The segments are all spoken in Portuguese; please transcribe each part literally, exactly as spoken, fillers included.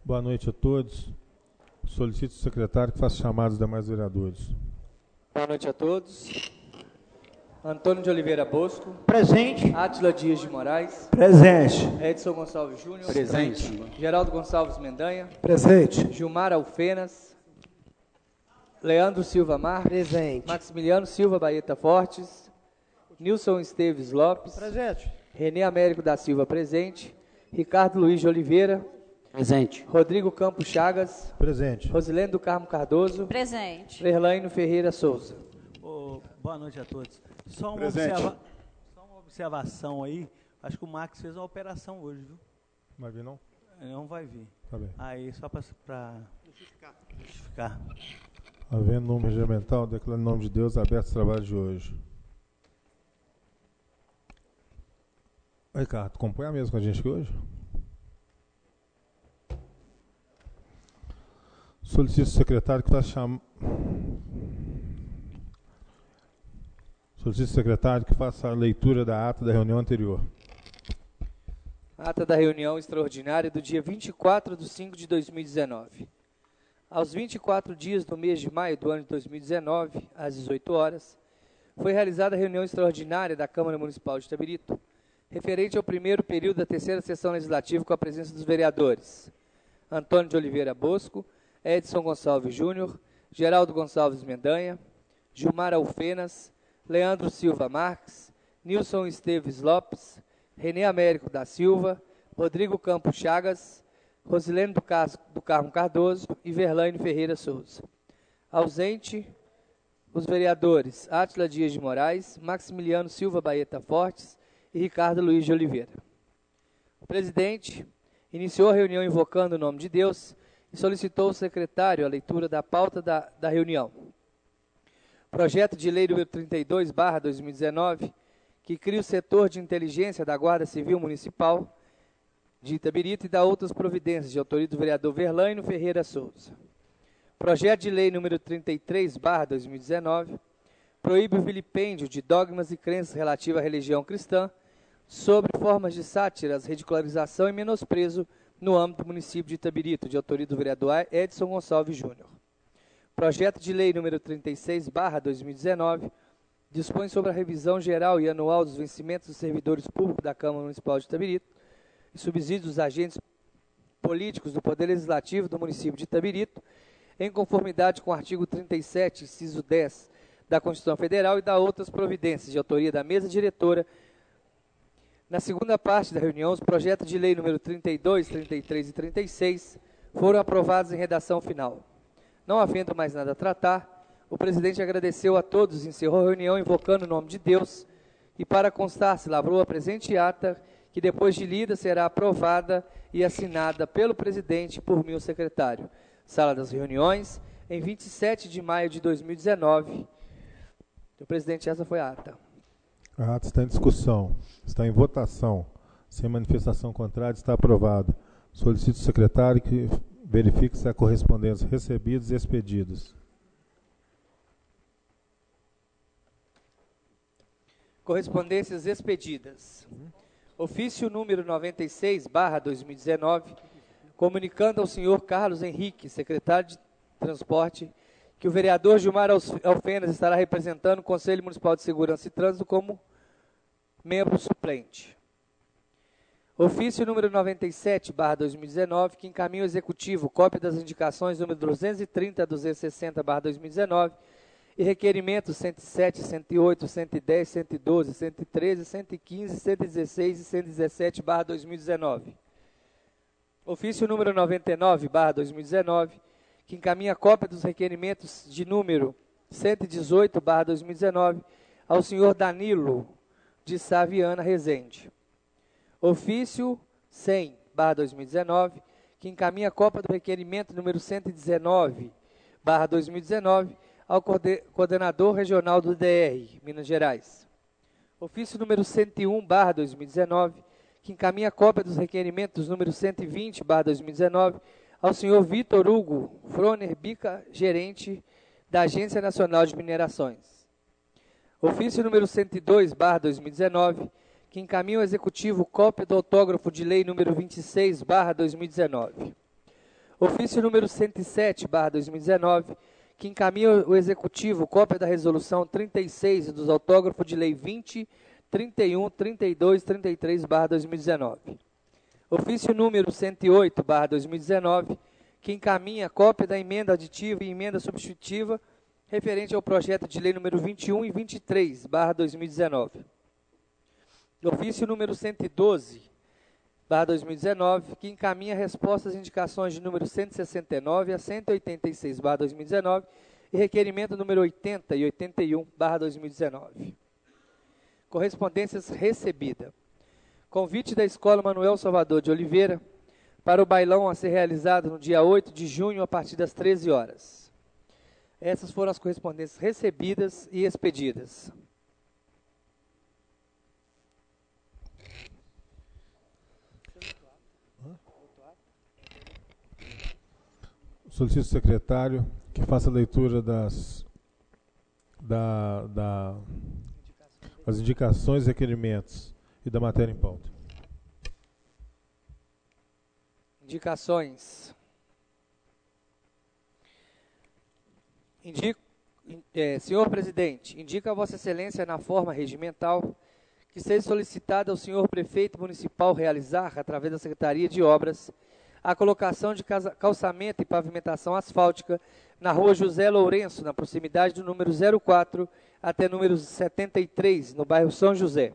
Boa noite a todos. Solicito o secretário que faça chamados dos demais vereadores. Boa noite a todos. Antônio de Oliveira Bosco. Presente. Átila Dias de Moraes. Presente. Edson Gonçalves Júnior. Presente. Geraldo Gonçalves Mendanha. Presente. Gilmar Alfenas. Leandro Silva Marques. Presente. Maximiliano Silva Baeta Fortes. Nilson Esteves Lopes. Presente. René Américo da Silva presente. Ricardo Luiz de Oliveira. Presente. Rodrigo Campos Chagas. Presente. Rosilene do Carmo Cardoso. Presente. Verlaine Ferreira Souza. Oh, boa noite a todos. Só uma, Presente. observa... Só uma observação aí. Acho que o Max fez uma operação hoje, viu? Vai vir, não? Não vai vir. Tá bem. Aí, só para justificar. Havendo número regimental, declaro em nome de Deus aberto o trabalho de hoje. Ricardo, compõe a mesa com a gente aqui hoje? Solicito o secretário que faça cham... Solicito o secretário que faça a leitura da ata da reunião anterior. Ata da reunião extraordinária do dia vinte e quatro de cinco de dois mil e dezenove. Aos vinte e quatro dias do mês de maio do ano de dois mil e dezenove, às dezoito horas, foi realizada a reunião extraordinária da Câmara Municipal de Itabirito, referente ao primeiro período da terceira sessão legislativa com a presença dos vereadores Antônio de Oliveira Bosco, Edson Gonçalves Júnior, Geraldo Gonçalves Mendanha, Gilmar Alfenas, Leandro Silva Marques, Nilson Esteves Lopes, René Américo da Silva, Rodrigo Campos Chagas, Rosilene do, Cas, do Carmo Cardoso e Verlaine Ferreira Souza. Ausente, os vereadores Átila Dias de Moraes, Maximiliano Silva Baeta Fortes e Ricardo Luiz de Oliveira. O presidente iniciou a reunião invocando o nome de Deus e solicitou ao secretário a leitura da pauta da, da reunião. Projeto de lei número trinta e dois barra dois mil e dezenove, que cria o setor de inteligência da Guarda Civil Municipal de Itabirito e dá outras providências, de autoria do vereador Verlaine Ferreira Souza. Projeto de lei número trinta e três barra dois mil e dezenove, proíbe o vilipêndio de dogmas e crenças relativas à religião cristã, sobre formas de sátiras, ridicularização e menosprezo no âmbito do município de Itabirito, de autoria do vereador Edson Gonçalves Júnior. Projeto de lei número trinta e seis barra dois mil e dezenove, dispõe sobre a revisão geral e anual dos vencimentos dos servidores públicos da Câmara Municipal de Itabirito e subsídios dos agentes políticos do Poder Legislativo do município de Itabirito, em conformidade com o artigo trinta e sete, inciso dez da Constituição Federal e da outras providências, de autoria da mesa diretora. Na segunda parte da reunião, os projetos de lei número trinta e dois, trinta e três e trinta e seis foram aprovados em redação final. Não havendo mais nada a tratar, o presidente agradeceu a todos, encerrou a reunião invocando o nome de Deus e, para constar, se lavrou a presente ata, que depois de lida será aprovada e assinada pelo presidente e por mim, o secretário. Sala das reuniões, em vinte e sete de maio de dois mil e dezenove. Senhor presidente, essa foi a ata. A ata está em discussão, está em votação. Sem manifestação contrária, está aprovada. Solicito o secretário que verifique se há correspondência recebidos e expedidos. Correspondências expedidas. Ofício número noventa e seis barra dois mil e dezenove, comunicando ao senhor Carlos Henrique, secretário de Transporte, que o vereador Gilmar Alfenas estará representando o Conselho Municipal de Segurança e Trânsito como membro suplente. Ofício número noventa e sete barra dois mil e dezenove, que encaminha ao Executivo cópia das indicações número duzentos e trinta a duzentos e sessenta barra dois mil e dezenove e requerimentos cento e sete, cento e oito, cento e dez, cento e doze, cento e treze, cento e quinze, cento e dezesseis e cento e dezessete barra dois mil e dezenove. Ofício número noventa e nove barra dois mil e dezenove, que encaminha cópia dos requerimentos de número cento e dezoito barra dois mil e dezenove ao senhor Danilo de Saviana Rezende. Ofício cem barra dois mil e dezenove, que encaminha cópia do requerimento número cento e dezenove barra dois mil e dezenove ao coordenador regional do D R, Minas Gerais. Ofício número cento e um barra dois mil e dezenove, que encaminha cópia dos requerimentos número cento e vinte barra dois mil e dezenove ao senhor Vitor Hugo Froner Bica, gerente da Agência Nacional de Minerações. Ofício número cento e dois barra dois mil e dezenove, que encaminha ao Executivo cópia do autógrafo de lei número vinte e seis barra dois mil e dezenove. Ofício número cento e sete, barra dois mil e dezenove, que encaminha o Executivo cópia da Resolução trinta e seis dos autógrafos de Lei vinte, trinta e um, trinta e dois, trinta e três, barra dois mil e dezenove. Ofício número cento e oito, barra dois mil e dezenove, que encaminha cópia da emenda aditiva e emenda substitutiva referente ao projeto de lei número vinte e um e vinte e três, barra dois mil e dezenove. Ofício número cento e doze, barra dois mil e dezenove, que encaminha respostas às indicações de número cento e sessenta e nove a cento e oitenta e seis, barra dois mil e dezenove, e requerimento número oitenta e oitenta e um, barra dois mil e dezenove. Correspondências recebida. Convite da Escola Manuel Salvador de Oliveira para o bailão a ser realizado no dia oito de junho, a partir das treze horas. Essas foram as correspondências recebidas e expedidas. Solicito ao secretário que faça a leitura das, da, da, das indicações, requerimentos e da matéria em pauta. Indicações. Indico, é, senhor presidente, indica a Vossa Excelência na forma regimental que seja solicitado ao senhor prefeito municipal realizar, através da Secretaria de Obras, a colocação de calçamento e pavimentação asfáltica na rua José Lourenço, na proximidade do número zero quatro até número setenta e três, no bairro São José.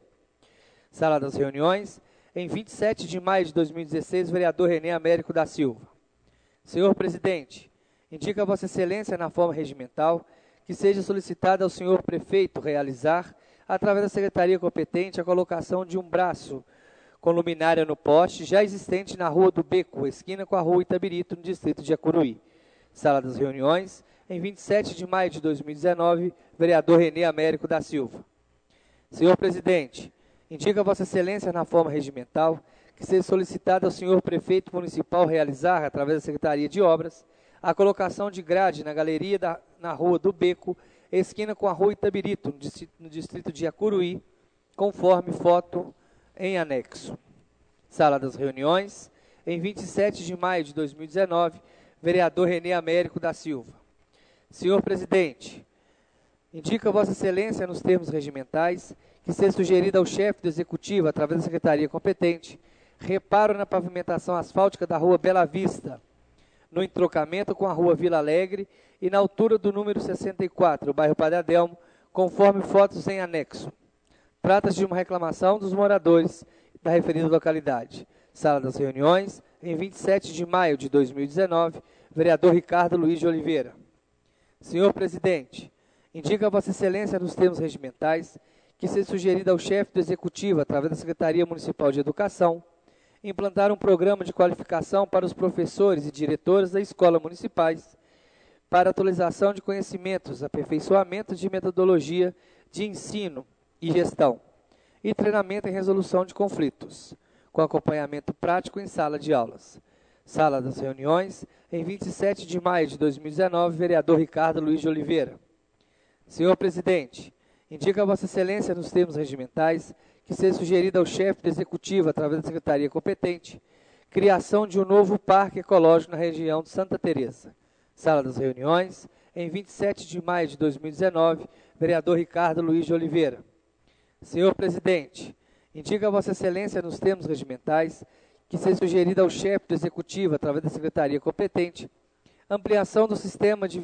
Sala das reuniões, em vinte e sete de maio de dois mil e dezesseis, vereador René Américo da Silva. Senhor presidente, indica a Vossa Excelência na forma regimental que seja solicitado ao senhor prefeito realizar, através da secretaria competente, a colocação de um braço com luminária no poste já existente na Rua do Beco, esquina com a Rua Itabirito, no distrito de Acuruí. Sala das reuniões, em vinte e sete de maio de dois mil e dezenove, vereador René Américo da Silva. Senhor presidente, indica a Vossa Excelência na forma regimental que seja solicitado ao senhor prefeito municipal realizar, através da Secretaria de Obras, a colocação de grade na galeria da, na Rua do Beco, esquina com a Rua Itabirito, no distrito, no distrito de Acuruí, conforme foto em anexo. Sala das reuniões, em vinte e sete de maio de dois mil e dezenove, vereador René Américo da Silva. Senhor presidente, indica a Vossa Excelência nos termos regimentais que seja sugerido ao chefe do executivo, através da secretaria competente, reparo na pavimentação asfáltica da Rua Bela Vista, no entrocamento com a Rua Vila Alegre e na altura do número sessenta e quatro, bairro Padre Adelmo, conforme fotos em anexo. Trata-se de uma reclamação dos moradores da referida localidade. Sala das reuniões, em vinte e sete de maio de dois mil e dezenove, vereador Ricardo Luiz de Oliveira. Senhor presidente, indica a Vossa Excelência nos termos regimentais que seja sugerido ao chefe do executivo, através da Secretaria Municipal de Educação, implantar um programa de qualificação para os professores e diretores das escolas municipais, para atualização de conhecimentos, aperfeiçoamento de metodologia de ensino e gestão, e treinamento em resolução de conflitos, com acompanhamento prático em sala de aulas. Sala das reuniões, em vinte e sete de maio de dois mil e dezenove, vereador Ricardo Luiz de Oliveira. Senhor presidente, indica a Vossa Excelência nos termos regimentais que seja sugerida ao chefe do executivo, através da secretaria competente, criação de um novo parque ecológico na região de Santa Teresa. Sala das reuniões, em vinte e sete de maio de dois mil e dezenove, vereador Ricardo Luiz de Oliveira. Senhor presidente, indica a Vossa Excelência nos termos regimentais que seja sugerida ao chefe do executivo, através da secretaria competente, ampliação do sistema de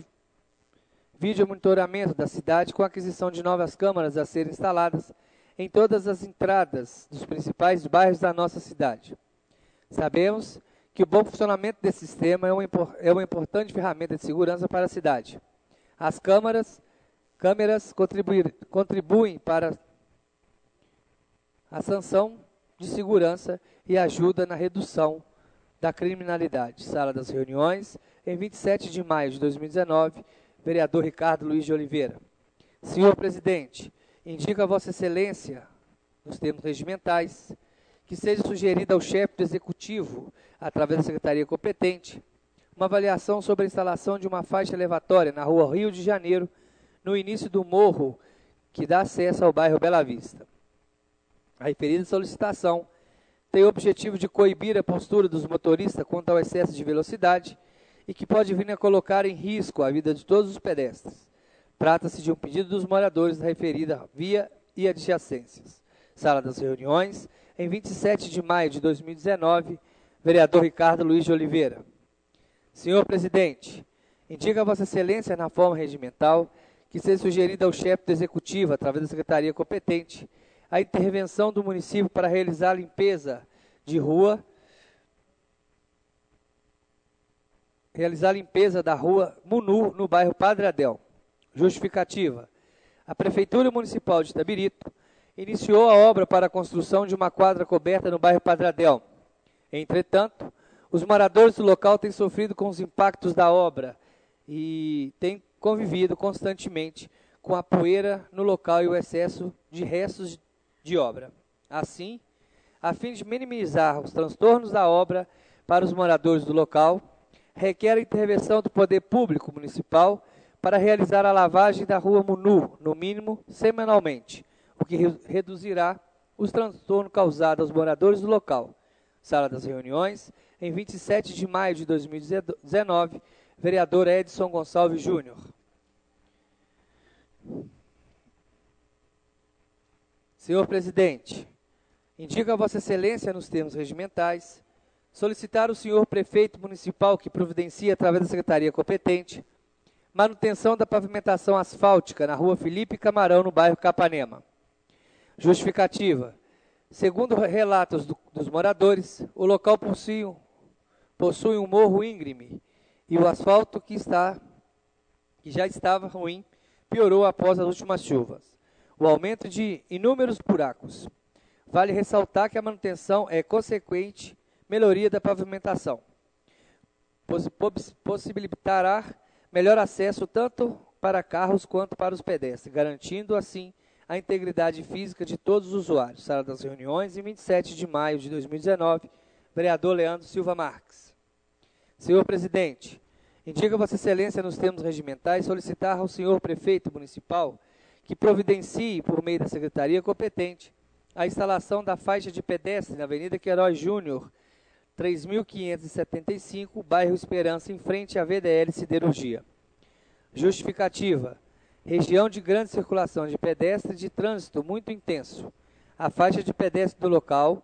vídeo monitoramento da cidade com a aquisição de novas câmaras a serem instaladas em todas as entradas dos principais bairros da nossa cidade. Sabemos que o bom funcionamento desse sistema é uma, é uma importante ferramenta de segurança para a cidade. As câmaras, câmeras contribuem, contribuem para a sanção de segurança e ajuda na redução da criminalidade. Sala das reuniões, em vinte e sete de maio de dois mil e dezenove, vereador Ricardo Luiz de Oliveira. Senhor presidente, indica a Vossa Excelência, nos termos regimentais, que seja sugerida ao chefe do executivo, através da secretaria competente, uma avaliação sobre a instalação de uma faixa elevatória na rua Rio de Janeiro, no início do morro que dá acesso ao bairro Bela Vista. A referida solicitação tem o objetivo de coibir a postura dos motoristas quanto ao excesso de velocidade e que pode vir a colocar em risco a vida de todos os pedestres. Trata-se de um pedido dos moradores da referida via e adjacências. Sala das Reuniões, em vinte e sete de maio de dois mil e dezenove, vereador Ricardo Luiz de Oliveira. Senhor presidente, indica a Vossa Excelência, na forma regimental, que seja sugerida ao chefe do Executivo, através da Secretaria competente, a intervenção do município para realizar a limpeza de rua, realizar a limpeza da rua Munu, no bairro Padre Adel. Justificativa. A Prefeitura Municipal de Itabirito iniciou a obra para a construção de uma quadra coberta no bairro Padre Adel. Entretanto, os moradores do local têm sofrido com os impactos da obra e têm convivido constantemente com a poeira no local e o excesso de restos de obra. Assim, a fim de minimizar os transtornos da obra para os moradores do local, requer a intervenção do Poder Público Municipal para realizar a lavagem da rua Munu, no mínimo, semanalmente, o que re reduzirá os transtornos causados aos moradores do local. Sala das Reuniões, em vinte e sete de maio de dois mil e dezenove, vereador Edson Gonçalves Júnior. Senhor presidente, indica a Vossa Excelência, nos termos regimentais, solicitar o senhor prefeito municipal que providencie, através da secretaria competente, manutenção da pavimentação asfáltica na rua Felipe Camarão, no bairro Capanema. Justificativa. Segundo relatos do, dos moradores, o local possui, possui um morro íngreme e o asfalto que, está, que já estava ruim piorou após as últimas chuvas. O aumento de inúmeros buracos. Vale ressaltar que a manutenção é consequente melhoria da pavimentação. Poss possibilitará melhor acesso tanto para carros quanto para os pedestres, garantindo assim a integridade física de todos os usuários. Sala das Reuniões, em vinte e sete de maio de dois mil e dezenove, vereador Leandro Silva Marques. Senhor presidente, indica Vossa Excelência, nos termos regimentais, solicitar ao senhor prefeito municipal que providencie, por meio da secretaria competente, a instalação da faixa de pedestre na Avenida Queiroz Júnior, três mil quinhentos e setenta e cinco, bairro Esperança, em frente à V D L Siderurgia. Justificativa. Região de grande circulação de pedestres de trânsito muito intenso. A faixa de pedestre do local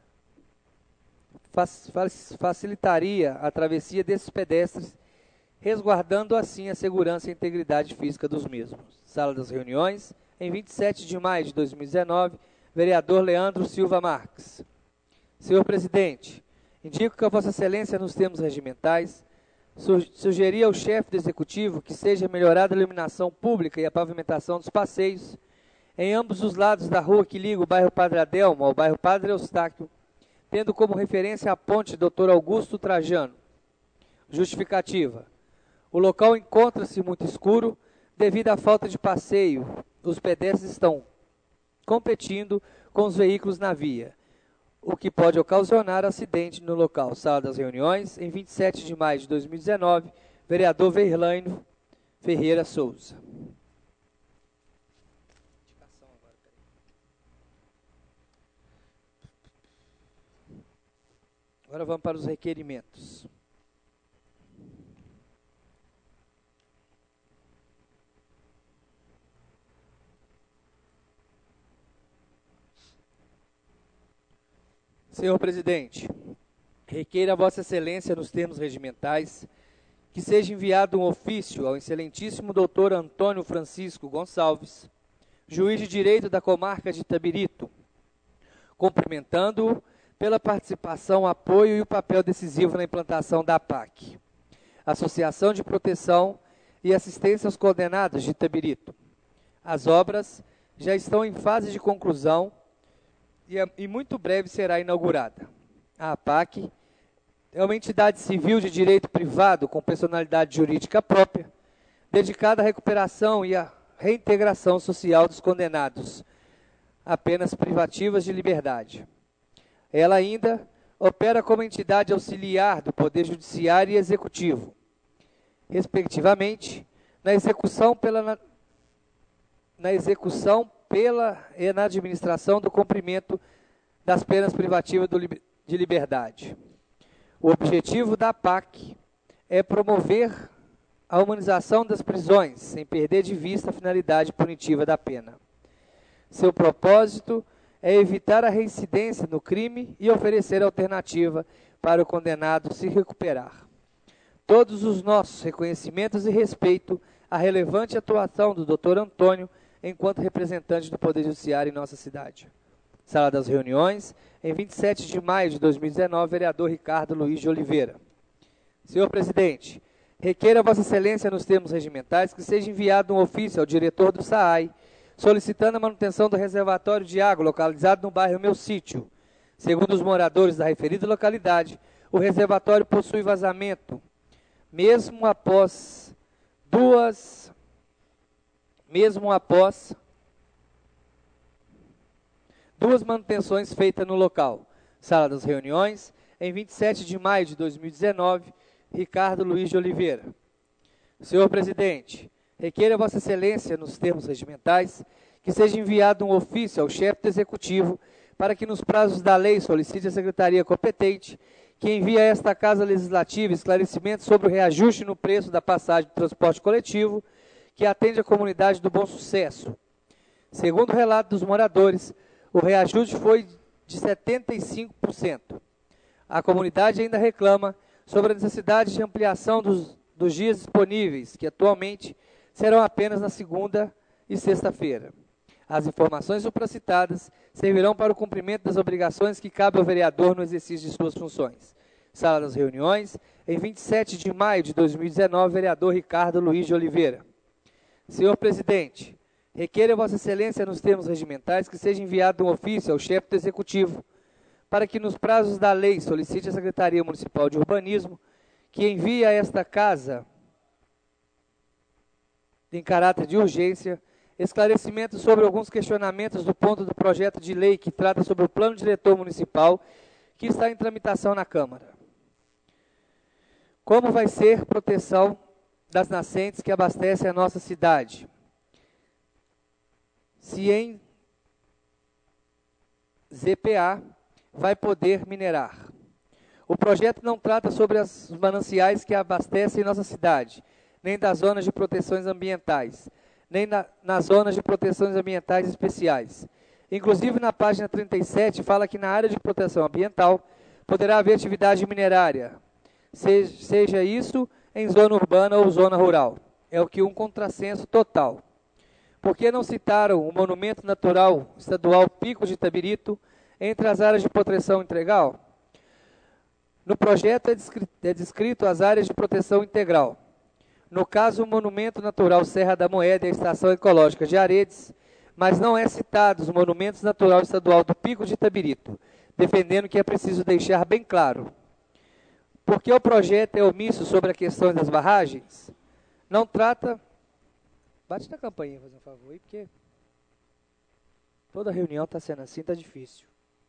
facilitaria a travessia desses pedestres, resguardando assim a segurança e a integridade física dos mesmos. Sala das Reuniões, em vinte e sete de maio de dois mil e dezenove, vereador Leandro Silva Marques. Senhor presidente, indico que a Vossa Excelência, nos termos regimentais, sugerir ao chefe do Executivo que seja melhorada a iluminação pública e a pavimentação dos passeios em ambos os lados da rua que liga o bairro Padre Adelmo ao bairro Padre Eustáquio, tendo como referência a ponte doutor Augusto Trajano. Justificativa. O local encontra-se muito escuro devido à falta de passeio. Os pedestres estão competindo com os veículos na via, o que pode ocasionar acidente no local. Sala das Reuniões, em vinte e sete de maio de dois mil e dezenove, vereador Verlaine Ferreira Souza. Agora vamos para os requerimentos. Senhor presidente, requeira a Vossa Excelência, nos termos regimentais, que seja enviado um ofício ao excelentíssimo doutor Antônio Francisco Gonçalves, juiz de direito da comarca de Itabirito, cumprimentando-o pela participação, apoio e o papel decisivo na implantação da A P A C, Associação de Proteção e Assistência aos Condenados de Itabirito. As obras já estão em fase de conclusão e, e muito breve será inaugurada. A A P A C é uma entidade civil de direito privado com personalidade jurídica própria, dedicada à recuperação e à reintegração social dos condenados a penas privativas de liberdade. Ela ainda opera como entidade auxiliar do Poder Judiciário e Executivo, respectivamente, na execução pela, na, na execução pela e na administração do cumprimento das penas privativas do, de liberdade. O objetivo da A P A C é promover a humanização das prisões, sem perder de vista a finalidade punitiva da pena. Seu propósito é evitar a reincidência no crime e oferecer alternativa para o condenado se recuperar. Todos os nossos reconhecimentos e respeito à relevante atuação do doutor Antônio enquanto representante do Poder Judiciário em nossa cidade. Sala das Reuniões, em vinte e sete de maio de dois mil e dezenove, vereador Ricardo Luiz de Oliveira. Senhor presidente, requeira a Vossa Excelência, nos termos regimentais, que seja enviado um ofício ao diretor do S A A I, solicitando a manutenção do reservatório de água localizado no bairro Meu Sítio. Segundo os moradores da referida localidade, o reservatório possui vazamento, mesmo após duas, mesmo após duas manutenções feitas no local. Sala das Reuniões, em vinte e sete de maio de dois mil e dezenove, Ricardo Luiz de Oliveira. Senhor presidente, requeira a Vossa Excelência, nos termos regimentais, que seja enviado um ofício ao chefe do Executivo para que, nos prazos da lei, solicite à Secretaria competente que envie a esta Casa Legislativa esclarecimentos sobre o reajuste no preço da passagem de transporte coletivo que atende a comunidade do Bom Sucesso. Segundo o relato dos moradores, o reajuste foi de setenta e cinco por cento. A comunidade ainda reclama sobre a necessidade de ampliação dos, dos dias disponíveis, que atualmente serão apenas na segunda e sexta-feira. As informações supracitadas servirão para o cumprimento das obrigações que cabe ao vereador no exercício de suas funções. Sala das Reuniões, em vinte e sete de maio de dois mil e dezenove, vereador Ricardo Luiz de Oliveira. Senhor presidente, requeira a Vossa Excelência, nos termos regimentais, que seja enviado um ofício ao chefe do Executivo para que, nos prazos da lei, solicite à Secretaria Municipal de Urbanismo que envie a esta Casa, em caráter de urgência, esclarecimentos sobre alguns questionamentos do ponto do projeto de lei que trata sobre o Plano Diretor Municipal que está em tramitação na Câmara. Como vai ser proteção das nascentes que abastecem a nossa cidade? Se em Z P A vai poder minerar. O projeto não trata sobre os mananciais que abastecem nossa cidade, nem das zonas de proteções ambientais, nem na, nas zonas de proteções ambientais especiais. Inclusive, na página trinta e sete, fala que na área de proteção ambiental poderá haver atividade minerária, seja, seja isso em zona urbana ou zona rural. É o que um contrassenso total. Por que não citaram o Monumento Natural Estadual Pico de Itabirito entre as áreas de proteção integral? No projeto é descrito, é descrito as áreas de proteção integral. No caso, o Monumento Natural Serra da Moeda e a Estação Ecológica de Aredes, mas não é citado os Monumentos Natural Estadual do Pico de Itabirito, defendendo que é preciso deixar bem claro. Porque o projeto é omisso sobre a questão das barragens? Não trata... Bate na campainha, faz um favor aí, porque toda reunião está sendo assim, está difícil.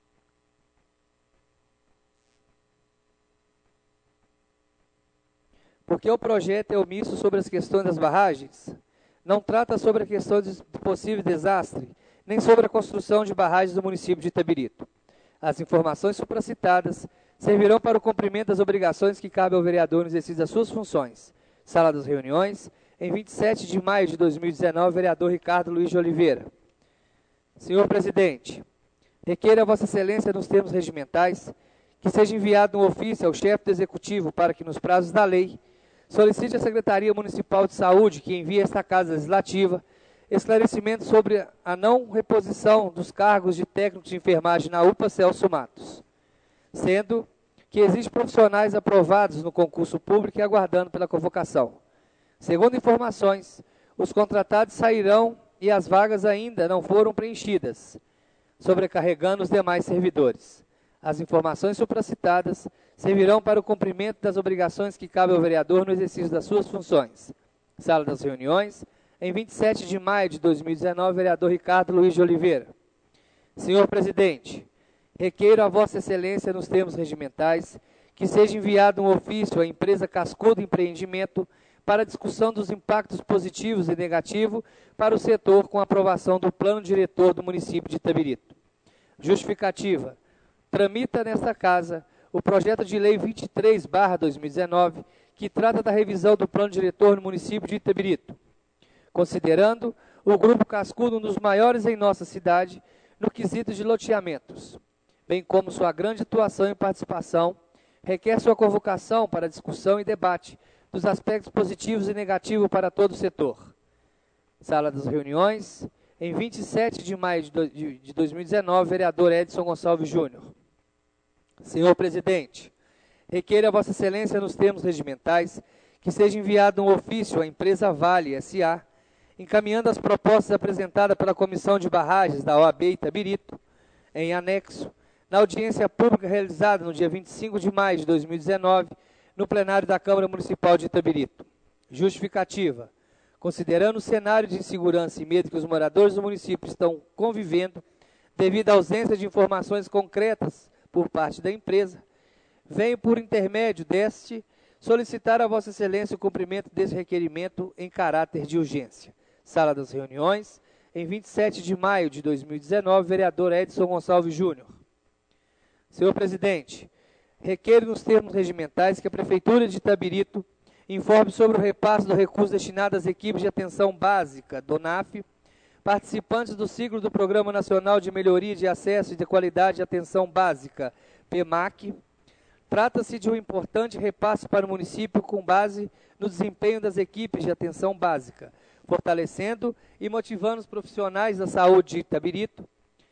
Porque o projeto é omisso sobre as questões das barragens? Não trata sobre a questão de possível desastre, nem sobre a construção de barragens do município de Itabirito. As informações supracitadas servirão para o cumprimento das obrigações que cabem ao vereador no exercício das suas funções. Sala das Reuniões, em vinte e sete de maio de dois mil e dezenove, vereador Ricardo Luiz de Oliveira. Senhor presidente, requeira a Vossa Excelência, nos termos regimentais, que seja enviado um ofício ao chefe do Executivo para que, nos prazos da lei, solicite à Secretaria Municipal de Saúde que envie a esta Casa Legislativa esclarecimentos sobre a não reposição dos cargos de técnico de enfermagem na U P A Celso Matos, sendo que existem profissionais aprovados no concurso público e aguardando pela convocação. Segundo informações, os contratados sairão e as vagas ainda não foram preenchidas, sobrecarregando os demais servidores. As informações supracitadas servirão para o cumprimento das obrigações que cabem ao vereador no exercício das suas funções. Sala das Reuniões, em vinte e sete de maio de dois mil e dezenove, vereador Ricardo Luiz de Oliveira. Senhor presidente, requeiro a Vossa Excelência, nos termos regimentais, que seja enviado um ofício à empresa Cascudo Empreendimento para discussão dos impactos positivos e negativos para o setor com a aprovação do Plano Diretor do município de Itabirito. Justificativa. Tramita nesta Casa o projeto de lei vinte e três barra dois mil e dezenove, que trata da revisão do plano diretor no município de Itabirito, considerando o Grupo Cascudo um dos maiores em nossa cidade no quesito de loteamentos, bem como sua grande atuação e participação, requer sua convocação para discussão e debate dos aspectos positivos e negativos para todo o setor. Sala das reuniões, em vinte e sete de maio de dois mil e dezenove, vereador Edson Gonçalves Júnior. Senhor presidente, requeiro a Vossa Excelência, nos termos regimentais, que seja enviado um ofício à empresa Vale S A, encaminhando as propostas apresentadas pela Comissão de Barragens da O A B Itabirito, em anexo, na audiência pública realizada no dia vinte e cinco de maio de dois mil e dezenove, no plenário da Câmara Municipal de Itabirito. Justificativa. Considerando o cenário de insegurança e medo que os moradores do município estão convivendo, devido à ausência de informações concretas por parte da empresa, venho, por intermédio deste, solicitar a Vossa Excelência o cumprimento desse requerimento em caráter de urgência. Sala das reuniões, em vinte e sete de maio de dois mil e dezenove, vereador Edson Gonçalves Júnior. Senhor presidente, requeiro nos termos regimentais que a Prefeitura de Itabirito informe sobre o repasse do recurso destinado às equipes de atenção básica, DONAF, participantes do ciclo do Programa Nacional de Melhoria de Acesso e de Qualidade de Atenção Básica, PEMAC. Trata-se de um importante repasse para o município com base no desempenho das equipes de atenção básica, fortalecendo e motivando os profissionais da saúde de Itabirito,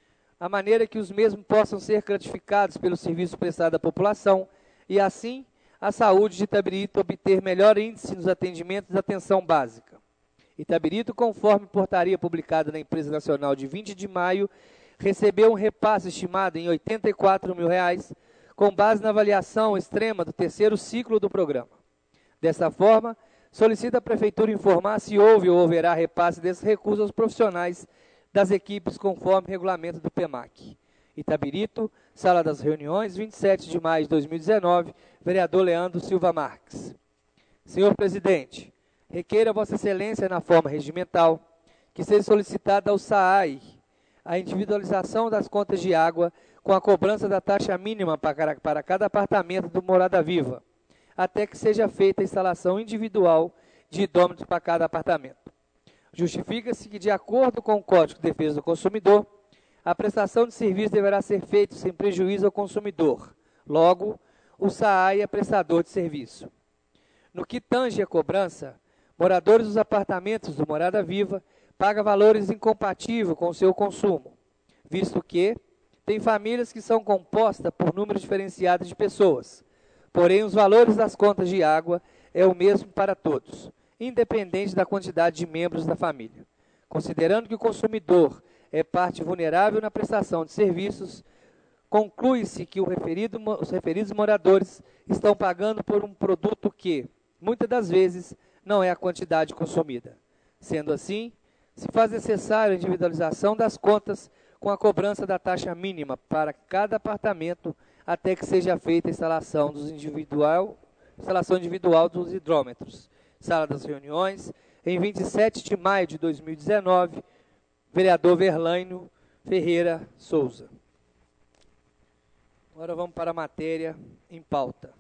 a maneira que os mesmos possam ser gratificados pelo serviço prestado à população e, assim, a saúde de Itabirito obter melhor índice nos atendimentos de atenção básica. Itabirito, conforme portaria publicada na Empresa Nacional de vinte de maio, recebeu um repasse estimado em oitenta e quatro mil reais, com base na avaliação extrema do terceiro ciclo do programa. Dessa forma, solicita a Prefeitura informar se houve ou haverá repasse desses recursos aos profissionais das equipes conforme regulamento do PEMAC. Itabirito, Sala das Reuniões, vinte e sete de maio de dois mil e dezenove, vereador Leandro Silva Marques. Senhor presidente, requeiro a Vossa Excelência, na forma regimental, que seja solicitada ao S A A I a individualização das contas de água com a cobrança da taxa mínima para, para cada apartamento do Morada Viva, até que seja feita a instalação individual de idômetros para cada apartamento. Justifica-se que, de acordo com o Código de Defesa do Consumidor, a prestação de serviço deverá ser feita sem prejuízo ao consumidor. Logo, o S A A I é prestador de serviço. No que tange a cobrança, moradores dos apartamentos do Morada Viva pagam valores incompatíveis com o seu consumo, visto que tem famílias que são compostas por números diferenciados de pessoas. Porém, os valores das contas de água é o mesmo para todos, independente da quantidade de membros da família. Considerando que o consumidor é parte vulnerável na prestação de serviços, conclui-se que o referido, os referidos moradores estão pagando por um produto que, muitas das vezes, não é a quantidade consumida. Sendo assim, se faz necessária a individualização das contas com a cobrança da taxa mínima para cada apartamento até que seja feita a instalação, dos individual, instalação individual dos hidrômetros. Sala das Reuniões, em vinte e sete de maio de dois mil e dezenove, vereador Verlânio Ferreira Souza. Agora vamos para a matéria em pauta.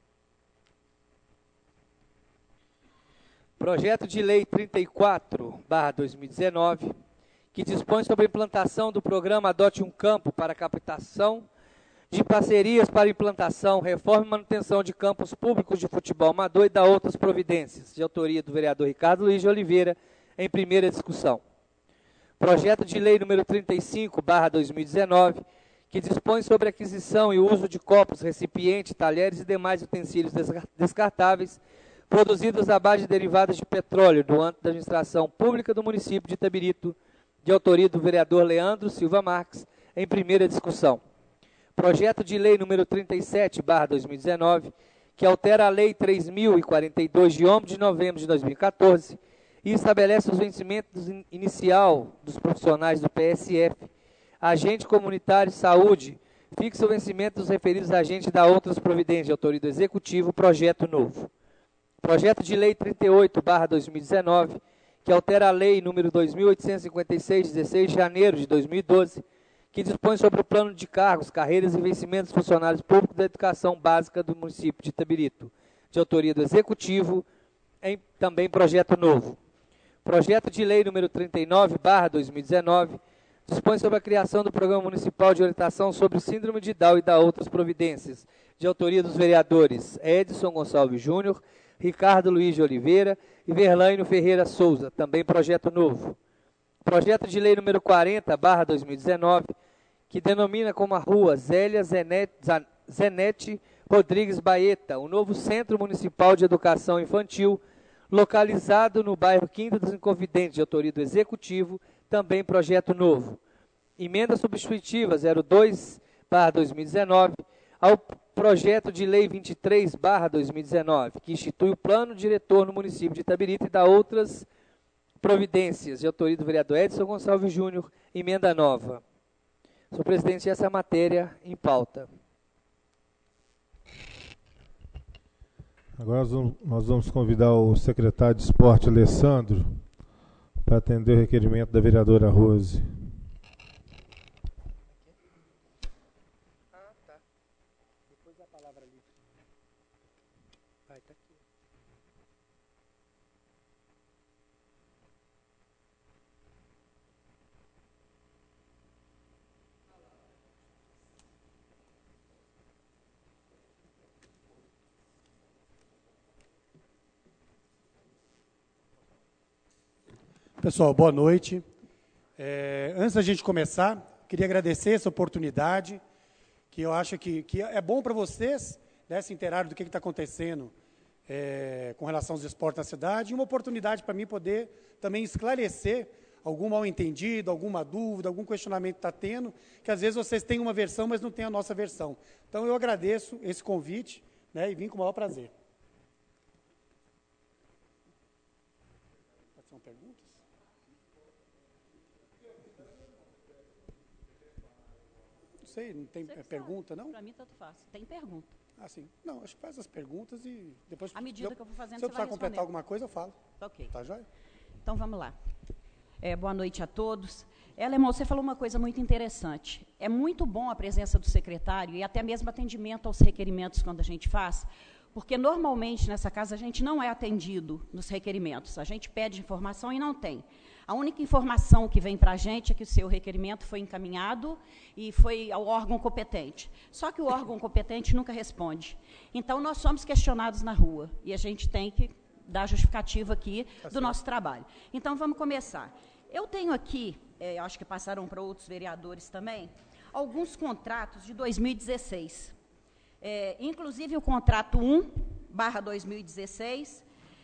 Projeto de Lei trinta e quatro barra dois mil e dezenove, que dispõe sobre a implantação do programa Adote um Campo para captação de parcerias para implantação, reforma e manutenção de campos públicos de futebol amador e da outras providências, de autoria do vereador Ricardo Luiz de Oliveira, em primeira discussão. Projeto de Lei número trinta e cinco barra dois mil e dezenove, que dispõe sobre a aquisição e uso de copos, recipientes, talheres e demais utensílios descartáveis produzidos à base de derivados de petróleo do âmbito da administração pública do município de Itabirito, de autoria do vereador Leandro Silva Marques, em primeira discussão. Projeto de Lei número trinta e sete barra dois mil e dezenove, que altera a Lei três mil e quarenta e dois, de onze de novembro de dois mil e quatorze, e estabelece os vencimentos in inicial dos profissionais do P S F, agente comunitário de saúde, fixa o vencimento dos referidos agentes da outras providências, de autoria do Executivo, projeto novo. Projeto de Lei trinta e oito barra dois mil e dezenove, que altera a Lei número dois mil oitocentos e cinquenta e seis, de dezesseis de janeiro de dois mil e doze, que dispõe sobre o plano de cargos, carreiras e vencimentos dos funcionários públicos da educação básica do município de Itabirito, de autoria do Executivo, em também projeto novo. Projeto de lei número trinta e nove barra dois mil e dezenove, dispõe sobre a criação do Programa Municipal de Orientação sobre Síndrome de Down e da outras providências, de autoria dos vereadores Edson Gonçalves Júnior, Ricardo Luiz de Oliveira e Verlaine Ferreira Souza, também projeto novo. Projeto de lei número quarenta barra dois mil e dezenove, que denomina como a rua Zélia Zenete Rodrigues Baeta, o novo Centro Municipal de Educação Infantil, localizado no bairro Quinta dos Inconfidentes, de autoria do Executivo, também projeto novo. Emenda substitutiva zero dois barra dois mil e dezenove, ao projeto de lei vinte e três barra dois mil e dezenove, que institui o plano diretor no município de Itabirito e dá outras providências, de autoria do vereador Edson Gonçalves Júnior, emenda nova. Senhor presidente, essa é a matéria em pauta. Agora nós vamos, nós vamos convidar o secretário de Esporte, Alessandro, para atender o requerimento da vereadora Rose. Ah, tá. Depois a palavra ali. Vai, tá aqui. Pessoal, boa noite. É, antes da gente começar, queria agradecer essa oportunidade, que eu acho que, que é bom para vocês, né, se interarem do que está acontecendo é, com relação aos esportes na cidade, e uma oportunidade para mim poder também esclarecer algum mal-entendido, alguma dúvida, algum questionamento que está tendo, que às vezes vocês têm uma versão, mas não têm a nossa versão. Então, eu agradeço esse convite, né, e vim com o maior prazer. São perguntas? Não sei, não tem pergunta, não? Para mim, tanto faz. Tem pergunta. Ah, sim. Não, acho que faz as perguntas e depois... À medida eu, que eu for fazendo, se eu você vai precisar completar responder. alguma coisa, eu falo. Ok. Tá, joia? Então, vamos lá. É, boa noite a todos. Elemon, você falou uma coisa muito interessante. É muito bom a presença do secretário e até mesmo atendimento aos requerimentos quando a gente faz, porque normalmente nessa casa a gente não é atendido nos requerimentos. A gente pede informação e não tem. A única informação que vem para a gente é que o seu requerimento foi encaminhado e foi ao órgão competente. Só que o órgão competente nunca responde. Então, nós somos questionados na rua e a gente tem que dar justificativa aqui do nosso trabalho. Então, vamos começar. Eu tenho aqui, é, acho que passaram para outros vereadores também, alguns contratos de dois mil e dezesseis. É, inclusive o contrato um barra dois mil e dezesseis,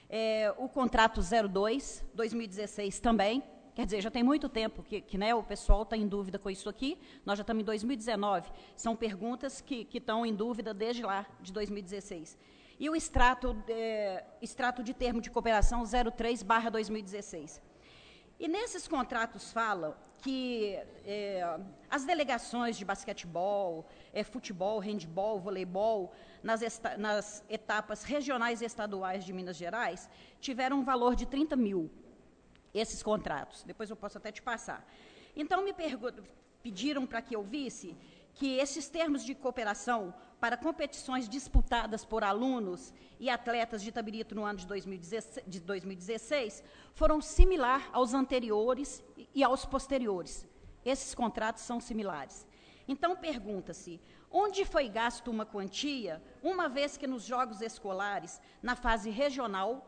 é, o contrato zero dois, dois mil e dezesseis também, quer dizer, já tem muito tempo que, que né, o pessoal está em dúvida com isso aqui, nós já estamos em dois mil e dezenove, são perguntas que, que estão em dúvida desde lá, de dois mil e dezesseis. E o extrato, é, extrato de termo de cooperação zero três barra dois mil e dezesseis. E nesses contratos falam que é, as delegações de basquetebol, é, futebol, handebol, voleibol, nas, esta, nas etapas regionais e estaduais de Minas Gerais, tiveram um valor de trinta mil, esses contratos. Depois eu posso até te passar. Então, me pediram para que eu visse que esses termos de cooperação para competições disputadas por alunos e atletas de Itabirito no ano de dois mil e dezesseis foram similar aos anteriores e aos posteriores. Esses contratos são similares. Então, pergunta-se, onde foi gasto uma quantia, uma vez que nos jogos escolares, na fase regional,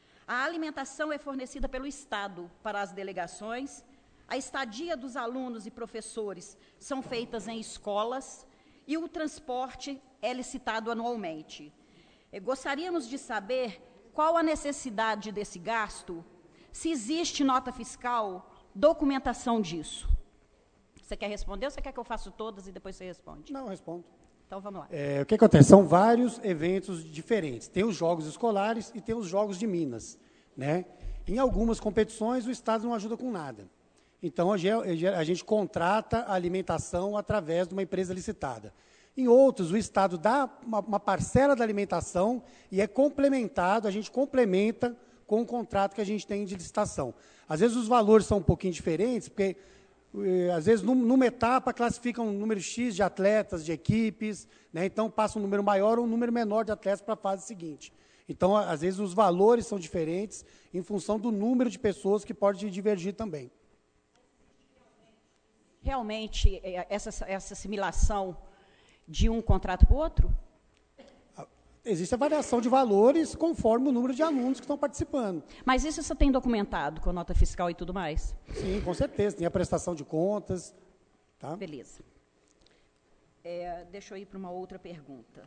a alimentação é fornecida pelo Estado para as delegações, a estadia dos alunos e professores são feitas em escolas e o transporte é licitado anualmente. Eh, gostaríamos de saber qual a necessidade desse gasto, se existe nota fiscal, documentação disso. Você quer responder ou você quer que eu faça todas e depois você responde? Não, eu respondo. Então, vamos lá. É, o que acontece? São vários eventos diferentes. Tem os jogos escolares e tem os jogos de Minas, né? Em algumas competições, o Estado não ajuda com nada. Então, a gente contrata a alimentação através de uma empresa licitada. Em outros, o Estado dá uma, uma parcela da alimentação e é complementado, a gente complementa com o contrato que a gente tem de licitação. Às vezes, os valores são um pouquinho diferentes, porque, eh, às vezes, num, numa etapa, classificam um número X de atletas, de equipes, né? Então, passa um número maior ou um número menor de atletas para a fase seguinte. Então, às vezes, os valores são diferentes em função do número de pessoas que pode divergir também. Realmente, essa, essa assimilação de um contrato para o outro? Existe a variação de valores conforme o número de alunos que estão participando. Mas isso você tem documentado com nota fiscal e tudo mais? Sim, com certeza. Tem a prestação de contas. Tá? Beleza. É, deixa eu ir para uma outra pergunta.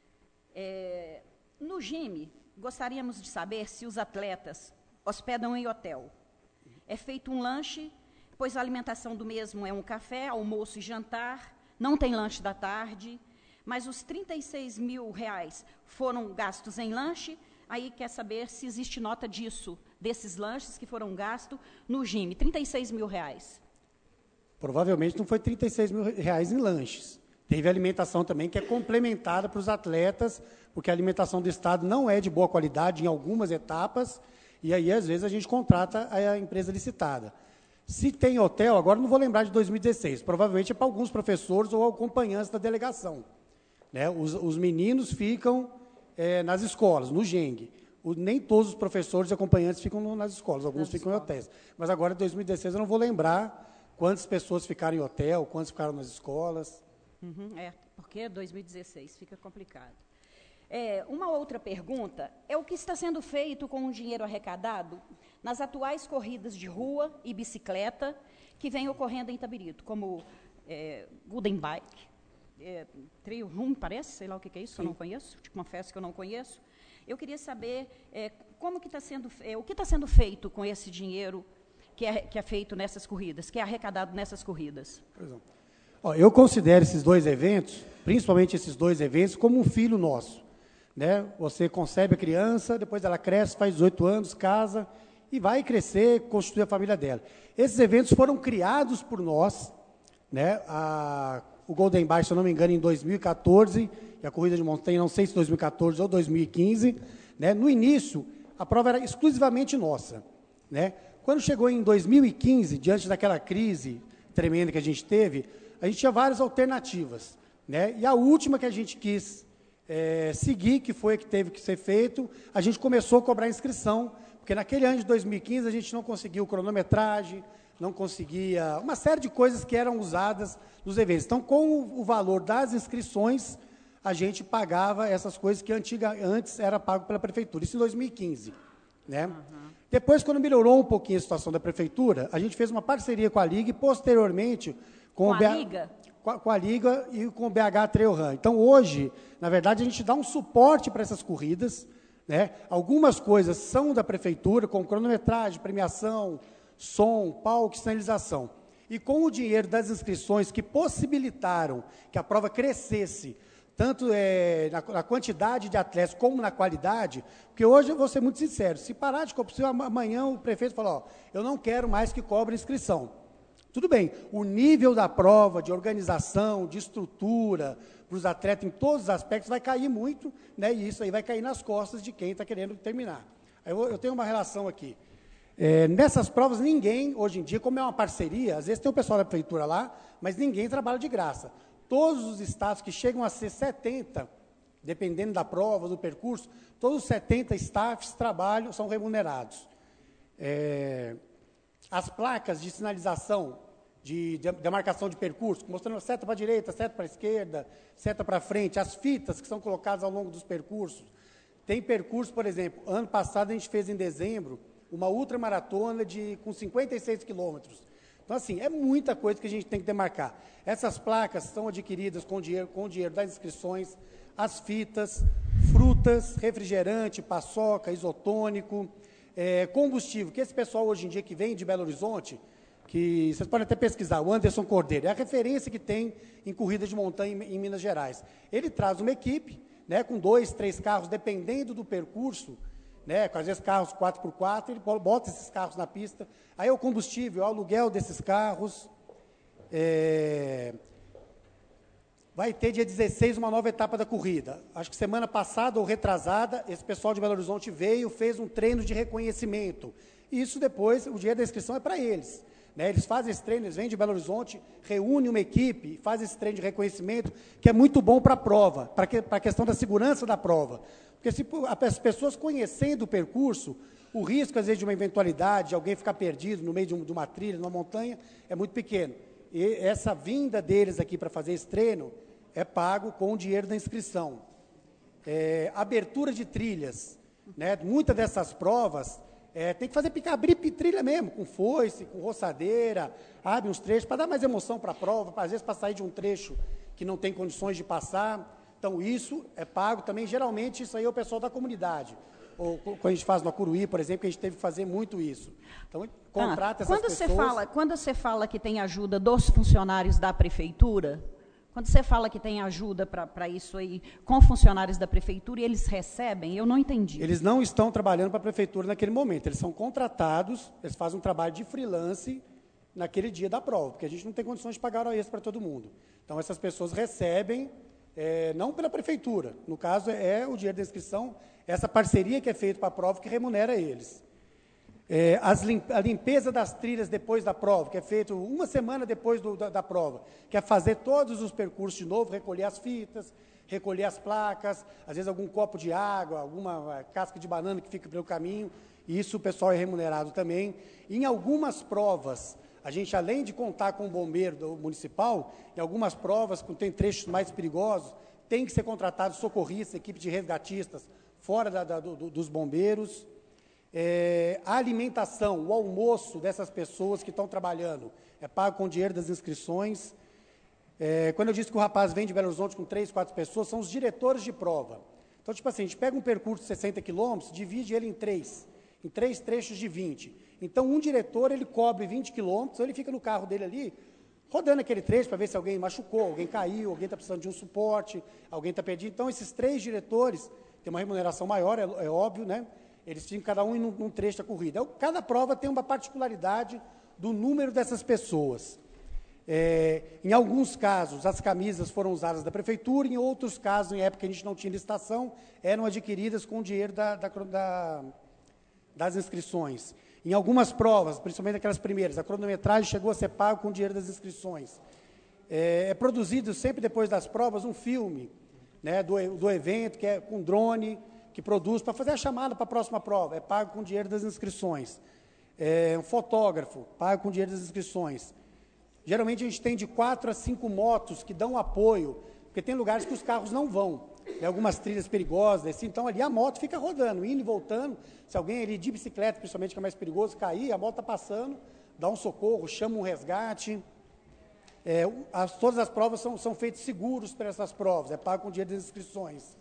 É, no G I M, gostaríamos de saber se os atletas hospedam em hotel. É feito um lanche, pois a alimentação do mesmo é um café, almoço e jantar, não tem lanche da tarde, mas os trinta e seis mil reais foram gastos em lanche, aí quer saber se existe nota disso, desses lanches que foram gastos no G I M, trinta e seis mil reais. Provavelmente não foi trinta e seis mil reais em lanches. Teve alimentação também que é complementada para os atletas, porque a alimentação do Estado não é de boa qualidade em algumas etapas, e aí, às vezes, a gente contrata a empresa licitada. Se tem hotel, agora não vou lembrar de dois mil e dezesseis, provavelmente é para alguns professores ou acompanhantes da delegação. Né? Os, os meninos ficam é, nas escolas, no G E N G. O, nem todos os professores e acompanhantes ficam no, nas escolas, alguns nas ficam escolas. Em hotéis. Mas agora, em dois mil e dezesseis, eu não vou lembrar quantas pessoas ficaram em hotel, quantas ficaram nas escolas. Uhum, é, porque dois mil e dezesseis fica complicado. É, uma outra pergunta é o que está sendo feito com o dinheiro arrecadado nas atuais corridas de rua e bicicleta que vêm ocorrendo em Itabirito, como é, Golden Bike, é, Trail Run, parece, sei lá o que, que é isso, Sim. Eu não conheço, tipo uma festa que eu não conheço. Eu queria saber é, como que está sendo, é, o que está sendo feito com esse dinheiro que é, que é feito nessas corridas, que é arrecadado nessas corridas. Por exemplo, ó, eu considero esses dois eventos, principalmente esses dois eventos, como um filho nosso. Né? Você concebe a criança, depois ela cresce, faz dezoito anos, casa, e vai crescer, constituir a família dela. Esses eventos foram criados por nós, né? a, o Golden Bike, se eu não me engano, em dois mil e quatorze, e a Corrida de Montanha, não sei se dois mil e quatorze ou dois mil e quinze. Né? No início, a prova era exclusivamente nossa. Né? Quando chegou em dois mil e quinze, diante daquela crise tremenda que a gente teve, a gente tinha várias alternativas. Né? E a última que a gente quis é, seguir, que foi a que teve que ser feito, a gente começou a cobrar inscrição, porque naquele ano de dois mil e quinze a gente não conseguiu cronometragem, não conseguia uma série de coisas que eram usadas nos eventos. Então, com o, o valor das inscrições, a gente pagava essas coisas que antiga, antes era pago pela prefeitura. Isso em dois mil e quinze. Né? Uhum. Depois, quando melhorou um pouquinho a situação da prefeitura, a gente fez uma parceria com a Liga e, posteriormente, com, com o B H... a Liga? Com a, com a Liga e com o B H Trail Run. Então, hoje, na verdade, a gente dá um suporte para essas corridas. Né? Algumas coisas são da prefeitura, como cronometragem, premiação, som, palco, sinalização. E com o dinheiro das inscrições que possibilitaram que a prova crescesse, tanto é, na, na quantidade de atletas como na qualidade, porque hoje, eu vou ser muito sincero, se parar de cobrar, amanhã o prefeito falou, ó, eu não quero mais que cobre inscrição. Tudo bem, o nível da prova, de organização, de estrutura, para os atletas em todos os aspectos, vai cair muito, né, e isso aí vai cair nas costas de quem está querendo terminar. Eu, eu tenho uma relação aqui. É, nessas provas, ninguém, hoje em dia, como é uma parceria, às vezes tem o pessoal da prefeitura lá, mas ninguém trabalha de graça. Todos os estados que chegam a ser setenta, dependendo da prova, do percurso, todos os setenta staffs trabalham, são remunerados. É, as placas de sinalização, de, de demarcação de percurso, mostrando seta para a direita, seta para a esquerda, seta para frente, as fitas que são colocadas ao longo dos percursos. Tem percurso, por exemplo, ano passado a gente fez em dezembro, uma ultramaratona de, com cinquenta e seis quilômetros. Então, assim, é muita coisa que a gente tem que demarcar. Essas placas são adquiridas com dinheiro, com o dinheiro das inscrições, as fitas, frutas, refrigerante, paçoca, isotônico, é, combustível, que esse pessoal hoje em dia que vem de Belo Horizonte, que vocês podem até pesquisar, o Anderson Cordeiro, é a referência que tem em corrida de montanha em, em Minas Gerais. Ele traz uma equipe, né, com dois, três carros, dependendo do percurso, né, às vezes carros quatro por quatro, ele bota esses carros na pista, aí é o combustível, é o aluguel desses carros. É, vai ter dia dezesseis uma nova etapa da corrida. Acho que semana passada ou retrasada, esse pessoal de Belo Horizonte veio, fez um treino de reconhecimento. E isso depois, o dinheiro da inscrição é para eles. Né, eles fazem esse treino, eles vêm de Belo Horizonte, reúnem uma equipe, fazem esse treino de reconhecimento, que é muito bom para a prova, para a questão da segurança da prova. Porque se as pessoas conhecendo o percurso, o risco, às vezes, de uma eventualidade, de alguém ficar perdido no meio de, um, de uma trilha, numa montanha, é muito pequeno. E essa vinda deles aqui para fazer esse treino é pago com o dinheiro da inscrição. É, abertura de trilhas, né? Muitas dessas provas é, tem que fazer picar, abrir trilha mesmo, com foice, com roçadeira, abre uns trechos, para dar mais emoção para a prova, pra, às vezes para sair de um trecho que não tem condições de passar. Então, isso é pago também, geralmente, isso aí é o pessoal da comunidade. Ou quando a gente faz no Acuruí, por exemplo, a gente teve que fazer muito isso. Então, contrata ah, essas quando pessoas... Você fala, quando você fala que tem ajuda dos funcionários da prefeitura, quando você fala que tem ajuda para isso aí com funcionários da prefeitura e eles recebem, eu não entendi. Eles não estão trabalhando para a prefeitura naquele momento, eles são contratados, eles fazem um trabalho de freelance naquele dia da prova, porque a gente não tem condições de pagar hora extra para todo mundo. Então, essas pessoas recebem, é, não pela prefeitura, no caso é o dinheiro da inscrição, essa parceria que é feita para a prova que remunera eles. É, as lim, a limpeza das trilhas depois da prova, que é feito uma semana depois do, da, da prova, que é fazer todos os percursos de novo, recolher as fitas, recolher as placas, às vezes algum copo de água, alguma casca de banana que fica pelo caminho, e isso o pessoal é remunerado também. Em algumas provas, a gente, além de contar com o bombeiro do municipal, em algumas provas, quando tem trechos mais perigosos, tem que ser contratado socorristas, equipe de resgatistas, fora da, da, do, dos bombeiros. É, a alimentação, o almoço dessas pessoas que estão trabalhando é pago com o dinheiro das inscrições. É, quando eu disse que o rapaz vem de Belo Horizonte com três, quatro pessoas, são os diretores de prova. Então, tipo assim, a gente pega um percurso de sessenta quilômetros, divide ele em três, em três trechos de vinte. Então, um diretor, ele cobre vinte quilômetros, ele fica no carro dele ali, rodando aquele trecho para ver se alguém machucou, alguém caiu, alguém está precisando de um suporte, alguém está perdido. Então, esses três diretores têm uma remuneração maior, é, é óbvio, né? Eles ficam cada um em um, um trecho da corrida. Cada prova tem uma particularidade do número dessas pessoas. É, em alguns casos, as camisas foram usadas da prefeitura, em outros casos, em época que a gente não tinha licitação, eram adquiridas com o dinheiro da, da, da, das inscrições. Em algumas provas, principalmente aquelas primeiras, a cronometragem chegou a ser paga com o dinheiro das inscrições. É, é produzido sempre depois das provas um filme, né, do, do evento, que é com drone, que produz para fazer a chamada para a próxima prova, é pago com o dinheiro das inscrições. É, um fotógrafo, pago com o dinheiro das inscrições. Geralmente a gente tem de quatro a cinco motos que dão apoio, porque tem lugares que os carros não vão, né, algumas trilhas perigosas, assim, então ali a moto fica rodando, indo e voltando. Se alguém ali de bicicleta, principalmente, que é mais perigoso, cair, a moto está passando, dá um socorro, chama um resgate. É, as, todas as provas são, são feitos seguros para essas provas, é pago com o dinheiro das inscrições.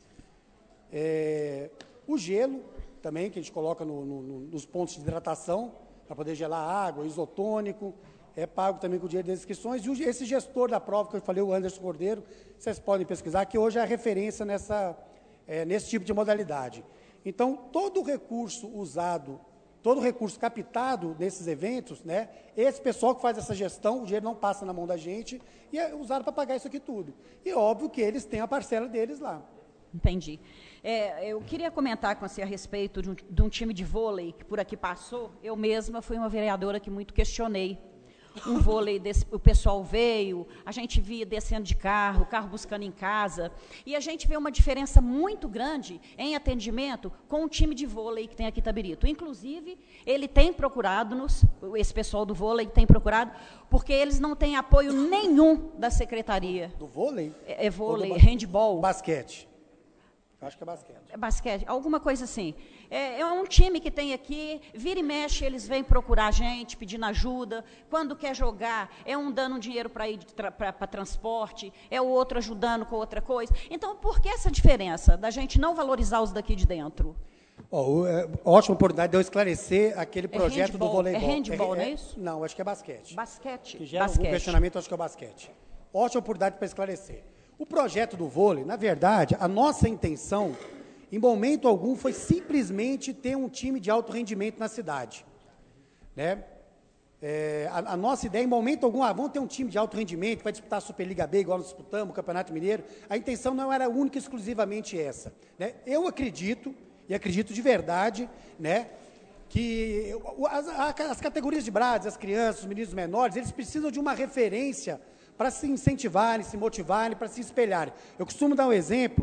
É, o gelo, também, que a gente coloca no, no, nos pontos de hidratação, para poder gelar a água, isotônico, é pago também com o dinheiro das inscrições. E o, esse gestor da prova, que eu falei, o Anderson Cordeiro, vocês podem pesquisar, que hoje é a referência nessa, é, nesse tipo de modalidade. Então, todo o recurso usado, todo o recurso captado nesses eventos, né, esse pessoal que faz essa gestão, o dinheiro não passa na mão da gente, e é usado para pagar isso aqui tudo. E óbvio que eles têm a parcela deles lá. Entendi. É, eu queria comentar com você a respeito de um, de um time de vôlei que por aqui passou. Eu mesma fui uma vereadora que muito questionei. Um vôlei, desse, o pessoal veio, a gente via descendo de carro, o carro buscando em casa, e a gente vê uma diferença muito grande em atendimento com o time de vôlei que tem aqui em Itabirito. Inclusive, ele tem procurado-nos, esse pessoal do vôlei tem procurado, porque eles não têm apoio nenhum da secretaria. Do vôlei? É, é vôlei, ba handball. Basquete. Eu acho que é basquete. É basquete, alguma coisa assim. É, é um time que tem aqui, vira e mexe, eles vêm procurar a gente, pedindo ajuda. Quando quer jogar, é um dando dinheiro para ir para transporte, é o outro ajudando com outra coisa. Então, por que essa diferença da gente não valorizar os daqui de dentro? Oh, é, ótima oportunidade de eu esclarecer aquele projeto é do voleibol. É handball, é, não é é isso? Não, acho que é basquete. Basquete. Que gera basquete. algum questionamento, acho que é basquete. Ótima oportunidade para esclarecer. O projeto do vôlei, na verdade, a nossa intenção, em momento algum, foi simplesmente ter um time de alto rendimento na cidade. Né? É, a, a nossa ideia, em momento algum, ah, vamos ter um time de alto rendimento, que vai disputar a Superliga B, igual nós disputamos, o Campeonato Mineiro. A intenção não era única e exclusivamente essa. Né? Eu acredito, e acredito de verdade, né, que as, as categorias de base, as crianças, os meninos menores, eles precisam de uma referência para se incentivarem, se motivarem, para se espelharem. Eu costumo dar um exemplo,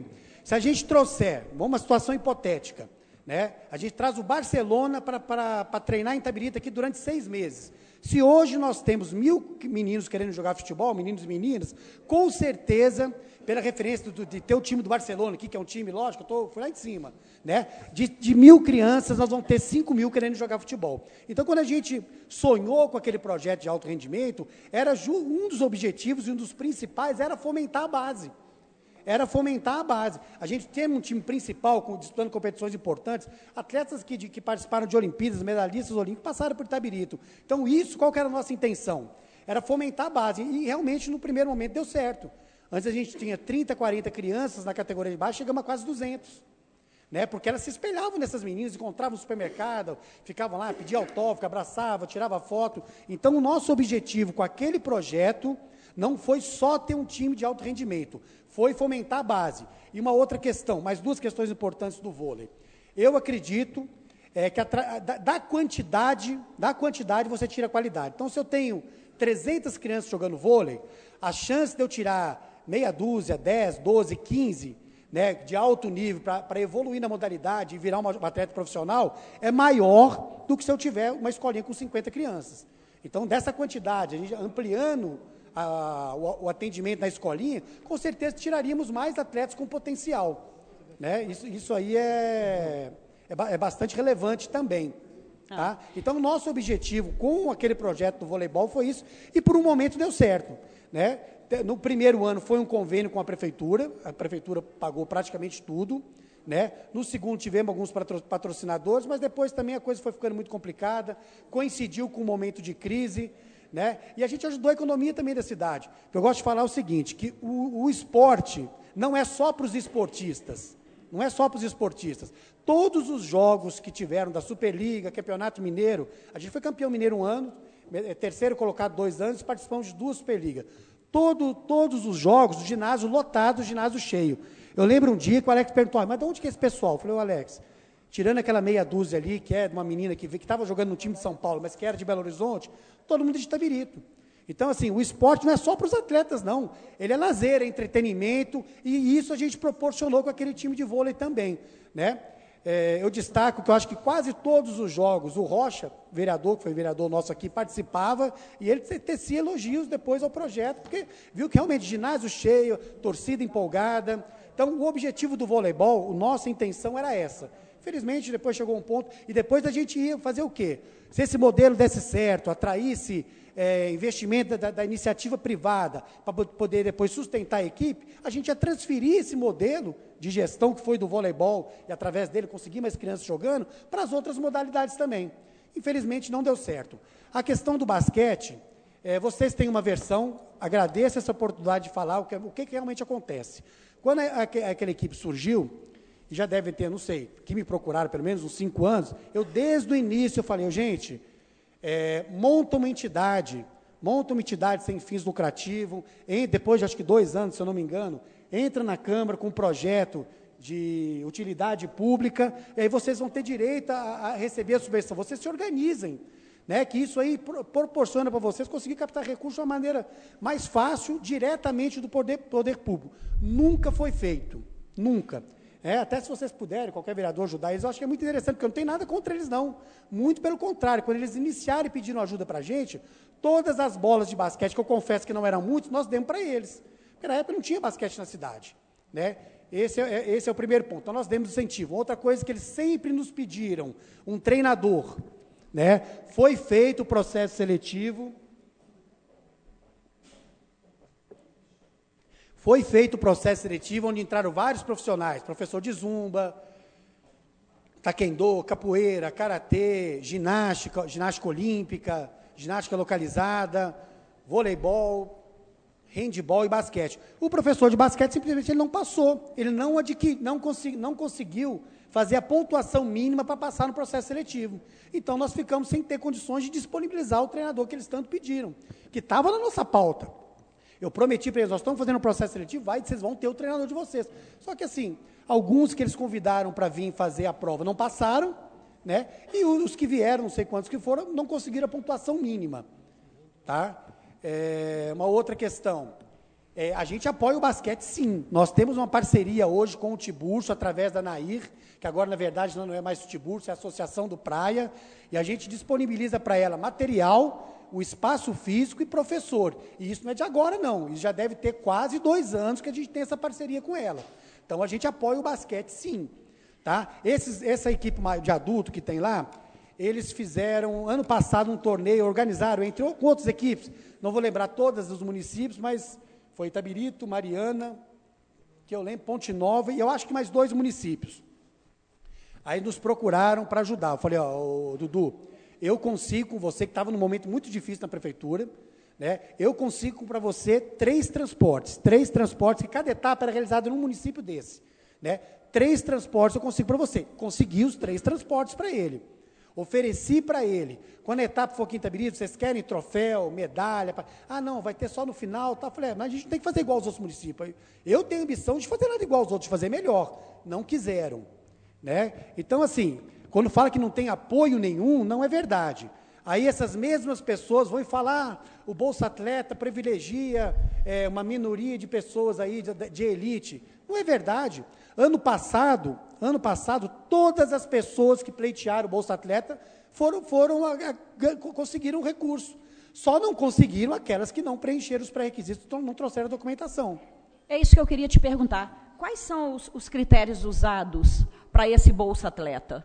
Se a gente trouxer, uma situação hipotética, né? A gente traz o Barcelona para treinar em Itabirito aqui durante seis meses. Se hoje nós temos mil meninos querendo jogar futebol, meninos e meninas, com certeza, pela referência do, de ter o time do Barcelona aqui, que é um time, lógico, eu tô, fui lá em cima, né? De, de mil crianças, nós vamos ter cinco mil querendo jogar futebol. Então, quando a gente sonhou com aquele projeto de alto rendimento, era um dos objetivos e um dos principais era fomentar a base. Era fomentar a base. A gente tem um time principal, com, disputando competições importantes, atletas que, de, que participaram de Olimpíadas, medalhistas olímpicos, passaram por Itabirito. Então, isso, qual que era a nossa intenção? Era fomentar a base. E, realmente, no primeiro momento, deu certo. Antes, a gente tinha trinta, quarenta crianças na categoria de base, chegamos a quase duzentos. Né? Porque elas se espelhavam nessas meninas, encontravam no supermercado, ficavam lá, pediam autógrafo, abraçavam, tiravam foto. Então, o nosso objetivo com aquele projeto não foi só ter um time de alto rendimento, foi fomentar a base. E uma outra questão, mais duas questões importantes do vôlei. Eu acredito é, que a, da, da quantidade, da quantidade você tira a qualidade. Então, se eu tenho trezentas crianças jogando vôlei, a chance de eu tirar meia dúzia, dez, doze, quinze, né, de alto nível para evoluir na modalidade e virar uma, uma atleta profissional é maior do que se eu tiver uma escolinha com cinquenta crianças. Então, dessa quantidade, a gente ampliando A, o, o atendimento na escolinha, com certeza tiraríamos mais atletas com potencial. Né? Isso, isso aí é, é, é bastante relevante também. Ah. Tá? Então, o nosso objetivo com aquele projeto do voleibol foi isso, e por um momento deu certo. Né? No primeiro ano foi um convênio com a prefeitura, a prefeitura pagou praticamente tudo. Né? No segundo tivemos alguns patrocinadores, mas depois também a coisa foi ficando muito complicada, coincidiu com um momento de crise. Né? E a gente ajudou a economia também da cidade. Eu gosto de falar o seguinte, que o, o esporte não é só para os esportistas, não é só para os esportistas. Todos os jogos que tiveram da Superliga, Campeonato Mineiro, a gente foi campeão mineiro um ano, terceiro colocado dois anos, participamos de duas Superligas. Todo, todos os jogos, o ginásio lotado, o ginásio cheio. Eu lembro um dia que o Alex perguntou, mas de onde que é esse pessoal? Eu falei, ô Alex, tirando aquela meia dúzia ali, que é de uma menina que estava jogando no time de São Paulo, mas que era de Belo Horizonte, todo mundo é de Itabirito. Então, assim, o esporte não é só para os atletas, não. Ele é lazer, é entretenimento, e isso a gente proporcionou com aquele time de vôlei também. Né? É, eu destaco que eu acho que quase todos os jogos, o Rocha, vereador, que foi vereador nosso aqui, participava, e ele tecia elogios depois ao projeto, porque viu que realmente ginásio cheio, torcida empolgada. Então, o objetivo do voleibol, a nossa intenção era essa. Infelizmente, depois chegou um ponto, e depois a gente ia fazer o quê? Se esse modelo desse certo, atraísse é, investimento da, da iniciativa privada, para poder depois sustentar a equipe, a gente ia transferir esse modelo de gestão que foi do voleibol, e através dele conseguir mais crianças jogando, para as outras modalidades também. Infelizmente, não deu certo. A questão do basquete, é, vocês têm uma versão, agradeço essa oportunidade de falar o que, o que realmente acontece. Quando a, a, aquela equipe surgiu, e já devem ter, não sei, que me procuraram pelo menos uns cinco anos, eu desde o início eu falei, gente, é, monta uma entidade, monta uma entidade sem fins lucrativos, em, depois de acho que dois anos, se eu não me engano, entra na Câmara com um projeto de utilidade pública, e aí vocês vão ter direito a, a receber a subvenção, vocês se organizem, né, que isso aí pro, proporciona para vocês conseguir captar recursos de uma maneira mais fácil, diretamente do poder, poder público. Nunca foi feito, nunca. É, até se vocês puderem, qualquer vereador ajudar eles, eu acho que é muito interessante, porque eu não tenho nada contra eles, não. Muito pelo contrário, quando eles iniciaram e pediram ajuda para a gente, todas as bolas de basquete, que eu confesso que não eram muitas, nós demos para eles. Porque na época não tinha basquete na cidade. Né? Esse, é, esse é o primeiro ponto. Então, nós demos incentivo. Outra coisa que eles sempre nos pediram, um treinador. Né? Foi feito o processo seletivo. Foi feito o processo seletivo, onde entraram vários profissionais, professor de zumba, taekwondo, capoeira, karatê, ginástica, ginástica olímpica, ginástica localizada, voleibol, handebol e basquete. O professor de basquete simplesmente ele não passou, ele não, adquir, não, consegui, não conseguiu fazer a pontuação mínima para passar no processo seletivo. Então, nós ficamos sem ter condições de disponibilizar o treinador que eles tanto pediram, que estava na nossa pauta. Eu prometi para eles, nós estamos fazendo um processo seletivo, vai, vocês vão ter o treinador de vocês. Só que assim, alguns que eles convidaram para vir fazer a prova não passaram, né? E os que vieram, não sei quantos que foram, não conseguiram a pontuação mínima. Tá? É, uma outra questão, É, a gente apoia o basquete, sim. Nós temos uma parceria hoje com o Tiburcio, através da Nair, que agora, na verdade, não é mais o Tiburcio, é a Associação do Praia, e a gente disponibiliza para ela material, o espaço físico e professor. E isso não é de agora, não. Isso já deve ter quase dois anos que a gente tem essa parceria com ela. Então, a gente apoia o basquete, sim. Tá? Esses, essa equipe de adulto que tem lá, eles fizeram, ano passado, um torneio, organizaram, entre com outras equipes, não vou lembrar todas dos municípios, mas foi Itabirito, Mariana, que eu lembro, Ponte Nova, e eu acho que mais dois municípios. Aí nos procuraram para ajudar. Eu falei, ó, Dudu, eu consigo com você, que estava num momento muito difícil na prefeitura, né, eu consigo para você três transportes, três transportes, que cada etapa era realizada num município desse. Né, três transportes eu consigo para você. Consegui os três transportes para ele. Ofereci para ele. Quando a etapa for Quinta Birito, vocês querem troféu, medalha? Pra... Ah, não, vai ter só no final. Tá? Eu falei, é, mas a gente não tem que fazer igual aos outros municípios. Eu tenho a ambição de fazer nada igual aos outros, de fazer melhor. Não quiseram. Né? Então, assim, quando fala que não tem apoio nenhum, não é verdade. Aí essas mesmas pessoas vão falar, ah, o Bolsa Atleta privilegia é, uma minoria de pessoas aí de, de elite. Não é verdade. Ano passado, ano passado, todas as pessoas que pleitearam o Bolsa Atleta foram, foram a, a, conseguiram recurso. Só não conseguiram aquelas que não preencheram os pré-requisitos, não trouxeram a documentação. É isso que eu queria te perguntar. Quais são os, os critérios usados para esse Bolsa Atleta?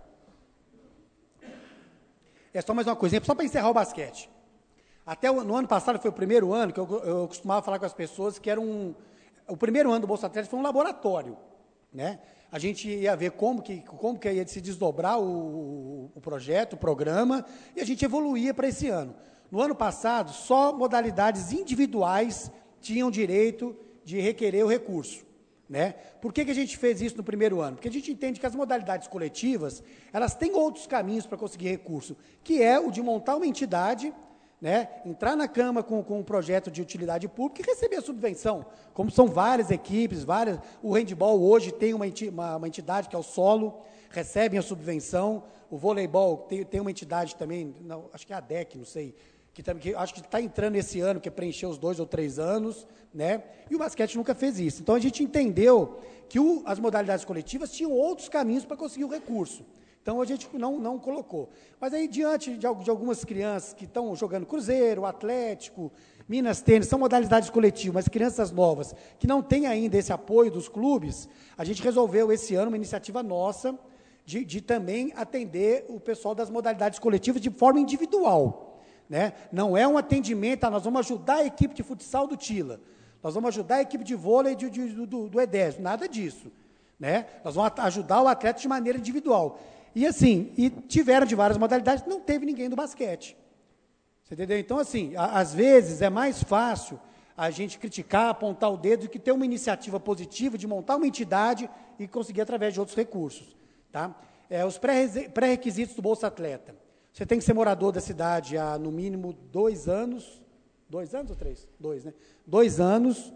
É só mais uma coisinha, só para encerrar o basquete. Até o, no ano passado, foi o primeiro ano que eu, eu costumava falar com as pessoas que era um... O primeiro ano do Bolsa Atleta foi um laboratório. Né? A gente ia ver como que, como que ia se desdobrar o, o projeto, o programa, e a gente evoluía para esse ano. No ano passado, só modalidades individuais tinham direito de requerer o recurso. Né? Por que, que a gente fez isso no primeiro ano? Porque a gente entende que as modalidades coletivas, elas têm outros caminhos para conseguir recurso, que é o de montar uma entidade, né, entrar na Câmara com, com um projeto de utilidade pública e receber a subvenção. Como são várias equipes, várias, o handball hoje tem uma, uma, uma entidade que é o Solo, recebem a subvenção, o voleibol tem, tem uma entidade também, não, acho que é a D E C, não sei, que, que acho que está entrando esse ano, que é preencher os dois ou três anos, né? E o basquete nunca fez isso. Então, a gente entendeu que o, as modalidades coletivas tinham outros caminhos para conseguir o recurso. Então, a gente não, não colocou. Mas aí, diante de, de algumas crianças que estão jogando Cruzeiro, Atlético, Minas Tênis, são modalidades coletivas, mas crianças novas, que não têm ainda esse apoio dos clubes, a gente resolveu esse ano uma iniciativa nossa de, de também atender o pessoal das modalidades coletivas de forma individual. Né? Não é um atendimento, ah, nós vamos ajudar a equipe de futsal do Tila, nós vamos ajudar a equipe de vôlei de, de, do, do Edésio, nada disso. Né? Nós vamos ajudar o atleta de maneira individual. E assim, e tiveram de várias modalidades, não teve ninguém do basquete. Você entendeu? Então, assim, a, às vezes é mais fácil a gente criticar, apontar o dedo, do que ter uma iniciativa positiva de montar uma entidade e conseguir através de outros recursos. Tá? É, os pré-requisitos do Bolsa Atleta. Você tem que ser morador da cidade há, no mínimo, dois anos. Dois anos ou três? Dois, né? Dois anos.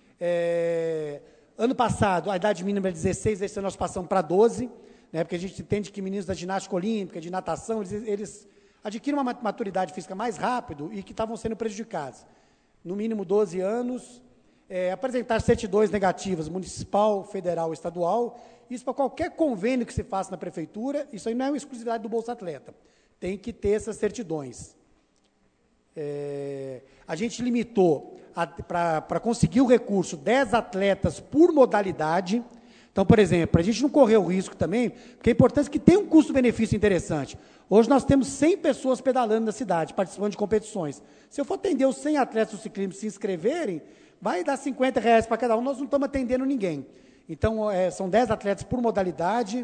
É, ano passado, a idade mínima é dezesseis, esse ano nós passamos para doze, né, porque a gente entende que meninos da ginástica olímpica, de natação, eles, eles adquirem uma maturidade física mais rápido e que estavam sendo prejudicados. No mínimo doze anos, é, apresentar certidões negativas, municipal, federal, estadual, isso para qualquer convênio que se faça na prefeitura, isso aí não é uma exclusividade do Bolsa Atleta. Tem que ter essas certidões. É, a gente limitou, para conseguir o recurso, dez atletas por modalidade. Então, por exemplo, para a gente não correr o risco também, porque é importante que tenha um custo-benefício interessante. Hoje nós temos cem pessoas pedalando na cidade, participando de competições. Se eu for atender os cem atletas do ciclismo se inscreverem, vai dar cinquenta reais para cada um, nós não estamos atendendo ninguém. Então, é, são dez atletas por modalidade.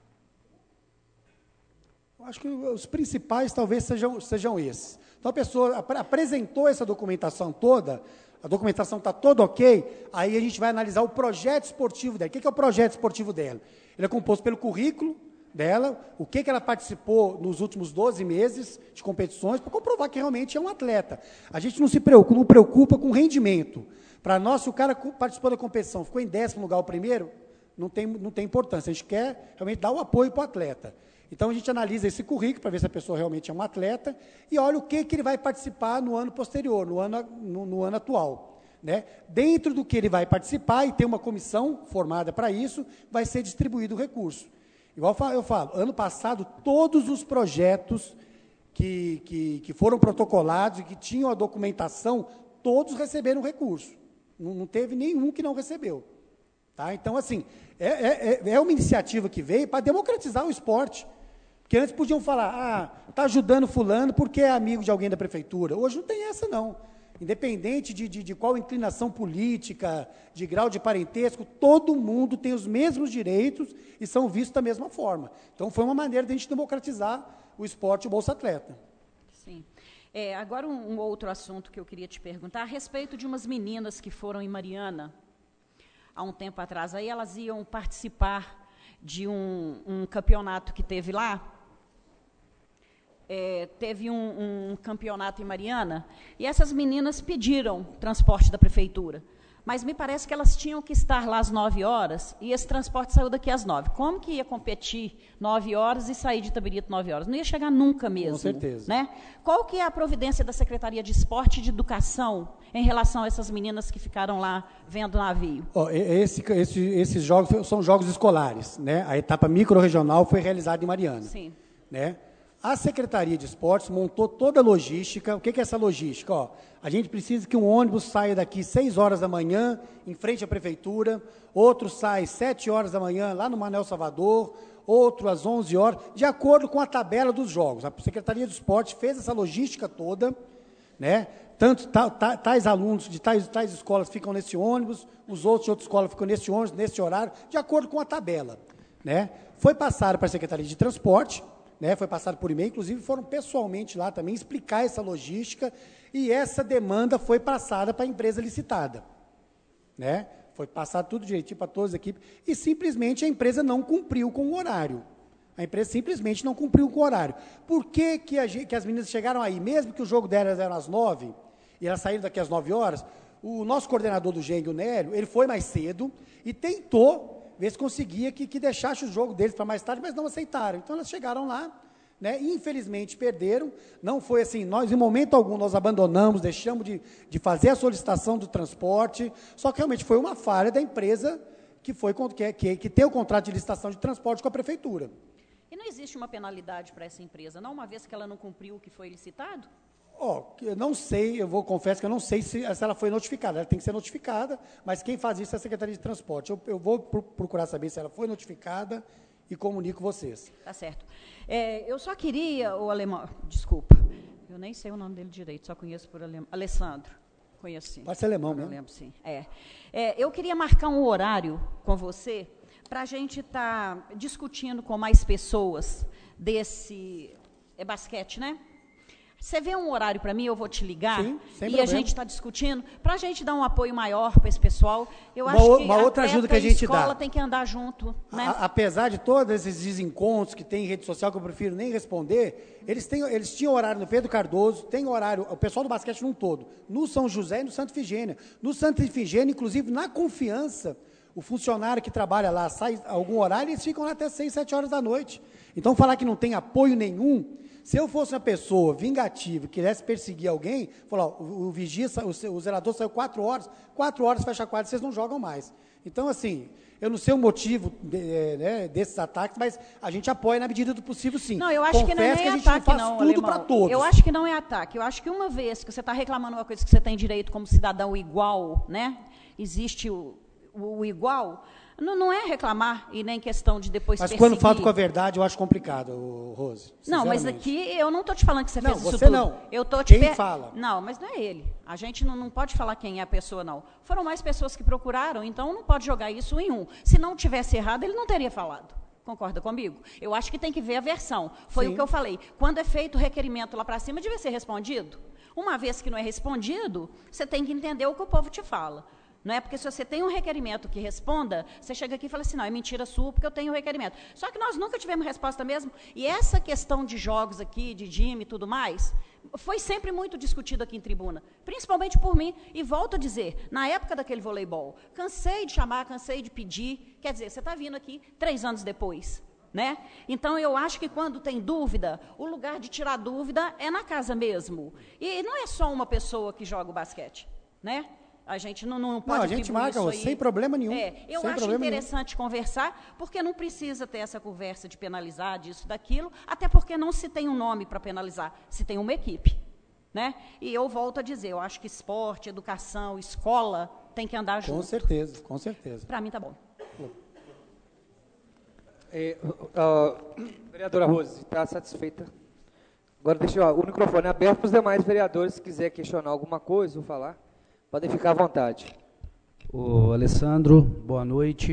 Acho que os principais talvez sejam, sejam esses. Então, a pessoa ap apresentou essa documentação toda, a documentação está toda ok, aí a gente vai analisar o projeto esportivo dela. O que é o projeto esportivo dela? Ele é composto pelo currículo dela, o que, que ela participou nos últimos doze meses de competições, para comprovar que realmente é um atleta. A gente não se preocupa, não preocupa com rendimento. Para nós, se o cara participou da competição, ficou em décimo lugar o primeiro, não tem, não tem importância. A gente quer realmente dar o apoio para o atleta. Então, a gente analisa esse currículo para ver se a pessoa realmente é um atleta e olha o que, que ele vai participar no ano posterior, no ano, no, no ano atual. né? Dentro do que ele vai participar, e tem uma comissão formada para isso, vai ser distribuído o recurso. Igual eu falo, ano passado, todos os projetos que, que, que foram protocolados e que tinham a documentação, todos receberam recurso. Não, não teve nenhum que não recebeu. Tá? Então, assim, é, é, é uma iniciativa que veio para democratizar o esporte. Porque antes podiam falar, ah, está ajudando fulano porque é amigo de alguém da prefeitura. Hoje não tem essa, não. Independente de, de, de qual inclinação política, de grau de parentesco, todo mundo tem os mesmos direitos e são vistos da mesma forma. Então, foi uma maneira de a gente democratizar o esporte e o Bolsa Atleta. Sim. É, agora, um, um outro assunto que eu queria te perguntar, a respeito de umas meninas que foram em Mariana, há um tempo atrás, aí elas iam participar de um, um campeonato que teve lá. É, teve um, um campeonato em Mariana, e essas meninas pediram transporte da prefeitura, mas me parece que elas tinham que estar lá às nove horas, e esse transporte saiu daqui às nove. Como que ia competir nove horas e sair de Itabirito nove horas? Não ia chegar nunca mesmo. Com certeza. Né? Qual que é a providência da Secretaria de Esporte e de Educação em relação a essas meninas que ficaram lá vendo o navio? Oh, esse, esse, esses jogos são jogos escolares, né? A etapa microrregional foi realizada em Mariana. Sim. Né? A Secretaria de Esportes montou toda a logística. O que é essa logística? Ó, a gente precisa que um ônibus saia daqui seis horas da manhã, em frente à prefeitura, outro sai sete horas da manhã, lá no Manuel Salvador, outro às onze horas, de acordo com a tabela dos jogos. A Secretaria de Esportes fez essa logística toda, né? Tanto ta, ta, tais alunos de tais, tais escolas ficam nesse ônibus, os outros de outra escola ficam nesse ônibus, nesse horário, de acordo com a tabela. Né? Foi passado para a Secretaria de Transporte, né, foi passado por e-mail, inclusive foram pessoalmente lá também explicar essa logística, e essa demanda foi passada para a empresa licitada. Né? Foi passado tudo direitinho para todas as equipes, e simplesmente a empresa não cumpriu com o horário. A empresa simplesmente não cumpriu com o horário. Por que, que, a, que as meninas chegaram aí? Mesmo que o jogo delas era às nove, e elas saíram daqui às nove horas, o nosso coordenador do G E N, o Nélio, ele foi mais cedo e tentou ver se conseguia que, que deixasse o jogo deles para mais tarde, mas não aceitaram. Então, elas chegaram lá, né, e infelizmente perderam. Não foi assim, nós, em momento algum, nós abandonamos, deixamos de, de fazer a solicitação do transporte, só que realmente foi uma falha da empresa que, foi, que, que, que tem o contrato de licitação de transporte com a prefeitura. E não existe uma penalidade para essa empresa, não, uma vez que ela não cumpriu o que foi licitado? Oh, eu não sei, eu vou confesso que eu não sei se, se ela foi notificada. Ela tem que ser notificada, mas quem faz isso é a Secretaria de Transporte. Eu, eu vou pro, procurar saber se ela foi notificada e comunico vocês. Tá certo. É, eu só queria, o alemão, desculpa, eu nem sei o nome dele direito, só conheço por alemão. Alessandro, conheço sim. Pode ser alemão eu mesmo. Lembro, sim. É. É, eu queria marcar um horário com você para a gente estar tá discutindo com mais pessoas desse é basquete, né? Você vê um horário para mim, eu vou te ligar. Sim, sem e problema. A gente está discutindo, para a gente dar um apoio maior para esse pessoal. Eu uma acho o, que uma outra ajuda que a gente dá. A escola tem que andar junto. Né? A, apesar de todos esses desencontros que tem em rede social, que eu prefiro nem responder, eles, têm, eles tinham horário no Pedro Cardoso, tem horário, o pessoal do basquete num todo, no São José e no Santa Ifigênia. No Santa Ifigênia, inclusive, na Confiança, o funcionário que trabalha lá sai algum horário e eles ficam lá até seis, sete horas da noite. Então, falar que não tem apoio nenhum. Se eu fosse uma pessoa vingativa e quisesse perseguir alguém, falar, ó, o, o vigia, o, o zelador saiu quatro horas, quatro horas fecha a quadra, vocês não jogam mais. Então, assim, eu não sei o motivo de, é, né, desses ataques, mas a gente apoia na medida do possível, sim. Não, eu acho Confesso que não é que a gente ataque, não faz não, tudo para todos. Eu acho que não é ataque. Eu acho que uma vez que você está reclamando uma coisa que você tem direito como cidadão igual, né? Existe o, o, o igual. Não, não é reclamar e nem questão de depois mas perseguir. Mas quando falta com a verdade, eu acho complicado, Rose. Não, mas aqui eu não estou te falando que você não, fez isso você tudo. Não, eu tô te quem per... fala? Não, mas não é ele. A gente não, não pode falar quem é a pessoa, não. Foram mais pessoas que procuraram, então não pode jogar isso em um. Se não tivesse errado, ele não teria falado. Concorda comigo? Eu acho que tem que ver a versão. Foi Sim. o que eu falei. Quando é feito o requerimento lá para cima, devia ser respondido. Uma vez que não é respondido, você tem que entender o que o povo te fala. Não é porque se você tem um requerimento que responda, você chega aqui e fala assim, não, é mentira sua porque eu tenho um requerimento. Só que nós nunca tivemos resposta mesmo. E essa questão de jogos aqui, de G I M e tudo mais, foi sempre muito discutido aqui em tribuna, principalmente por mim. E volto a dizer, na época daquele voleibol, cansei de chamar, cansei de pedir. Quer dizer, você está vindo aqui três anos depois. Né? Então, eu acho que quando tem dúvida, o lugar de tirar dúvida é na casa mesmo. E não é só uma pessoa que joga o basquete. Né? A gente não, não pode Não, a gente marca, isso aí. sem problema nenhum. É, eu sem acho interessante nenhum. conversar, porque não precisa ter essa conversa de penalizar, disso, daquilo, até porque não se tem um nome para penalizar, se tem uma equipe. Né? E eu volto a dizer, eu acho que esporte, educação, escola tem que andar junto. Com certeza, com certeza. Para mim tá bom. É, uh, vereadora Rose, está satisfeita? Agora deixa ó, o microfone aberto para os demais vereadores, se quiser questionar alguma coisa ou falar, podem ficar à vontade. Ô, Alessandro, boa noite.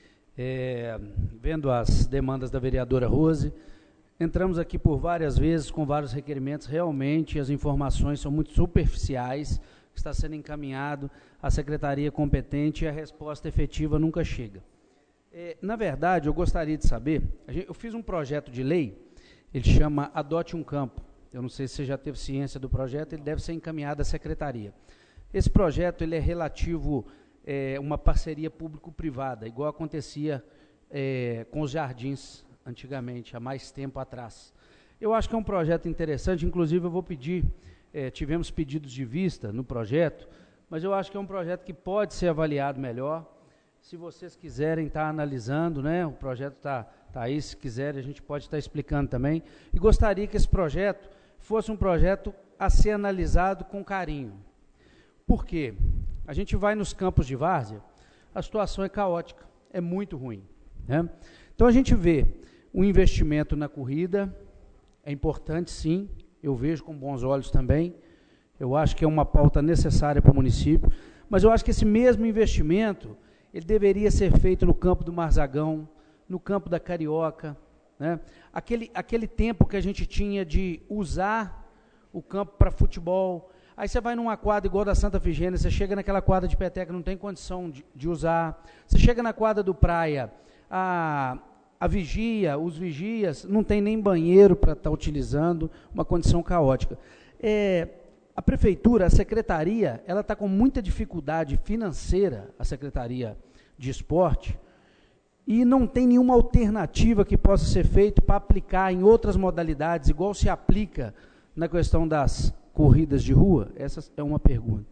É, vendo as demandas da vereadora Rose, entramos aqui por várias vezes com vários requerimentos, realmente as informações são muito superficiais, está sendo encaminhado à secretaria competente e a resposta efetiva nunca chega. É, na verdade, eu gostaria de saber, eu fiz um projeto de lei, ele chama Adote um Campo. Eu não sei se você já teve ciência do projeto, ele deve ser encaminhado à secretaria. Esse projeto ele é relativo a é, uma parceria público-privada, igual acontecia é, com os jardins antigamente, há mais tempo atrás. Eu acho que é um projeto interessante, inclusive eu vou pedir, é, tivemos pedidos de vista no projeto, mas eu acho que é um projeto que pode ser avaliado melhor. Se vocês quiserem estar analisando, né, o projeto está tá aí, se quiserem, a gente pode estar explicando também. E gostaria que esse projeto fosse um projeto a ser analisado com carinho. Por quê? A gente vai nos campos de várzea, a situação é caótica, é muito ruim. Né? Então a gente vê o investimento na corrida, é importante sim, eu vejo com bons olhos também, eu acho que é uma pauta necessária para o município, mas eu acho que esse mesmo investimento, ele deveria ser feito no campo do Marzagão, no campo da Carioca, né? aquele, aquele tempo que a gente tinha de usar o campo para futebol. Aí você vai numa quadra igual da Santa Efigênia, você chega naquela quadra de peteca, não tem condição de, de usar. Você chega na quadra do Praia, a, a vigia, os vigias, não tem nem banheiro para estar utilizando, uma condição caótica. É, a prefeitura, a secretaria, ela está com muita dificuldade financeira, a Secretaria de Esporte, e não tem nenhuma alternativa que possa ser feita para aplicar em outras modalidades, igual se aplica na questão das corridas de rua? Essa é uma pergunta.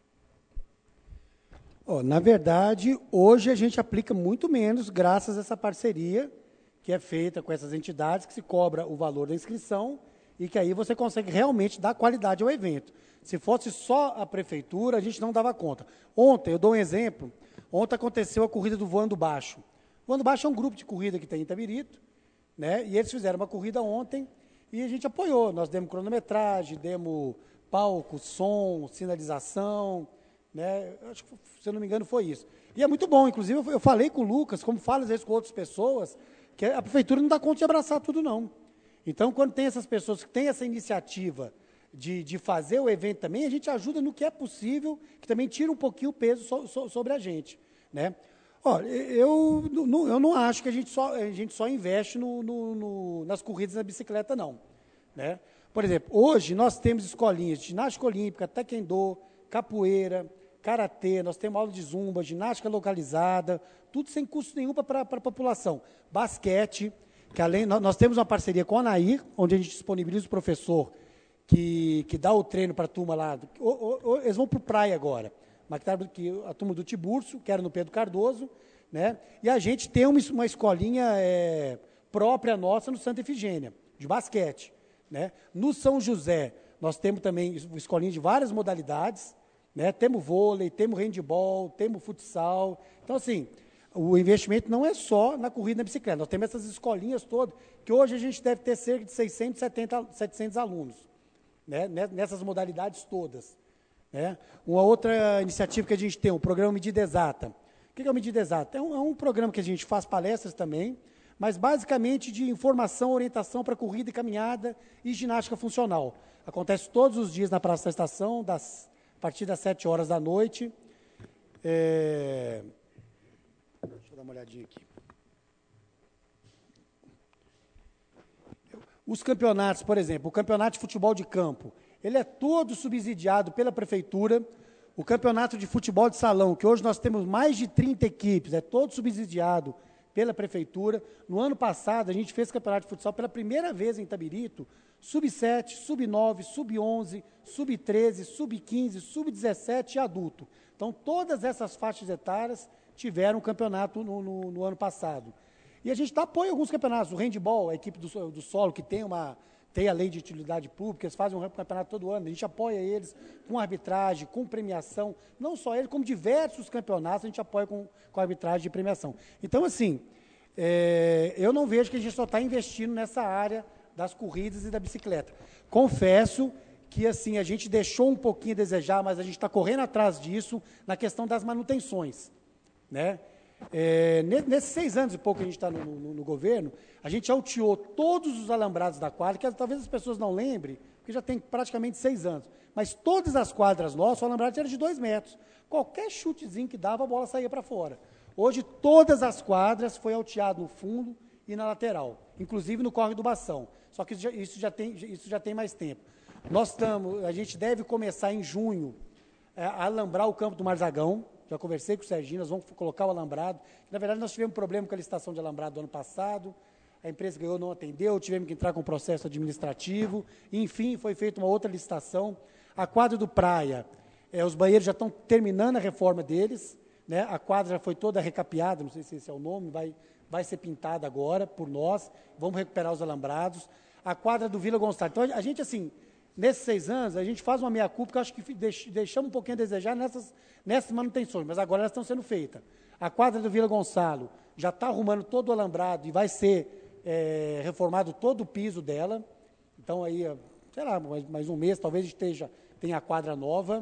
Oh, na verdade, hoje a gente aplica muito menos, graças a essa parceria que é feita com essas entidades, que se cobra o valor da inscrição e que aí você consegue realmente dar qualidade ao evento. Se fosse só a prefeitura, a gente não dava conta. Ontem, eu dou um exemplo, ontem aconteceu a corrida do Voando Baixo. O Voando Baixo é um grupo de corrida que tem em Itabirito, né? E eles fizeram uma corrida ontem e a gente apoiou. Nós demos cronometragem, demos palco, som, sinalização, né? Acho que, se eu não me engano, foi isso. E é muito bom, inclusive, eu falei com o Lucas, como falo às vezes com outras pessoas, que a prefeitura não dá conta de abraçar tudo, não. Então, quando tem essas pessoas que têm essa iniciativa de, de fazer o evento também, a gente ajuda no que é possível, que também tira um pouquinho o peso so, so, sobre a gente. Né? Olha, eu não, eu não acho que a gente só, a gente só investe no, no, no, nas corridas na bicicleta, não. Né? Por exemplo, hoje nós temos escolinhas de ginástica olímpica, taekwondo, capoeira, karatê, nós temos aula de zumba, ginástica localizada, tudo sem custo nenhum para a população. Basquete, que além, nós, nós temos uma parceria com a Anair, onde a gente disponibiliza o professor que, que dá o treino para a turma lá. O, o, o, eles vão para o praia agora, mas que, a turma do Tiburcio, que era no Pedro Cardoso, né? E a gente tem uma, uma escolinha é, própria nossa no Santa Efigênia, de basquete. Né? No São José, nós temos também escolinha de várias modalidades, né? Temos vôlei, temos handebol, temos futsal. Então, assim, o investimento não é só na corrida na bicicleta. Nós temos essas escolinhas todas, que hoje a gente deve ter cerca de seiscentos, setenta, setecentos alunos, né? Nessas modalidades todas. Né? Uma outra iniciativa que a gente tem, o programa Medida Exata. O que é o Medida Exata? É um, é um programa que a gente faz palestras também, mas basicamente de informação, orientação para corrida e caminhada e ginástica funcional. Acontece todos os dias na Praça da Estação, das, a partir das sete horas da noite. É... Deixa eu dar uma olhadinha aqui. Os campeonatos, por exemplo, o campeonato de futebol de campo, ele é todo subsidiado pela prefeitura. O campeonato de futebol de salão, que hoje nós temos mais de trinta equipes, é todo subsidiado pela Prefeitura. No ano passado, a gente fez campeonato de futsal pela primeira vez em Itabirito, sub sete, sub nove, sub onze, sub treze, sub quinze, sub dezessete e adulto. Então, todas essas faixas etárias tiveram campeonato no, no, no ano passado. E a gente dá apoio a alguns campeonatos. O handball, a equipe do, do solo, que tem, uma, tem a lei de utilidade pública, eles fazem um campeonato todo ano. A gente apoia eles com arbitragem, com premiação. Não só eles, como diversos campeonatos, a gente apoia com, com arbitragem e premiação. Então, assim, é, eu não vejo que a gente só está investindo nessa área das corridas e da bicicleta. Confesso que, assim, a gente deixou um pouquinho a desejar, mas a gente está correndo atrás disso na questão das manutenções, né? É, nesses seis anos e pouco que a gente está no, no, no governo, a gente alteou todos os alambrados da quadra, que talvez as pessoas não lembrem, porque já tem praticamente seis anos, mas todas as quadras nossas, o alambrado era de dois metros. Qualquer chutezinho que dava, a bola saía para fora. Hoje, todas as quadras foi alteado no fundo e na lateral, inclusive no Córrego do Bação. Só que isso já, isso já, tem, isso já tem mais tempo. Nós estamos, a gente deve começar em junho é, a alambrar o campo do Marzagão. Já conversei com o Serginho, nós vamos colocar o alambrado. Na verdade, nós tivemos um problema com a licitação de alambrado do ano passado, a empresa ganhou, não atendeu, tivemos que entrar com um processo administrativo, enfim, foi feita uma outra licitação. A quadra do Praia, é, os banheiros já estão terminando a reforma deles, né? A quadra já foi toda recapeada, não sei se esse é o nome, vai, vai ser pintada agora por nós, vamos recuperar os alambrados. A quadra do Vila Gonçalves. Então, a gente, assim, nesses seis anos, a gente faz uma meia-culpa, que eu acho que deixamos um pouquinho a desejar nessas, nessas manutenções, mas agora elas estão sendo feitas. A quadra do Vila Gonçalo já está arrumando todo o alambrado e vai ser é, reformado todo o piso dela. Então, aí, sei lá, mais, mais um mês, talvez esteja, tenha a quadra nova.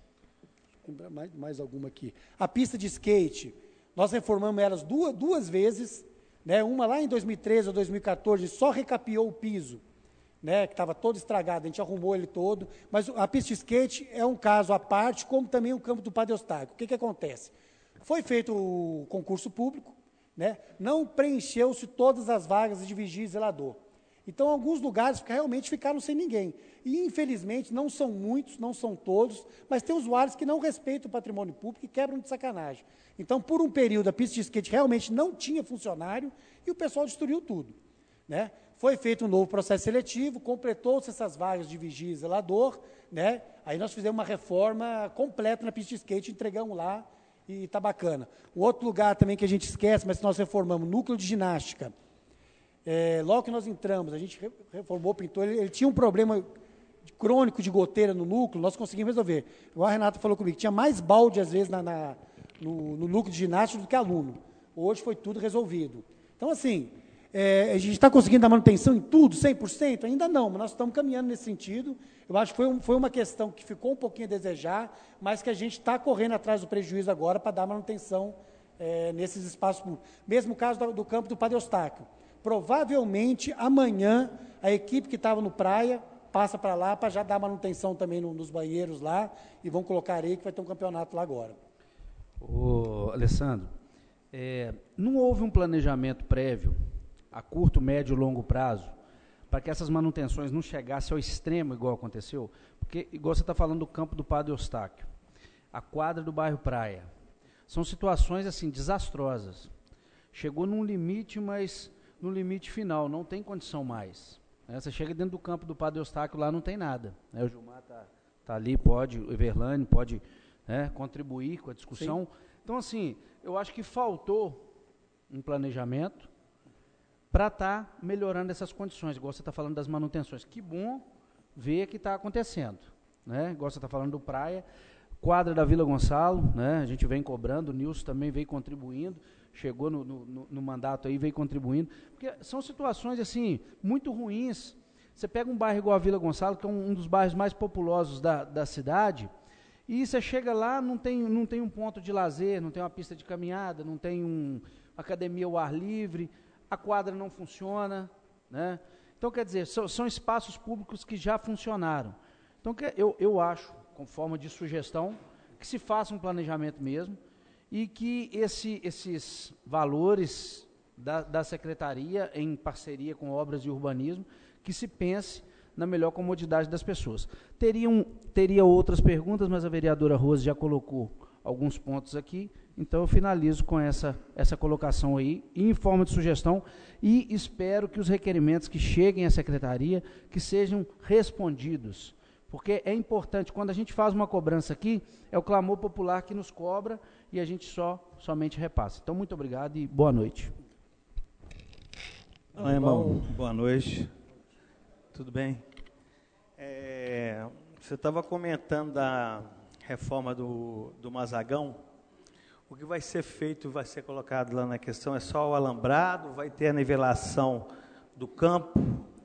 Mais, mais alguma aqui. A pista de skate, nós reformamos elas duas, duas vezes, né? Uma lá em dois mil e treze ou dois mil e quatorze, só recapeou o piso, né, que estava todo estragado, a gente arrumou ele todo, mas a pista de skate é um caso à parte, como também o campo do Padre Eustáquio. O que, que acontece? Foi feito o concurso público, né, não preencheu-se todas as vagas de vigia e zelador. Então, alguns lugares realmente ficaram sem ninguém. E, infelizmente, não são muitos, não são todos, mas tem usuários que não respeitam o patrimônio público e quebram de sacanagem. Então, por um período, a pista de skate realmente não tinha funcionário e o pessoal destruiu tudo, né? Foi feito um novo processo seletivo, completou-se essas vagas de vigia e zelador, né? Aí nós fizemos uma reforma completa na pista de skate, entregamos lá e está bacana. O outro lugar também que a gente esquece, mas que nós reformamos, núcleo de ginástica. É, logo que nós entramos, a gente reformou, pintou, ele, ele tinha um problema crônico de goteira no núcleo, nós conseguimos resolver. Igual a Renata falou comigo, tinha mais balde, às vezes, na, na, no, no núcleo de ginástica do que aluno. Hoje foi tudo resolvido. Então, assim, é, a gente está conseguindo dar manutenção em tudo, cem por cento? Ainda não, mas nós estamos caminhando nesse sentido. Eu acho que foi, um, foi uma questão que ficou um pouquinho a desejar, mas que a gente está correndo atrás do prejuízo agora para dar manutenção é, nesses espaços públicos. Mesmo caso do, do campo do Padre Eustáquio. Provavelmente, amanhã, a equipe que estava no Praia passa para lá para já dar manutenção também no, nos banheiros lá e vão colocar areia que vai ter um campeonato lá agora. Ô, Alessandro, é, não houve um planejamento prévio, a curto, médio e longo prazo, para que essas manutenções não chegassem ao extremo igual aconteceu? Porque, igual você está falando do campo do Padre Eustáquio, a quadra do bairro Praia, são situações assim desastrosas. Chegou num limite, mas no limite final, não tem condição mais. Né? Você chega dentro do campo do Padre Eustáquio, lá não tem nada. Né? O Gilmar está tá ali, pode, o Everlane pode, né, contribuir com a discussão. Sim. Então, assim, eu acho que faltou um planejamento para estar tá melhorando essas condições, igual você está falando das manutenções. Que bom ver que está acontecendo. Né? Igual você está falando do Praia, quadra da Vila Gonçalo, né? A gente vem cobrando, o Nilson também vem contribuindo, chegou no, no, no mandato aí, veio contribuindo, porque são situações, assim, muito ruins. Você pega um bairro igual a Vila Gonçalo, que é um, um dos bairros mais populosos da, da cidade, e você chega lá, não tem, não tem um ponto de lazer, não tem uma pista de caminhada, não tem um, academia ao ar livre, a quadra não funciona, né? Então, quer dizer, são, são espaços públicos que já funcionaram. Então, eu, eu acho, com forma de sugestão, que se faça um planejamento mesmo, e que esse, esses valores da, da Secretaria, em parceria com Obras e Urbanismo, que se pense na melhor comodidade das pessoas. Teriam, teria outras perguntas, mas a vereadora Rose já colocou alguns pontos aqui, Então, eu finalizo com essa, essa colocação aí, em forma de sugestão, e espero que os requerimentos que cheguem à secretaria, que sejam respondidos. Porque é importante, quando a gente faz uma cobrança aqui, é o clamor popular que nos cobra e a gente só, somente repassa. Então, muito obrigado e boa noite. Olá, irmão. Boa noite. Tudo bem? É, você estava comentando da reforma do, do Mazagão. O que vai ser feito, vai ser colocado lá na questão, é só o alambrado, vai ter a nivelação do campo,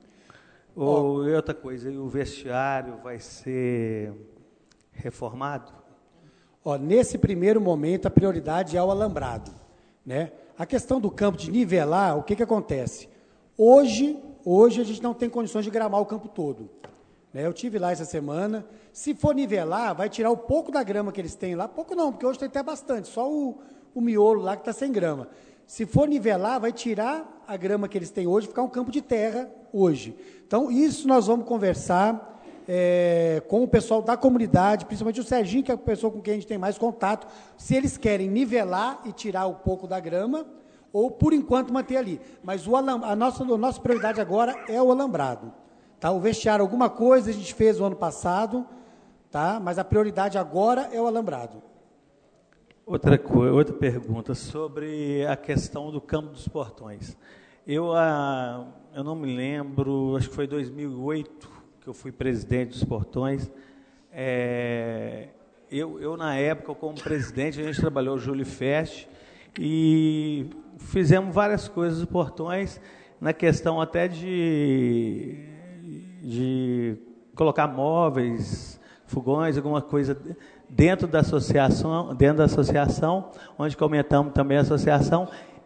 ou oh. outra coisa, e o vestiário vai ser reformado? Oh, nesse primeiro momento, a prioridade é o alambrado, né? A questão do campo, de nivelar, o que, que acontece? Hoje, hoje a gente não tem condições de gramar o campo todo. Né? Eu tive lá essa semana. Se for nivelar, vai tirar o pouco da grama que eles têm lá. Pouco não, porque hoje tem até bastante. Só o, o miolo lá que está sem grama. Se for nivelar, vai tirar a grama que eles têm hoje, ficar um campo de terra hoje. Então, isso nós vamos conversar é, com o pessoal da comunidade, principalmente o Serginho, que é a pessoa com quem a gente tem mais contato, se eles querem nivelar e tirar um pouco da grama, ou, por enquanto, manter ali. Mas o alam, a, nossa, a nossa prioridade agora é o alambrado. Tá? O vestiário, alguma coisa a gente fez o ano passado, tá? Mas a prioridade agora é o alambrado. Outra, coisa, outra pergunta sobre a questão do campo dos portões. Eu, ah, eu não me lembro, acho que foi em dois mil e oito que eu fui presidente dos portões. É, eu, eu, na época, como presidente, a gente trabalhou o Júlio Fest e fizemos várias coisas dos portões, na questão até de... de colocar móveis, fogões, alguma coisa dentro da associação, dentro da associação, onde comentamos também a associação,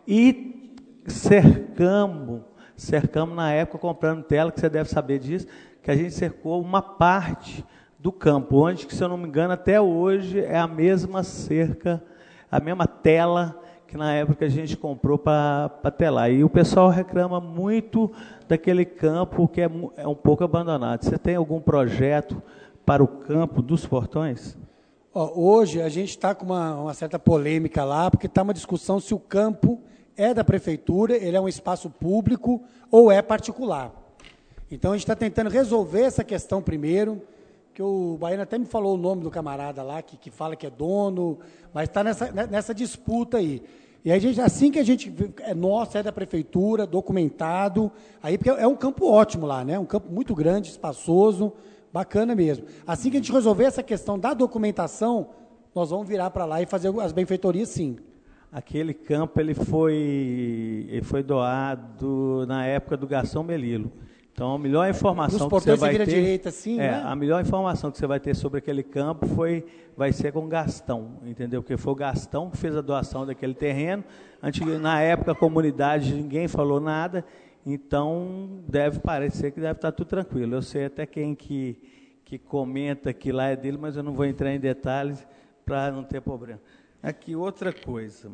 e cercamos, cercamos na época, comprando tela, que você deve saber disso, que a gente cercou uma parte do campo, onde, que, se eu não me engano, até hoje é a mesma cerca, a mesma tela que na época a gente comprou para telar. E o pessoal reclama muito daquele campo que é, é um pouco abandonado. Você tem algum projeto para o campo dos portões? Ó, hoje a gente está com uma, uma certa polêmica lá, porque está uma discussão se o campo é da prefeitura, ele é um espaço público ou é particular. Então a gente está tentando resolver essa questão primeiro, que o Baiano até me falou o nome do camarada lá, que, que fala que é dono, mas está nessa, nessa disputa aí. E aí, a gente, assim que a gente, é nosso, é da prefeitura, documentado, aí, porque é um campo ótimo lá, né? Um campo muito grande, espaçoso, bacana mesmo. Assim que a gente resolver essa questão da documentação, nós vamos virar para lá e fazer as benfeitorias, sim. Aquele campo, ele foi, ele foi doado na época do Gastão Melilo. Então, a melhor informação que você vai ter, direita, assim, é, né? a melhor informação que você vai ter sobre aquele campo foi, vai ser com o Gastão, entendeu? Porque foi o Gastão que fez a doação daquele terreno. Antiga, na época, a comunidade, ninguém falou nada, então deve parecer que deve estar tudo tranquilo. Eu sei até quem que, que comenta que lá é dele, mas eu não vou entrar em detalhes para não ter problema. Aqui, outra coisa,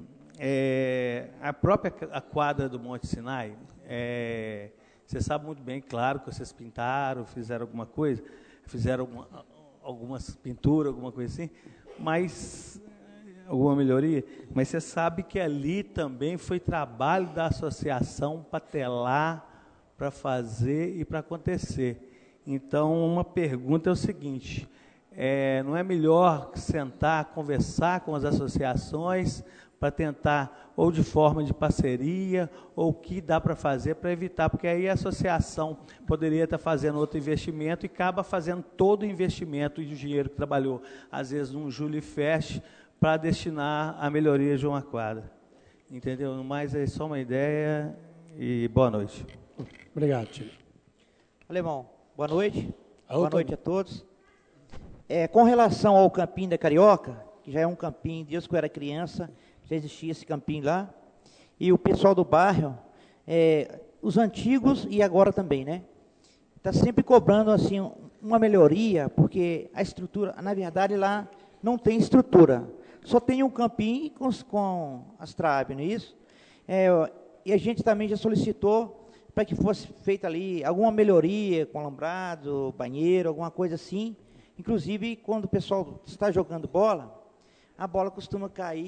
é, a própria a quadra do Monte Sinai, é, você sabe muito bem, claro, que vocês pintaram, fizeram alguma coisa, fizeram alguma, algumas pinturas, alguma coisa assim, mas, alguma melhoria, mas você sabe que ali também foi trabalho da associação para telar, para fazer e para acontecer. Então, uma pergunta é o seguinte, é, não é melhor sentar, conversar com as associações, para tentar, ou de forma de parceria, ou o que dá para fazer para evitar, porque aí a associação poderia estar fazendo outro investimento e acaba fazendo todo o investimento e o dinheiro que trabalhou, às vezes, num Júlio Fest, para destinar à melhoria de uma quadra. Entendeu? No mais, é só uma ideia e boa noite. Obrigado, tio. Alemão, boa noite. A boa outra... noite a todos. É, com relação ao Campinho da Carioca, que já é um campinho, desde que eu era criança, já existia esse campinho lá, e o pessoal do bairro, é, os antigos e agora também, né? Está sempre cobrando, assim, uma melhoria, porque a estrutura, na verdade, lá não tem estrutura, só tem um campinho com, com as traves, não é isso? É, e a gente também já solicitou para que fosse feita ali alguma melhoria, com alambrado, banheiro, alguma coisa assim. Inclusive, quando o pessoal está jogando bola, a bola costuma cair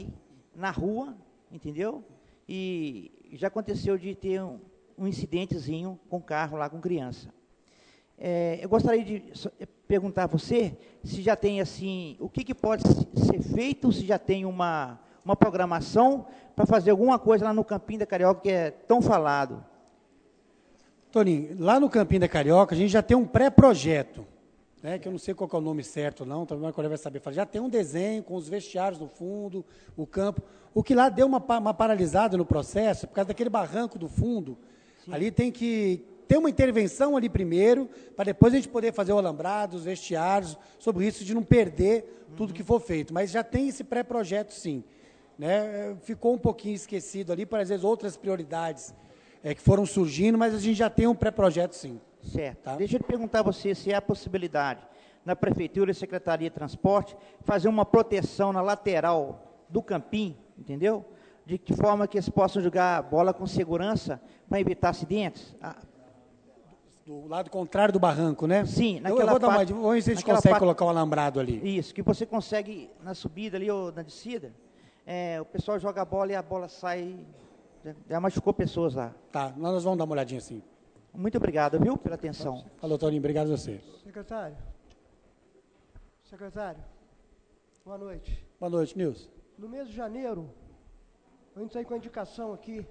na rua, entendeu? E já aconteceu de ter um, um incidentezinho com carro lá com criança. É, eu gostaria de perguntar a você se já tem, assim, o que, que pode ser feito, se já tem uma, uma programação para fazer alguma coisa lá no Campinho da Carioca, que é tão falado. Toninho, lá no Campinho da Carioca, a gente já tem um pré-projeto, né, que eu não sei qual que é o nome certo não, também o colega vai saber falar. Já tem um desenho com os vestiários no fundo, o campo. O que lá deu uma, uma paralisada no processo, por causa daquele barranco do fundo. Sim. Ali tem que ter uma intervenção ali primeiro, para depois a gente poder fazer o alambrado, os vestiários, sobre isso de não perder uhum. tudo que for feito. Mas já tem esse pré-projeto, sim. Né? Ficou um pouquinho esquecido ali, por às vezes outras prioridades é, que foram surgindo, mas a gente já tem um pré-projeto, sim. Certo. Tá? Deixa eu te perguntar a você se há a possibilidade, na Prefeitura e Secretaria de Transporte, fazer uma proteção na lateral do campinho, entendeu? De que forma que eles possam jogar bola com segurança para evitar acidentes. Ah. Do lado contrário do barranco, né? Sim, naquela eu, eu vou dar parte, uma, vamos ver se a gente consegue parte, colocar um alambrado ali. Isso, que você consegue na subida ali ou na descida, é, o pessoal joga a bola e a bola sai, já, já machucou pessoas lá. Tá, nós vamos dar uma olhadinha assim. Muito obrigado, viu, pela atenção. Falou, Toninho, obrigado a você. Secretário. Secretário, boa noite. Boa noite, Nilson. No mês de janeiro, eu entrei com a indicação aqui,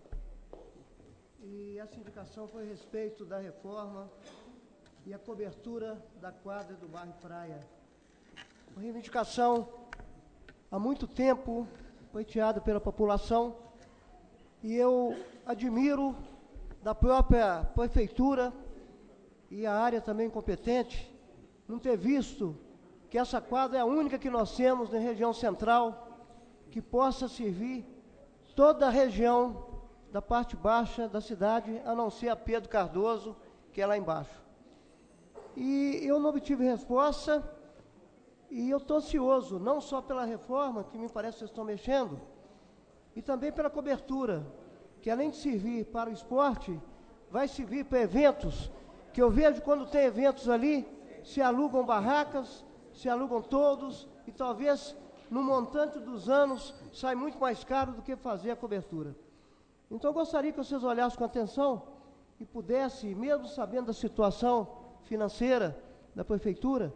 e essa indicação foi a respeito da reforma e a cobertura da quadra do bairro Praia. Uma reivindicação há muito tempo pleiteada pela população, e eu admiro da própria prefeitura e a área também competente não ter visto que essa quadra é a única que nós temos na região central que possa servir toda a região da parte baixa da cidade, a não ser a Pedro Cardoso, que é lá embaixo. E eu não obtive resposta, e eu estou ansioso, não só pela reforma, que me parece que vocês estão mexendo, e também pela cobertura, que além de servir para o esporte, vai servir para eventos, que eu vejo quando tem eventos ali, se alugam barracas, se alugam todos, e talvez no montante dos anos sai muito mais caro do que fazer a cobertura. Então eu gostaria que vocês olhassem com atenção e pudessem, mesmo sabendo da situação financeira da prefeitura,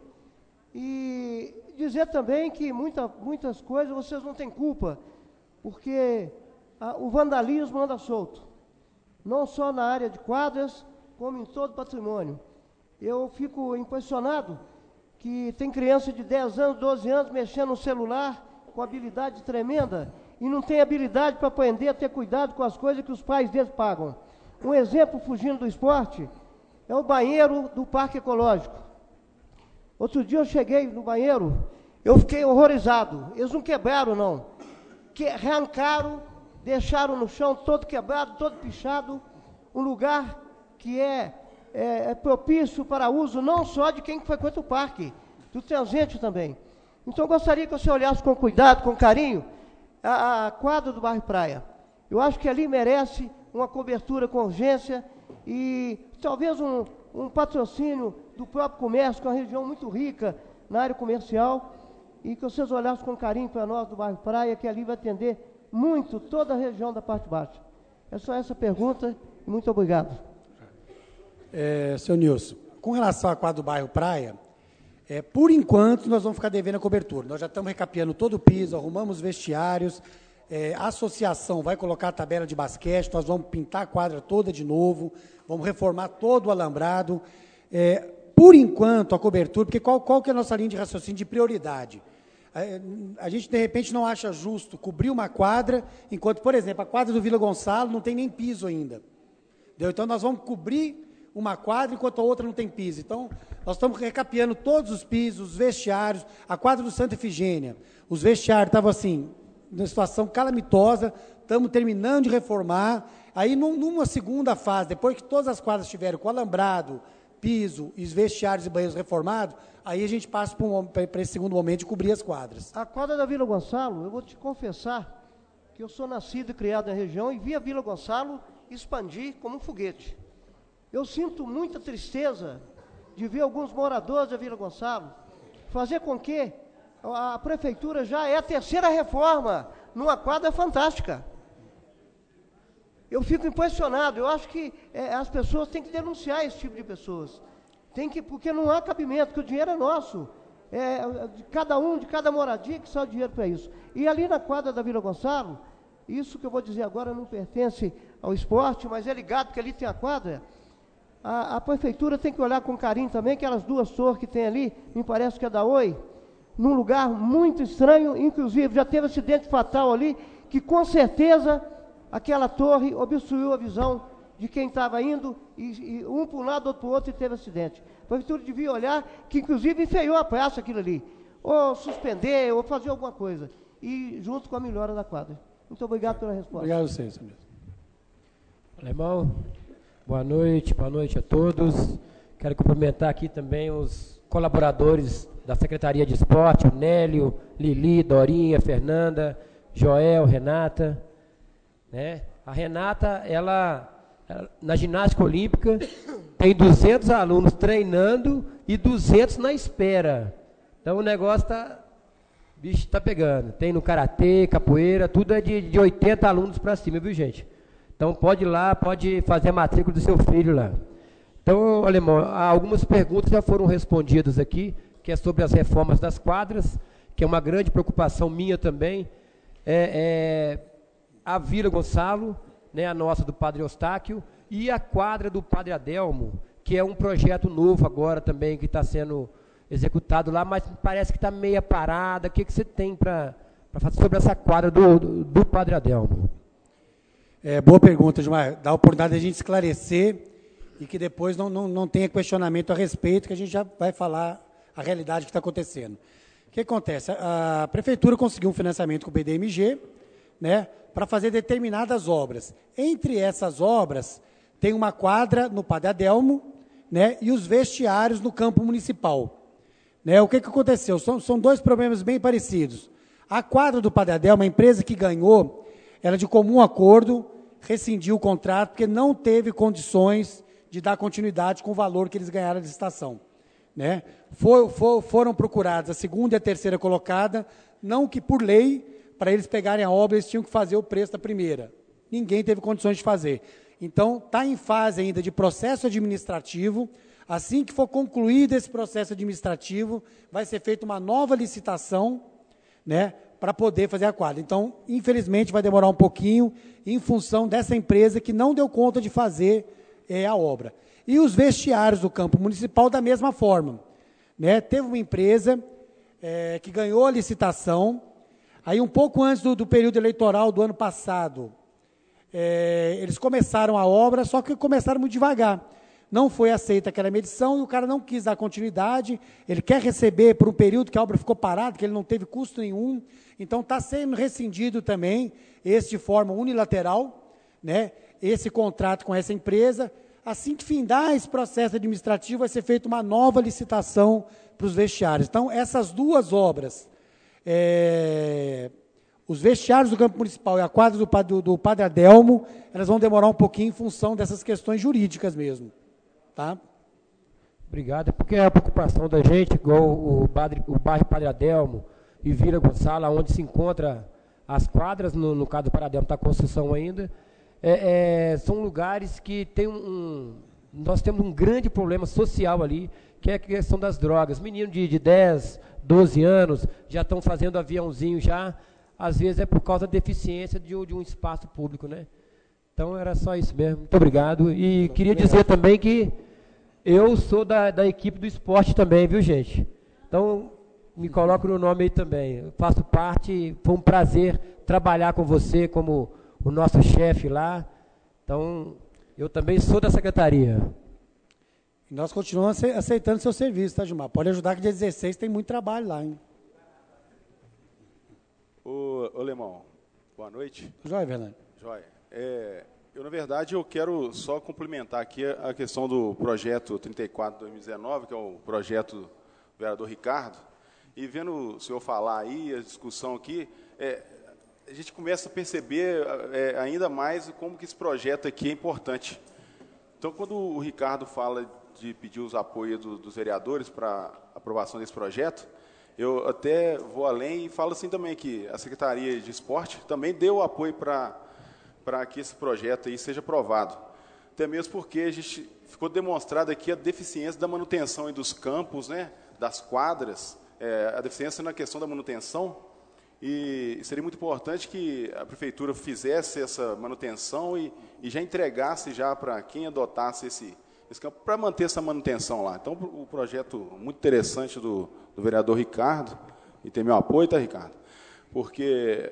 e dizer também que muita, muitas coisas vocês não têm culpa, porque a, o vandalismo anda solto, não só na área de quadras, como em todo o patrimônio. Eu fico impressionado que tem criança de dez anos, doze anos, mexendo no celular, com habilidade tremenda, e não tem habilidade para aprender a ter cuidado com as coisas que os pais deles pagam. Um exemplo, fugindo do esporte, é o banheiro do Parque Ecológico. Outro dia eu cheguei no banheiro, eu fiquei horrorizado. Eles não quebraram, não. Que arrancaram, deixaram no chão todo quebrado, todo pichado, um lugar que é, é, é propício para uso não só de quem frequenta o parque, do transente também. Então eu gostaria que você olhasse com cuidado, com carinho, a, a quadra do bairro Praia. Eu acho que ali merece uma cobertura com urgência e talvez um, um patrocínio do próprio comércio, que é uma região muito rica na área comercial, e que vocês olhassem com carinho para nós do bairro Praia, que ali vai atender muito toda a região da parte baixa. É só essa pergunta e muito obrigado. É, seu Nilson, com relação à quadra do bairro Praia, é, por enquanto nós vamos ficar devendo a cobertura. Nós já estamos recapeando todo o piso, arrumamos vestiários, é, a associação vai colocar a tabela de basquete, nós vamos pintar a quadra toda de novo, vamos reformar todo o alambrado. É, por enquanto, a cobertura, porque qual, qual que é a nossa linha de raciocínio de prioridade? A, a gente, de repente, não acha justo cobrir uma quadra, enquanto, por exemplo, a quadra do Vila Gonçalo não tem nem piso ainda. Entendeu? Então, nós vamos cobrir uma quadra enquanto a outra não tem piso. Então, nós estamos recapeando todos os pisos, os vestiários, a quadra do Santa Efigênia. Os vestiários estavam assim, numa situação calamitosa, estamos terminando de reformar. Aí, num, numa segunda fase, depois que todas as quadras estiverem com alambrado, piso, e os vestiários e banheiros reformados, aí a gente passa para um, esse segundo momento de cobrir as quadras. A quadra da Vila Gonçalo, eu vou te confessar que eu sou nascido e criado na região e vi a Vila Gonçalo expandir como um foguete. Eu sinto muita tristeza de ver alguns moradores da Vila Gonçalo fazer com que a prefeitura já é a terceira reforma numa quadra fantástica. Eu fico impressionado, eu acho que é, as pessoas têm que denunciar esse tipo de pessoas. Tem que, porque não há cabimento, porque o dinheiro é nosso. É, de cada um, de cada moradia, que só dinheiro para isso. E ali na quadra da Vila Gonçalo, isso que eu vou dizer agora não pertence ao esporte, mas é ligado, porque ali tem a quadra. A, a prefeitura tem que olhar com carinho também, aquelas duas torres que tem ali, me parece que é da Oi, num lugar muito estranho, inclusive já teve acidente fatal ali, que com certeza aquela torre obstruiu a visão de quem estava indo, e, e um para um lado, outro para o outro, e teve acidente. A prefeitura devia olhar, que inclusive enfeiou a praça aquilo ali, ou suspender, ou fazer alguma coisa, e junto com a melhora da quadra. Muito obrigado pela resposta. Obrigado a vocês. Alemão, boa noite, boa noite a todos. Quero cumprimentar aqui também os colaboradores da Secretaria de Esporte, o Nélio, Lili, Dorinha, Fernanda, Joel, Renata. Né? A Renata, ela, ela, na ginástica olímpica, tem duzentos alunos treinando e duzentos na espera. Então o negócio está... bicho está pegando. Tem no karatê, capoeira, tudo é de, de oitenta alunos para cima, viu, gente? Então pode ir lá, pode fazer a matrícula do seu filho lá. Então, Alemão, algumas perguntas já foram respondidas aqui, que é sobre as reformas das quadras, que é uma grande preocupação minha também. É, é a Vila Gonçalo, né, a nossa do Padre Eustáquio, e a quadra do Padre Adelmo, que é um projeto novo agora também, que está sendo executado lá, mas parece que está meia parada. O que, que você tem para falar sobre essa quadra do, do, do Padre Adelmo? É, boa pergunta, Gilmar. Dá a oportunidade de a gente esclarecer e que depois não, não, não tenha questionamento a respeito, que a gente já vai falar a realidade que está acontecendo. O que acontece? A, a Prefeitura conseguiu um financiamento com o B D M G, né, para fazer determinadas obras. Entre essas obras, tem uma quadra no Padre Adelmo, né, e os vestiários no campo municipal. Né, o que, que aconteceu? São, são dois problemas bem parecidos. A quadra do Padre Adelmo, a empresa que ganhou, ela de comum acordo rescindiu o contrato, porque não teve condições de dar continuidade com o valor que eles ganharam da licitação. Né? For, for, foram procurados a segunda e a terceira colocada, não que por lei, para eles pegarem a obra, eles tinham que fazer o preço da primeira. Ninguém teve condições de fazer. Então, está em fase ainda de processo administrativo. Assim que for concluído esse processo administrativo, vai ser feita uma nova licitação, né, para poder fazer a quadra. Então, infelizmente, vai demorar um pouquinho, em função dessa empresa que não deu conta de fazer é, a obra. E os vestiários do campo municipal, da mesma forma. Né, teve uma empresa é, que ganhou a licitação, aí um pouco antes do, do período eleitoral do ano passado, é, eles começaram a obra, só que começaram muito devagar. Não foi aceita aquela medição e o cara não quis dar continuidade, ele quer receber por um período que a obra ficou parada, que ele não teve custo nenhum, então está sendo rescindido também, esse de forma unilateral, né, esse contrato com essa empresa. Assim que findar esse processo administrativo, vai ser feita uma nova licitação para os vestiários. Então, essas duas obras, é, os vestiários do campo municipal e a quadra do, do, do Padre Adelmo, elas vão demorar um pouquinho em função dessas questões jurídicas mesmo. Tá? Obrigado, é porque é a preocupação da gente, igual o, padre, o bairro Padre Adelmo e Vila Gonçalo, onde se encontra as quadras, no, no caso do Padre Adelmo está em construção ainda, é, é, são lugares que tem um, um, nós temos um grande problema social ali, que é a questão das drogas. Meninos de, de dez, doze anos já estão fazendo aviãozinho já, às vezes é por causa da deficiência de, de um espaço público, né? Então, era só isso mesmo. Muito obrigado. E queria dizer também que eu sou da, da equipe do esporte também, viu, gente? Então, me coloco no nome aí também. Eu faço parte, foi um prazer trabalhar com você como o nosso chefe lá. Então, eu também sou da secretaria. E nós continuamos aceitando seu serviço, tá, Gilmar? Pode ajudar que dia dezesseis tem muito trabalho lá, hein? Ô, ô Lemão, boa noite. Joia, Fernando. Joia. É, eu, na verdade, eu quero só complementar aqui a questão do projeto trinta e quatro de dois mil e dezenove, que é o projeto do vereador Ricardo, e vendo o senhor falar aí, a discussão aqui, é, a gente começa a perceber é, ainda mais como que esse projeto aqui é importante. Então, quando o Ricardo fala de pedir os apoios do, dos vereadores para aprovação desse projeto, eu até vou além e falo assim também que a Secretaria de Esporte também deu apoio para para que esse projeto aí seja aprovado. Até mesmo porque a gente ficou demonstrado aqui a deficiência da manutenção aí dos campos, né, das quadras, é, a deficiência na questão da manutenção, e seria muito importante que a Prefeitura fizesse essa manutenção e, e já entregasse já para quem adotasse esse, esse campo, para manter essa manutenção lá. Então, o projeto muito interessante do, do vereador Ricardo, e tem meu apoio, tá, Ricardo? Porque...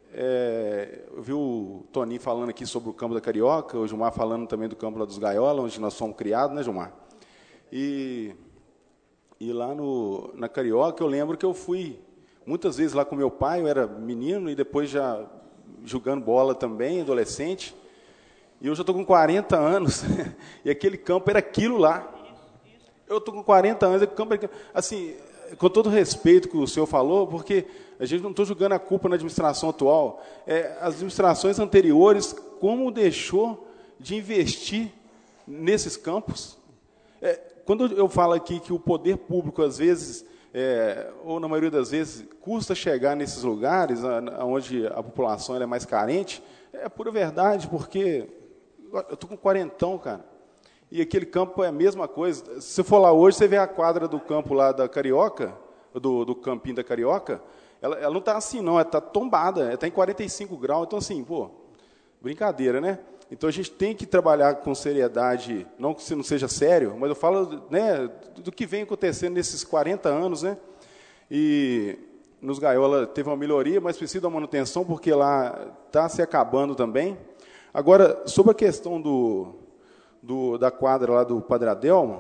É, eu vi o Toninho falando aqui sobre o campo da Carioca, o Gilmar falando também do campo lá dos Gaiola, onde nós fomos criados, né, Gilmar? E, e lá no, na Carioca, eu lembro que eu fui muitas vezes lá com meu pai, eu era menino, e depois já jogando bola também, adolescente, e eu já estou com quarenta anos, e aquele campo era aquilo lá. Eu estou com quarenta anos, aquele campo era aquilo. Assim, com todo o respeito que o senhor falou, porque a gente não está jogando a culpa na administração atual, é, as administrações anteriores, como deixou de investir nesses campos. É, quando eu falo aqui que o poder público, às vezes, é, ou na maioria das vezes, custa chegar nesses lugares onde a população é mais carente, é pura verdade, porque eu estou com quarentão, cara. E aquele campo é a mesma coisa. Se você for lá hoje, você vê a quadra do campo lá da Carioca, do, do campinho da Carioca, ela, ela não está assim, não, ela está tombada, ela está em quarenta e cinco graus, então assim, pô, brincadeira, né? Então a gente tem que trabalhar com seriedade, não que isso não seja sério, mas eu falo, né, do que vem acontecendo nesses quarenta anos, né? E nos Gaiola teve uma melhoria, mas precisa da manutenção, porque lá está se acabando também. Agora, sobre a questão do... Do, da quadra lá do Padre Adelmo,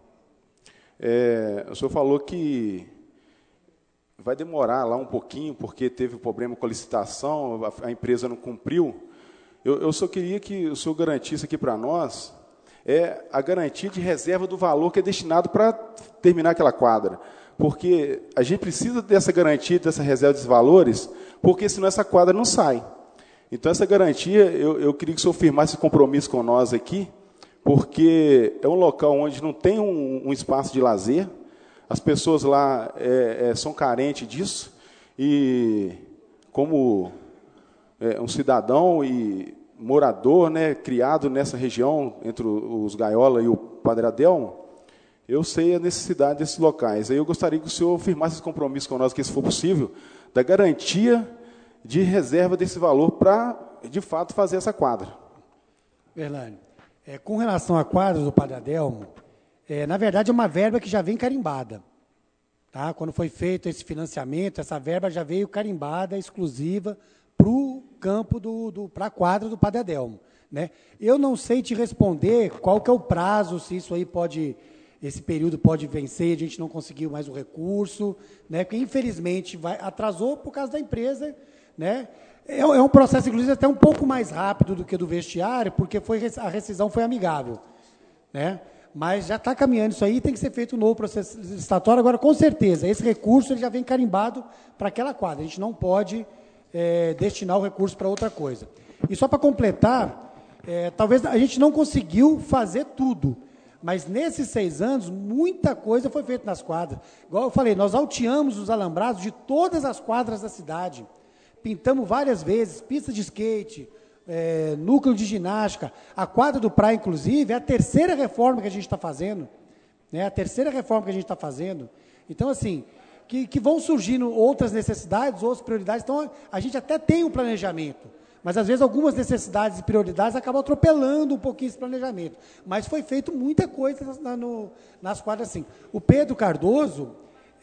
é, o senhor falou que vai demorar lá um pouquinho, porque teve problema com a licitação, a, a empresa não cumpriu. Eu, eu só queria que o senhor garantisse aqui para nós é, a garantia de reserva do valor que é destinado para terminar aquela quadra. Porque a gente precisa dessa garantia, dessa reserva desses valores, porque senão essa quadra não sai. Então, essa garantia, eu, eu queria que o senhor firmasse esse compromisso com nós aqui, porque é um local onde não tem um, um espaço de lazer, as pessoas lá é, é, são carentes disso, e como é, um cidadão e morador, né, criado nessa região, entre os Gaiola e o Padre Adelmo, eu sei a necessidade desses locais. Aí eu gostaria que o senhor firmasse esse compromisso com nós, que se for possível, da garantia de reserva desse valor para, de fato, fazer essa quadra. Verlane. É, com relação à quadra do Padre Adelmo, é, na verdade é uma verba que já vem carimbada. Tá? Quando foi feito esse financiamento, essa verba já veio carimbada, exclusiva, para o campo, do, do, para a quadra do Padre Adelmo. Né? Eu não sei te responder qual que é o prazo, se isso aí pode, esse período pode vencer e a gente não conseguiu mais o recurso, né? Porque infelizmente vai, atrasou por causa da empresa, né? É um processo, inclusive, até um pouco mais rápido do que do vestiário, porque foi, a rescisão foi amigável. Né? Mas já está caminhando isso aí, tem que ser feito um novo processo licitatório. Agora, com certeza, esse recurso ele já vem carimbado para aquela quadra. A gente não pode é, destinar o recurso para outra coisa. E só para completar, é, talvez a gente não conseguiu fazer tudo, mas nesses seis anos, muita coisa foi feita nas quadras. Igual eu falei, nós alteamos os alambrados de todas as quadras da cidade. Pintamos várias vezes, pista de skate, é, núcleo de ginástica. A quadra do Praia, inclusive, é a terceira reforma que a gente está fazendo. Né? A terceira reforma que a gente está fazendo. Então, assim, que, que vão surgindo outras necessidades, outras prioridades. Então, a gente até tem um planejamento, mas, às vezes, algumas necessidades e prioridades acabam atropelando um pouquinho esse planejamento. Mas foi feito muita coisa na, no, nas quadras, assim. O Pedro Cardoso...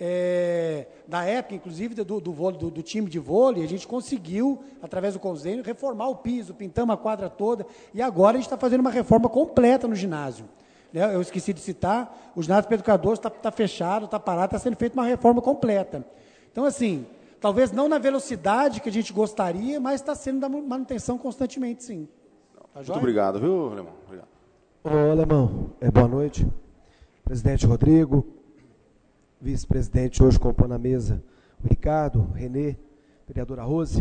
É, da época, inclusive, do, do, vôlei, do, do time de vôlei, a gente conseguiu, através do convênio, reformar o piso, pintamos a quadra toda, e agora a gente está fazendo uma reforma completa no ginásio. Né? Eu esqueci de citar, o ginásio Pedro Cardoso está tá fechado, está parado, está sendo feita uma reforma completa. Então, assim, talvez não na velocidade que a gente gostaria, mas está sendo da manutenção constantemente, sim. Tá Muito obrigado, viu, Alemão? Obrigado. Ô, Alemão, é, boa noite. Presidente Rodrigo, vice-presidente hoje compondo a mesa, o Ricardo, o Renê, vereadora Rose.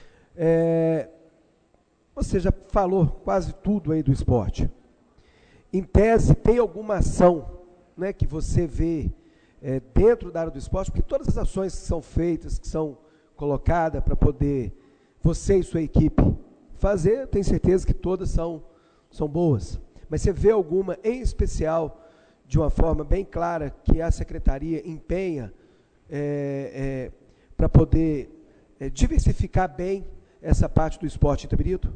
É, você já falou quase tudo aí do esporte. Em tese, tem alguma ação, né, que você vê é, dentro da área do esporte, porque todas as ações que são feitas, que são colocadas para poder você e sua equipe fazer, eu tenho certeza que todas são, são boas. Mas você vê alguma em especial, de uma forma bem clara, que a Secretaria empenha é, é, para poder é, diversificar bem essa parte do esporte em Itabirito?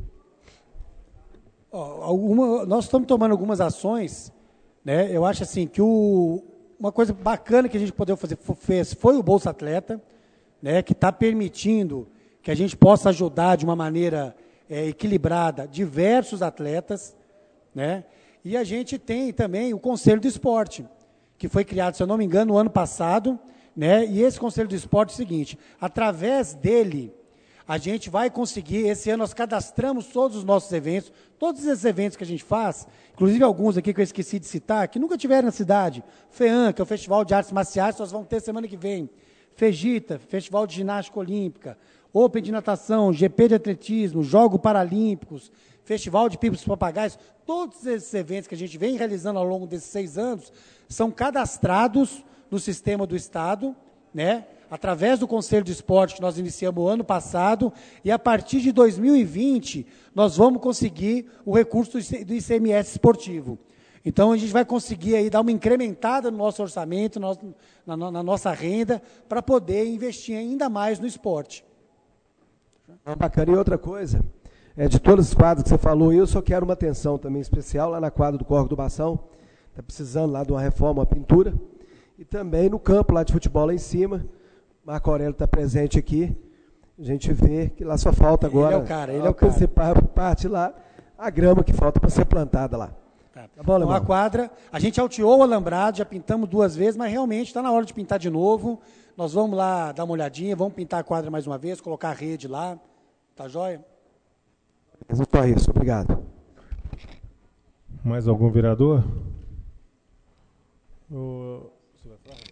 Alguma, nós estamos tomando algumas ações, né? Eu acho assim que o, uma coisa bacana que a gente poder fazer fez foi o Bolsa Atleta, né? Que está permitindo que a gente possa ajudar de uma maneira é, equilibrada diversos atletas, né? E a gente tem também o Conselho do Esporte, que foi criado, se eu não me engano, no ano passado, né? E esse Conselho do Esporte é o seguinte: através dele a gente vai conseguir, esse ano nós cadastramos todos os nossos eventos, todos esses eventos que a gente faz, inclusive alguns aqui que eu esqueci de citar, que nunca tiveram na cidade. FEAM, que é o Festival de Artes Marciais, nós vamos ter semana que vem. FEGITA, Festival de Ginástica Olímpica. Open de Natação, G P de Atletismo, Jogos Paralímpicos, Festival de Pipos e Papagaios. Todos esses eventos que a gente vem realizando ao longo desses seis anos são cadastrados no sistema do Estado, né? Através do Conselho de Esporte que nós iniciamos o ano passado, e a partir de dois mil e vinte, nós vamos conseguir o recurso do I C M S esportivo. Então, a gente vai conseguir aí dar uma incrementada no nosso orçamento, na, na, na nossa renda, para poder investir ainda mais no esporte. Bacana. E outra coisa, é, de todas as quadras que você falou, eu só quero uma atenção também especial lá na quadra do Córrego do Bação, está precisando lá de uma reforma, uma pintura, e também no campo lá de futebol lá em cima. Marco Aurélio está presente aqui, a gente vê que lá só falta agora, ele é o cara, ele é o cara. principal parte lá, a grama que falta para ser plantada lá. Tá, tá bom, então, a quadra, a gente alteou o alambrado, já pintamos duas vezes, mas realmente está na hora de pintar de novo. Nós vamos lá dar uma olhadinha, vamos pintar a quadra mais uma vez, colocar a rede lá, tá joia? É só isso, obrigado. Mais algum vereador? O... Você vai falar?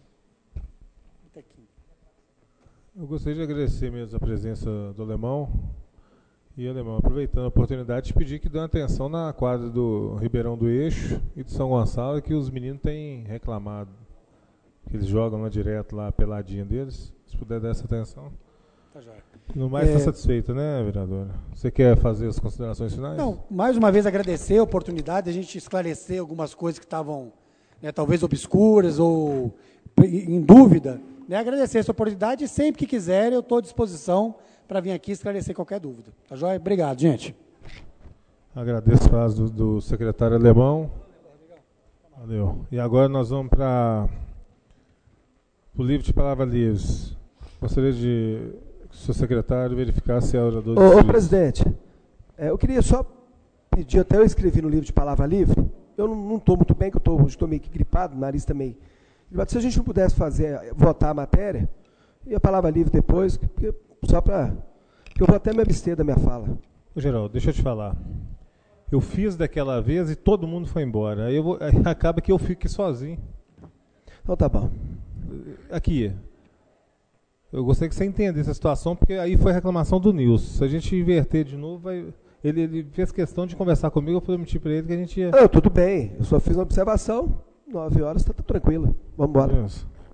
Eu gostaria de agradecer mesmo a presença do Alemão. E, Alemão, aproveitando a oportunidade, de pedir que dê atenção na quadra do Ribeirão do Eixo e de São Gonçalo, que os meninos têm reclamado. Que eles jogam lá direto, lá a peladinha deles. Se puder dar essa atenção. Tá jóia. No mais, está É... satisfeito, né, vereadora? Você quer fazer as considerações finais? Não, mais uma vez agradecer a oportunidade de a gente esclarecer algumas coisas que estavam, né, talvez obscuras ou em dúvida. Né, agradecer essa oportunidade e sempre que quiser eu estou à disposição para vir aqui esclarecer qualquer dúvida. Tá joia? Obrigado, gente. Agradeço a frase do, do secretário Alemão. Valeu. E agora nós vamos para o livro de palavras livres. Gostaria de que o seu secretário verificasse se é orador. Ô, ô presidente, é, eu queria só pedir, até eu escrevi no livro de palavra livre, eu não estou muito bem, que eu estou meio que gripado, o nariz também. Se a gente não pudesse fazer, votar a matéria, e a palavra livre depois, porque, só para... eu vou até me abster da minha fala. Ô, Geraldo, deixa eu te falar. Eu fiz daquela vez e todo mundo foi embora. Aí, eu vou, aí acaba que eu fico aqui sozinho. Então tá bom. Aqui. Eu gostaria que você entendesse a situação, porque aí foi a reclamação do Nilson. Se a gente inverter de novo, vai... ele, ele fez questão de conversar comigo, eu prometi para ele que a gente ia... Não, tudo bem, eu só fiz uma observação. Nove horas, está tudo tranquilo. Vamos embora.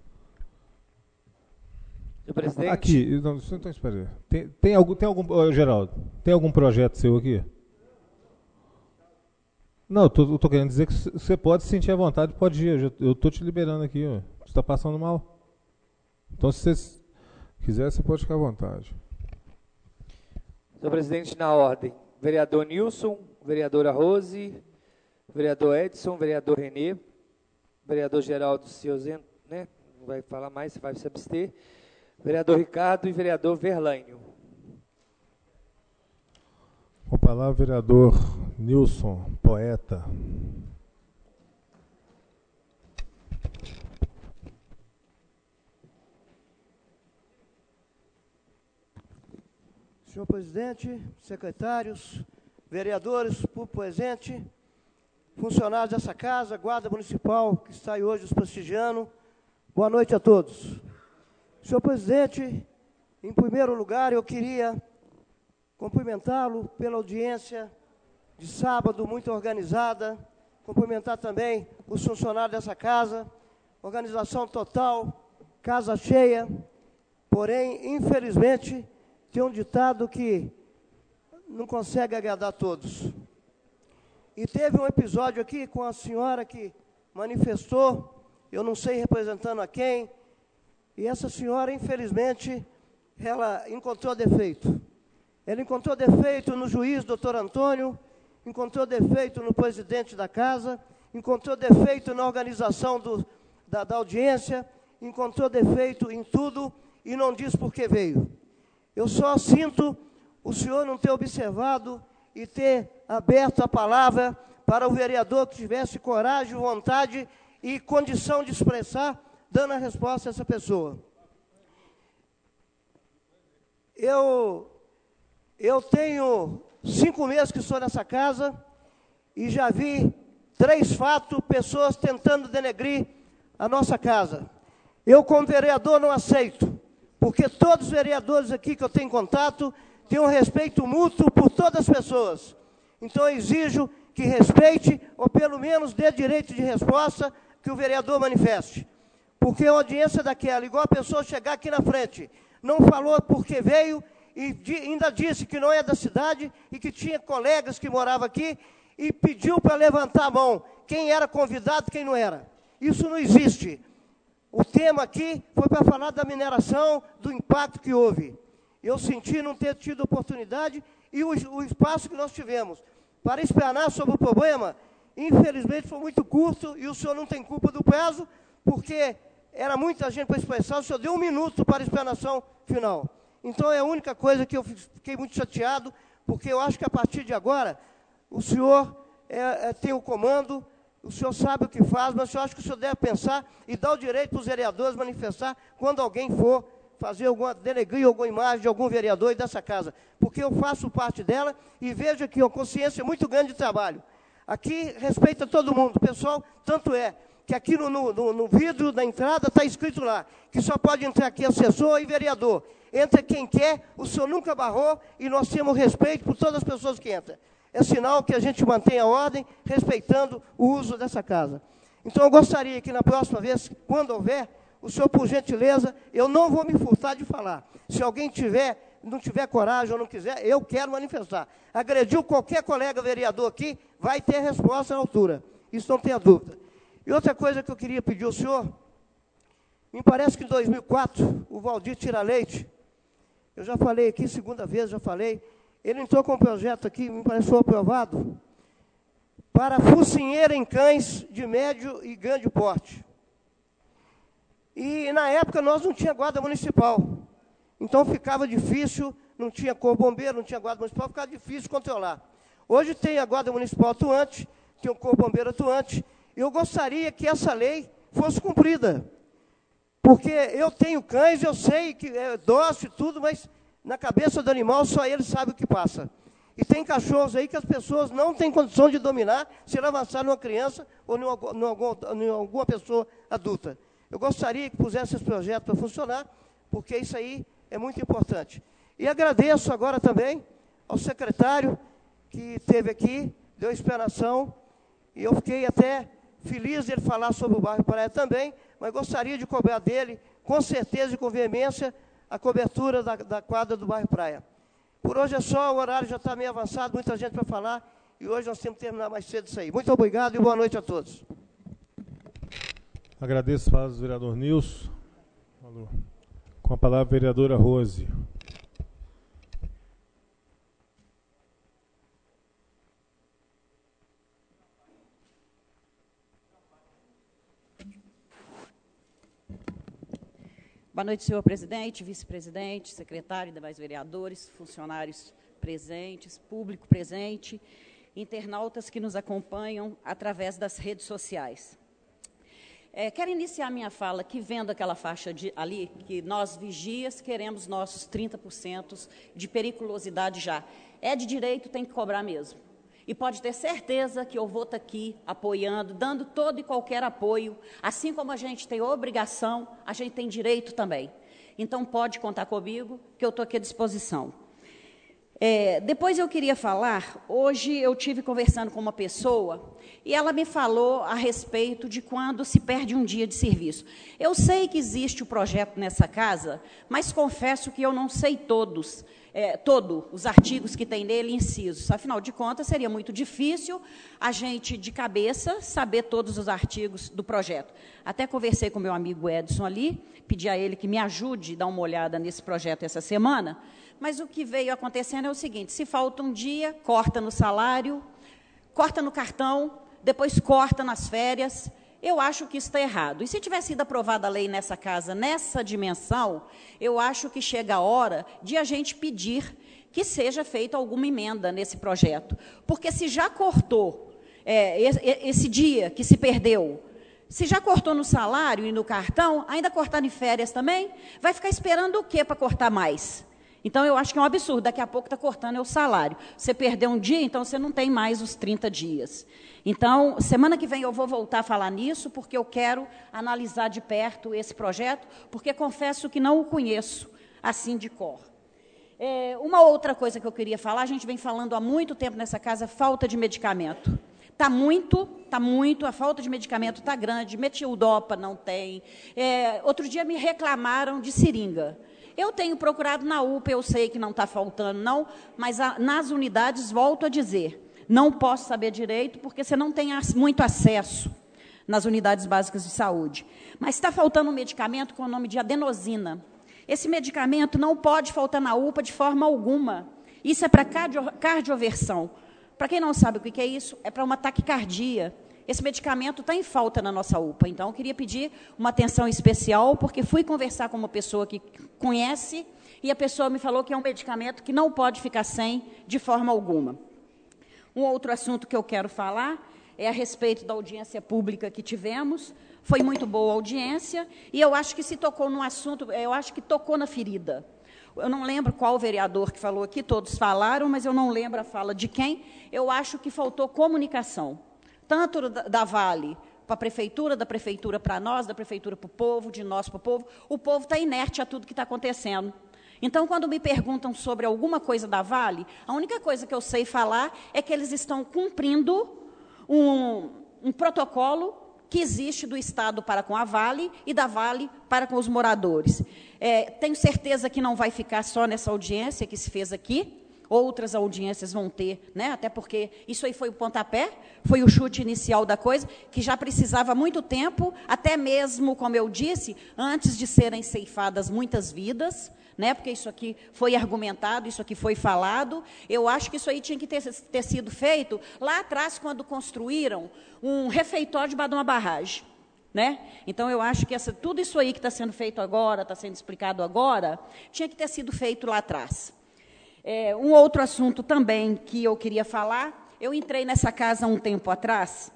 Senhor presidente. Aqui, não, então espera aí. Tem, tem algum, tem algum, oh, Geraldo, tem algum projeto seu aqui? Não, eu estou querendo dizer que você pode se sentir à vontade, pode ir. Eu estou te liberando aqui. Ó. Você está passando mal. Então, se você quiser, você pode ficar à vontade. Senhor presidente, na ordem. Vereador Nilson, vereadora Rose, vereador Edson, vereador Renê, vereador Geraldo Ciozeno, né? Não vai falar mais, vai se abster. Vereador Ricardo e vereador Verlânio. Com a palavra, vereador Nilson, poeta. Senhor presidente, secretários, vereadores, público presente, funcionários dessa casa, guarda municipal que está aí hoje nos prestigiando, boa noite a todos. Senhor presidente, em primeiro lugar eu queria cumprimentá-lo pela audiência de sábado muito organizada, cumprimentar também os funcionários dessa casa, organização total, casa cheia, porém, infelizmente, tem um ditado que não consegue agradar todos. E teve um episódio aqui com a senhora que manifestou, eu não sei representando a quem, e essa senhora, infelizmente, ela encontrou defeito. Ela encontrou defeito no juiz, doutor Antônio, encontrou defeito no presidente da casa, encontrou defeito na organização do, da, da audiência, encontrou defeito em tudo e não diz por que veio. Eu só sinto o senhor não ter observado e ter aberto a palavra para o vereador que tivesse coragem, vontade e condição de expressar, dando a resposta a essa pessoa. Eu, eu tenho cinco meses que estou nessa casa e já vi três fatos, pessoas tentando denegrir a nossa casa. Eu, como vereador, não aceito, porque todos os vereadores aqui que eu tenho contato têm um respeito mútuo por todas as pessoas. Então, eu exijo que respeite, ou pelo menos dê direito de resposta que o vereador manifeste. Porque a audiência daquela, igual a pessoa chegar aqui na frente, não falou porque veio e di, ainda disse que não é da cidade e que tinha colegas que moravam aqui e pediu para levantar a mão quem era convidado e quem não era. Isso não existe. O tema aqui foi para falar da mineração, do impacto que houve. Eu senti não ter tido oportunidade e o, o espaço que nós tivemos para explanar sobre o problema, infelizmente, foi muito curto e o senhor não tem culpa do prazo, porque era muita gente para expressar, o senhor deu um minuto para a explanação final. Então, é a única coisa que eu fiquei muito chateado, porque eu acho que a partir de agora, o senhor é, é, tem o comando, o senhor sabe o que faz, mas eu acho que o senhor deve pensar e dar o direito para os vereadores manifestar quando alguém for fazer alguma denegrir alguma imagem de algum vereador e dessa casa, porque eu faço parte dela e vejo aqui uma consciência muito grande de trabalho. Aqui respeita todo mundo, pessoal, tanto é que aqui no, no, no vidro da entrada está escrito lá, que só pode entrar aqui assessor e vereador. Entra quem quer, o senhor nunca barrou e nós temos respeito por todas as pessoas que entram. É sinal que a gente mantém a ordem, respeitando o uso dessa casa. Então, eu gostaria que na próxima vez, quando houver, o senhor, por gentileza, eu não vou me furtar de falar. Se alguém tiver, não tiver coragem ou não quiser, eu quero manifestar. Agrediu qualquer colega vereador aqui, vai ter resposta à altura. Isso não tenha dúvida. E outra coisa que eu queria pedir ao senhor, me parece que em dois mil e quatro, o Valdir Tira-Leite, eu já falei aqui, segunda vez já falei, ele entrou com um projeto aqui, me parece que foi aprovado, para focinheira em cães de médio e grande porte. E, na época, nós não tinha guarda municipal. Então, ficava difícil, não tinha corpo bombeiro, não tinha guarda municipal, ficava difícil controlar. Hoje tem a guarda municipal atuante, tem o corpo bombeiro atuante, e eu gostaria que essa lei fosse cumprida. Porque eu tenho cães, eu sei que é dócil e tudo, mas na cabeça do animal só ele sabe o que passa. E tem cachorros aí que as pessoas não têm condição de dominar se ele avançar numa criança ou em alguma pessoa adulta. Eu gostaria que pusesse esse projeto para funcionar, porque isso aí é muito importante. E agradeço agora também ao secretário que esteve aqui, deu explanação, e eu fiquei até feliz de ele falar sobre o bairro Praia também, mas gostaria de cobrar dele, com certeza e com veemência, a cobertura da, da quadra do bairro Praia. Por hoje é só, o horário já está meio avançado, muita gente para falar, e hoje nós temos que terminar mais cedo isso aí. Muito obrigado e boa noite a todos. Agradeço, faz o vereador Nilson. Com a palavra, a vereadora Rose. Boa noite, senhor presidente, vice-presidente, secretário e demais vereadores, funcionários presentes, público presente, internautas que nos acompanham através das redes sociais. É, quero iniciar minha fala aqui vendo aquela faixa de, ali, que nós, vigias, queremos nossos trinta por cento de periculosidade já. É de direito, tem que cobrar mesmo. E pode ter certeza que eu vou estar aqui apoiando, dando todo e qualquer apoio, assim como a gente tem obrigação, a gente tem direito também. Então, pode contar comigo, que eu estou aqui à disposição. É, depois eu queria falar, hoje eu tive conversando com uma pessoa e ela me falou a respeito de quando se perde um dia de serviço. Eu sei que existe o projeto nessa casa, mas confesso que eu não sei todos, é, todos os artigos que tem nele incisos. Afinal de contas, seria muito difícil a gente, de cabeça, saber todos os artigos do projeto. Até conversei com meu amigo Edson ali, pedi a ele que me ajude a dar uma olhada nesse projeto essa semana. Mas o que veio acontecendo é o seguinte, se falta um dia, corta no salário, corta no cartão, depois corta nas férias. Eu acho que isso está errado. E se tivesse sido aprovada a lei nessa casa, nessa dimensão, eu acho que chega a hora de a gente pedir que seja feita alguma emenda nesse projeto. Porque se já cortou é, esse dia que se perdeu, se já cortou no salário e no cartão, ainda cortar em férias também, vai ficar esperando o quê para cortar mais? Então, eu acho que é um absurdo. Daqui a pouco está cortando é o salário. Você perdeu um dia, então você não tem mais os trinta dias. Então, semana que vem eu vou voltar a falar nisso, porque eu quero analisar de perto esse projeto, porque confesso que não o conheço assim de cor. É, uma outra coisa que eu queria falar, a gente vem falando há muito tempo nessa casa, falta de medicamento. Está muito, está muito, a falta de medicamento está grande, metildopa não tem. É, outro dia me reclamaram de seringa. Eu tenho procurado na U P A, eu sei que não está faltando, não, mas a, nas unidades, volto a dizer, não posso saber direito, porque você não tem as, muito acesso nas unidades básicas de saúde. Mas está faltando um medicamento com o nome de adenosina. Esse medicamento não pode faltar na U P A de forma alguma. Isso é para cardio, cardioversão. Para quem não sabe o que é isso, é para uma taquicardia. Esse medicamento está em falta na nossa U P A. Então, eu queria pedir uma atenção especial, porque fui conversar com uma pessoa que conhece, e a pessoa me falou que é um medicamento que não pode ficar sem de forma alguma. Um outro assunto que eu quero falar é a respeito da audiência pública que tivemos. Foi muito boa a audiência, e eu acho que se tocou num assunto, eu acho que tocou na ferida. Eu não lembro qual vereador que falou aqui, todos falaram, mas eu não lembro a fala de quem. Eu acho que faltou comunicação. Tanto da, da Vale para a Prefeitura, da Prefeitura para nós, da Prefeitura para o povo, de nós para o povo. O povo está inerte a tudo que está acontecendo. Então, quando me perguntam sobre alguma coisa da Vale, a única coisa que eu sei falar é que eles estão cumprindo um, um protocolo que existe do Estado para com a Vale e da Vale para com os moradores. É, tenho certeza que não vai ficar só nessa audiência que se fez aqui. Outras audiências vão ter, né? Até porque isso aí foi o pontapé, foi o chute inicial da coisa, que já precisava muito tempo, até mesmo, como eu disse, antes de serem ceifadas muitas vidas, né? Porque isso aqui foi argumentado, isso aqui foi falado. Eu acho que isso aí tinha que ter, ter sido feito lá atrás, quando construíram um refeitório debaixo de uma barragem. Né? Então, eu acho que essa, tudo isso aí que está sendo feito agora, está sendo explicado agora, tinha que ter sido feito lá atrás. É, um outro assunto também que eu queria falar, eu entrei nessa casa há um tempo atrás,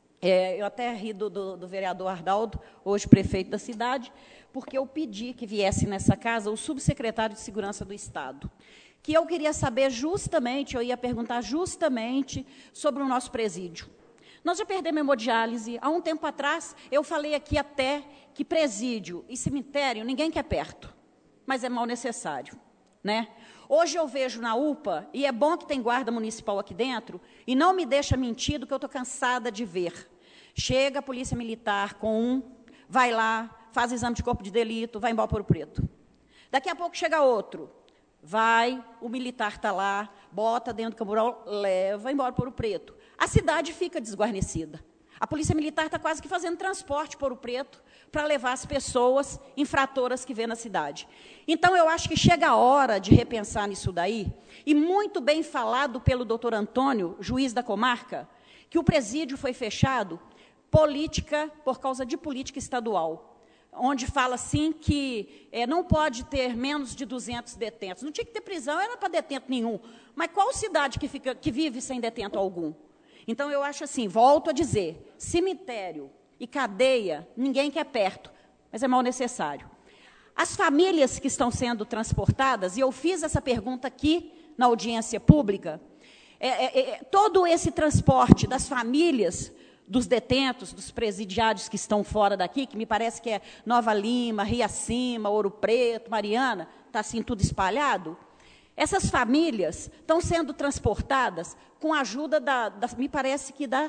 é, eu até ri do, do, do vereador Ardaldo, hoje prefeito da cidade, porque eu pedi que viesse nessa casa o subsecretário de Segurança do Estado, que eu queria saber justamente, eu ia perguntar justamente sobre o nosso presídio. Nós já perdemos hemodiálise. Há um tempo atrás, eu falei aqui até que presídio e cemitério ninguém quer perto, mas é mal necessário, né? Hoje eu vejo na U P A, e é bom que tem guarda municipal aqui dentro, e não me deixa mentir do que eu estou cansada de ver. Chega a polícia militar com um, vai lá, faz exame de corpo de delito, vai embora para o preto. Daqui a pouco chega outro, vai, o militar está lá, bota dentro do camburão, leva embora para o preto. A cidade fica desguarnecida. A polícia militar está quase que fazendo transporte para o preto para levar as pessoas infratoras que vê na cidade. Então, eu acho que chega a hora de repensar nisso daí, e muito bem falado pelo doutor Antônio, juiz da comarca, que o presídio foi fechado política, por causa de política estadual, onde fala assim que é, não pode ter menos de duzentos detentos. Não tinha que ter prisão, era para detento nenhum. Mas qual cidade que, fica, que vive sem detento algum? Então, eu acho assim, volto a dizer, cemitério e cadeia, ninguém quer perto, mas é mal necessário. As famílias que estão sendo transportadas, e eu fiz essa pergunta aqui na audiência pública, é, é, é, todo esse transporte das famílias, dos detentos, dos presidiários que estão fora daqui, que me parece que é Nova Lima, Rio Acima, Ouro Preto, Mariana, está assim tudo espalhado, Essas famílias estão sendo transportadas com a ajuda da, da me parece que da,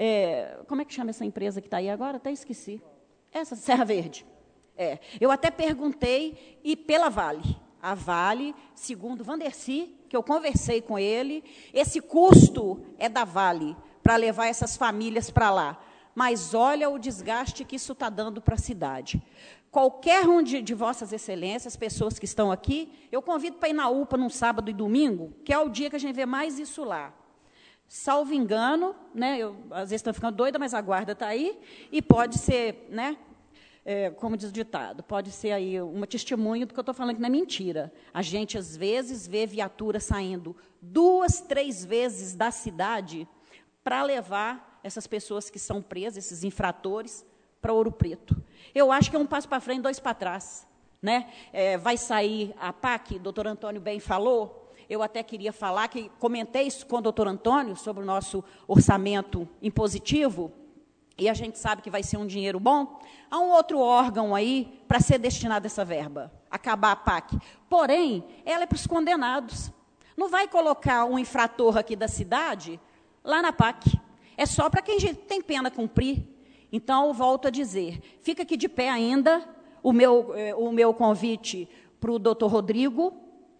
é, como é que chama essa empresa que está aí agora? Até esqueci. Essa, Serra Verde. É, eu até perguntei, e pela Vale. A Vale, segundo Vandercy, que eu conversei com ele, esse custo é da Vale, para levar essas famílias para lá. Mas olha o desgaste que isso está dando para a cidade. Qualquer um de, de vossas excelências, pessoas que estão aqui, eu convido para ir na U P A num sábado e domingo, que é o dia que a gente vê mais isso lá. Salvo engano, né, eu, às vezes estou ficando doida, mas a guarda está aí, e pode ser, né, é, como diz o ditado, pode ser aí uma testemunha do que eu estou falando que não é mentira. A gente, às vezes, vê viatura saindo duas, três vezes da cidade para levar essas pessoas que são presas, esses infratores, para Ouro Preto. Eu acho que é um passo para frente, dois para trás. Né? É, vai sair a P A C, o doutor Antônio bem falou, eu até queria falar, que comentei isso com o doutor Antônio, sobre o nosso orçamento impositivo, e a gente sabe que vai ser um dinheiro bom. Há um outro órgão aí para ser destinado essa verba, acabar a P A C. Porém, ela é para os condenados. Não vai colocar um infrator aqui da cidade lá na P A C. É só para quem tem pena cumprir. Então, eu volto a dizer, fica aqui de pé ainda o meu, eh, o meu convite para o doutor Rodrigo,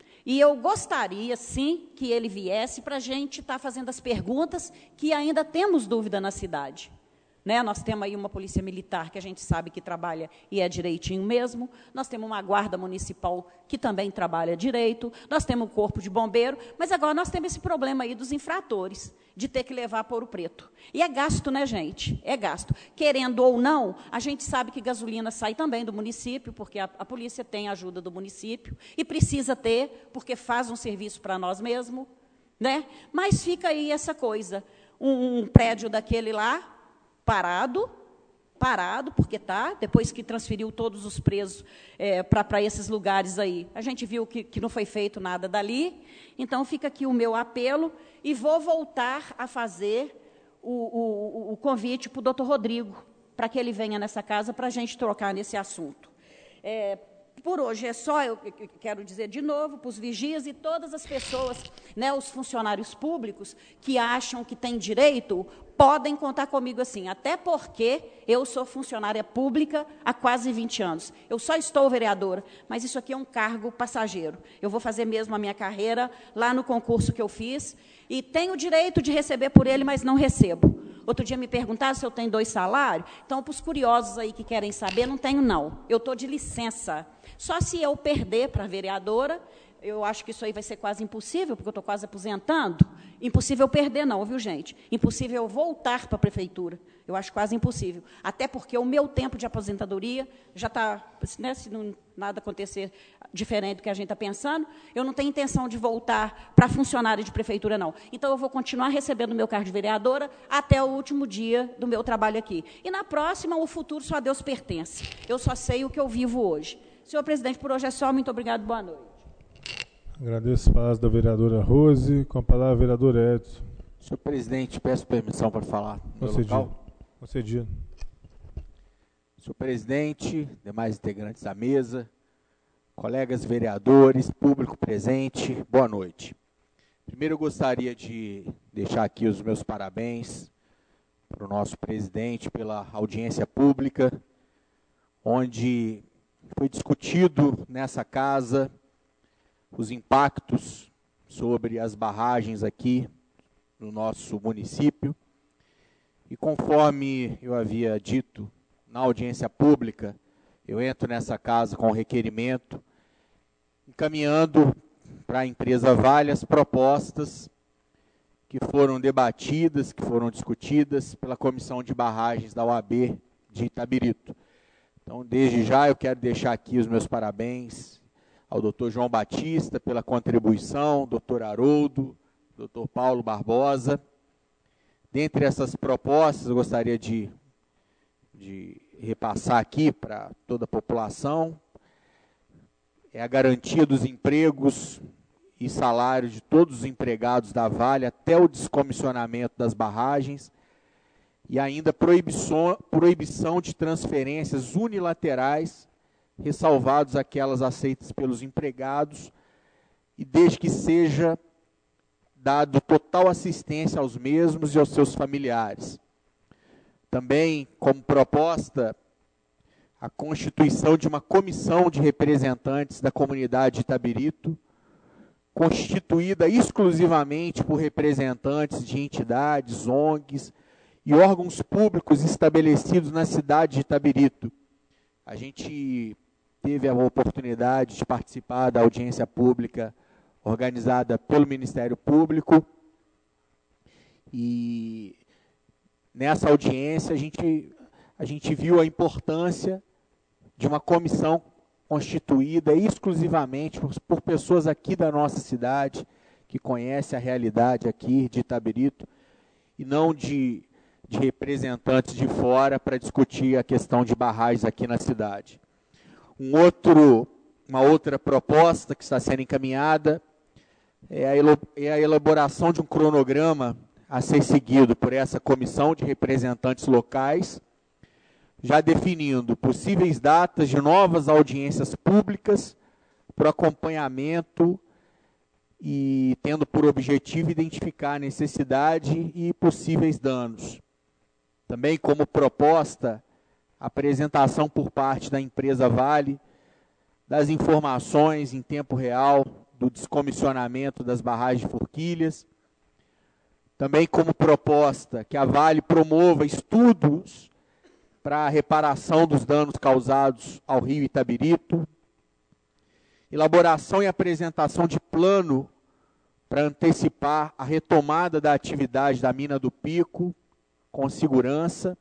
e eu gostaria, sim, que ele viesse para a gente estar tá fazendo as perguntas que ainda temos dúvida na cidade. Né? Nós temos aí uma polícia militar que a gente sabe que trabalha e é direitinho mesmo, nós temos uma guarda municipal que também trabalha direito, nós temos o corpo de bombeiro, mas agora nós temos esse problema aí dos infratores, de ter que levar para Ouro Preto. E é gasto, né, gente? É gasto. Querendo ou não, a gente sabe que gasolina sai também do município, porque a, a polícia tem a ajuda do município, e precisa ter, porque faz um serviço para nós mesmos, né? Mas fica aí essa coisa, um, um prédio daquele lá, parado, parado, porque está, depois que transferiu todos os presos é, para esses lugares aí. A gente viu que, que não foi feito nada dali, então fica aqui o meu apelo, e vou voltar a fazer o, o, o convite para o doutor Rodrigo, para que ele venha nessa casa para a gente trocar nesse assunto. É, por hoje é só, eu quero dizer de novo, para os vigias e todas as pessoas, né, os funcionários públicos, que acham que têm direito, podem contar comigo assim, até porque eu sou funcionária pública há quase vinte anos. Eu só estou vereadora, mas isso aqui é um cargo passageiro. Eu vou fazer mesmo a minha carreira lá no concurso que eu fiz, e tenho o direito de receber por ele, mas não recebo. Outro dia me perguntaram se eu tenho dois salários. Então, para os curiosos aí que querem saber, não tenho, não. Eu estou de licença. Só se eu perder para a vereadora, eu acho que isso aí vai ser quase impossível, porque eu estou quase aposentando. Impossível perder, não, viu, gente? Impossível eu voltar para a prefeitura. Eu acho quase impossível. Até porque o meu tempo de aposentadoria já está, né, se não, nada acontecer diferente do que a gente está pensando, eu não tenho intenção de voltar para funcionária de prefeitura, não. Então, eu vou continuar recebendo o meu cargo de vereadora até o último dia do meu trabalho aqui. E, na próxima, o futuro só a Deus pertence. Eu só sei o que eu vivo hoje. Senhor presidente, por hoje é só. Muito obrigado. Boa noite. Agradeço as palavras da vereadora Rose. Com a palavra, o vereador Edson. Senhor presidente, peço permissão para falar no Concedido. Concedido. Senhor presidente, demais integrantes da mesa, colegas vereadores, público presente, boa noite. Primeiro, eu gostaria de deixar aqui os meus parabéns para o nosso presidente pela audiência pública, onde foi discutido nessa casa os impactos sobre as barragens aqui no nosso município. E conforme eu havia dito na audiência pública, eu entro nessa casa com requerimento, encaminhando para a empresa Vale as propostas que foram debatidas, que foram discutidas pela Comissão de Barragens da O A B de Itabirito. Então, desde já, eu quero deixar aqui os meus parabéns ao doutor João Batista pela contribuição, doutor Haroldo, doutor Paulo Barbosa. Dentre essas propostas, eu gostaria de, de repassar aqui para toda a população, é a garantia dos empregos e salários de todos os empregados da Vale até o descomissionamento das barragens, e ainda proibição, proibição de transferências unilaterais, ressalvados aquelas aceitas pelos empregados, e desde que seja dado total assistência aos mesmos e aos seus familiares. Também, como proposta, a constituição de uma comissão de representantes da comunidade de Itabirito, constituída exclusivamente por representantes de entidades, O N Gs e órgãos públicos estabelecidos na cidade de Itabirito. A gente teve a oportunidade de participar da audiência pública organizada pelo Ministério Público, e nessa audiência a gente, a gente viu a importância de uma comissão constituída exclusivamente por, por pessoas aqui da nossa cidade, que conhecem a realidade aqui de Itabirito, e não de, de representantes de fora para discutir a questão de barragens aqui na cidade. Um outro, uma outra proposta que está sendo encaminhada é a, é a elaboração de um cronograma a ser seguido por essa comissão de representantes locais, já definindo possíveis datas de novas audiências públicas para o acompanhamento e tendo por objetivo identificar a necessidade e possíveis danos. Também como proposta, a apresentação por parte da empresa Vale das informações em tempo real do descomissionamento das barragens de Forquilhas. Também como proposta que a Vale promova estudos para a reparação dos danos causados ao rio Itabirito, elaboração e apresentação de plano para antecipar a retomada da atividade da mina do Pico, com segurança.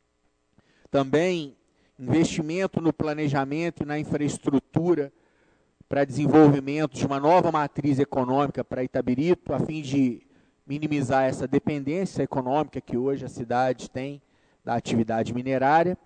Também investimento no planejamento e na infraestrutura para desenvolvimento de uma nova matriz econômica para Itabirito, a fim de minimizar essa dependência econômica que hoje a cidade tem da atividade minerária.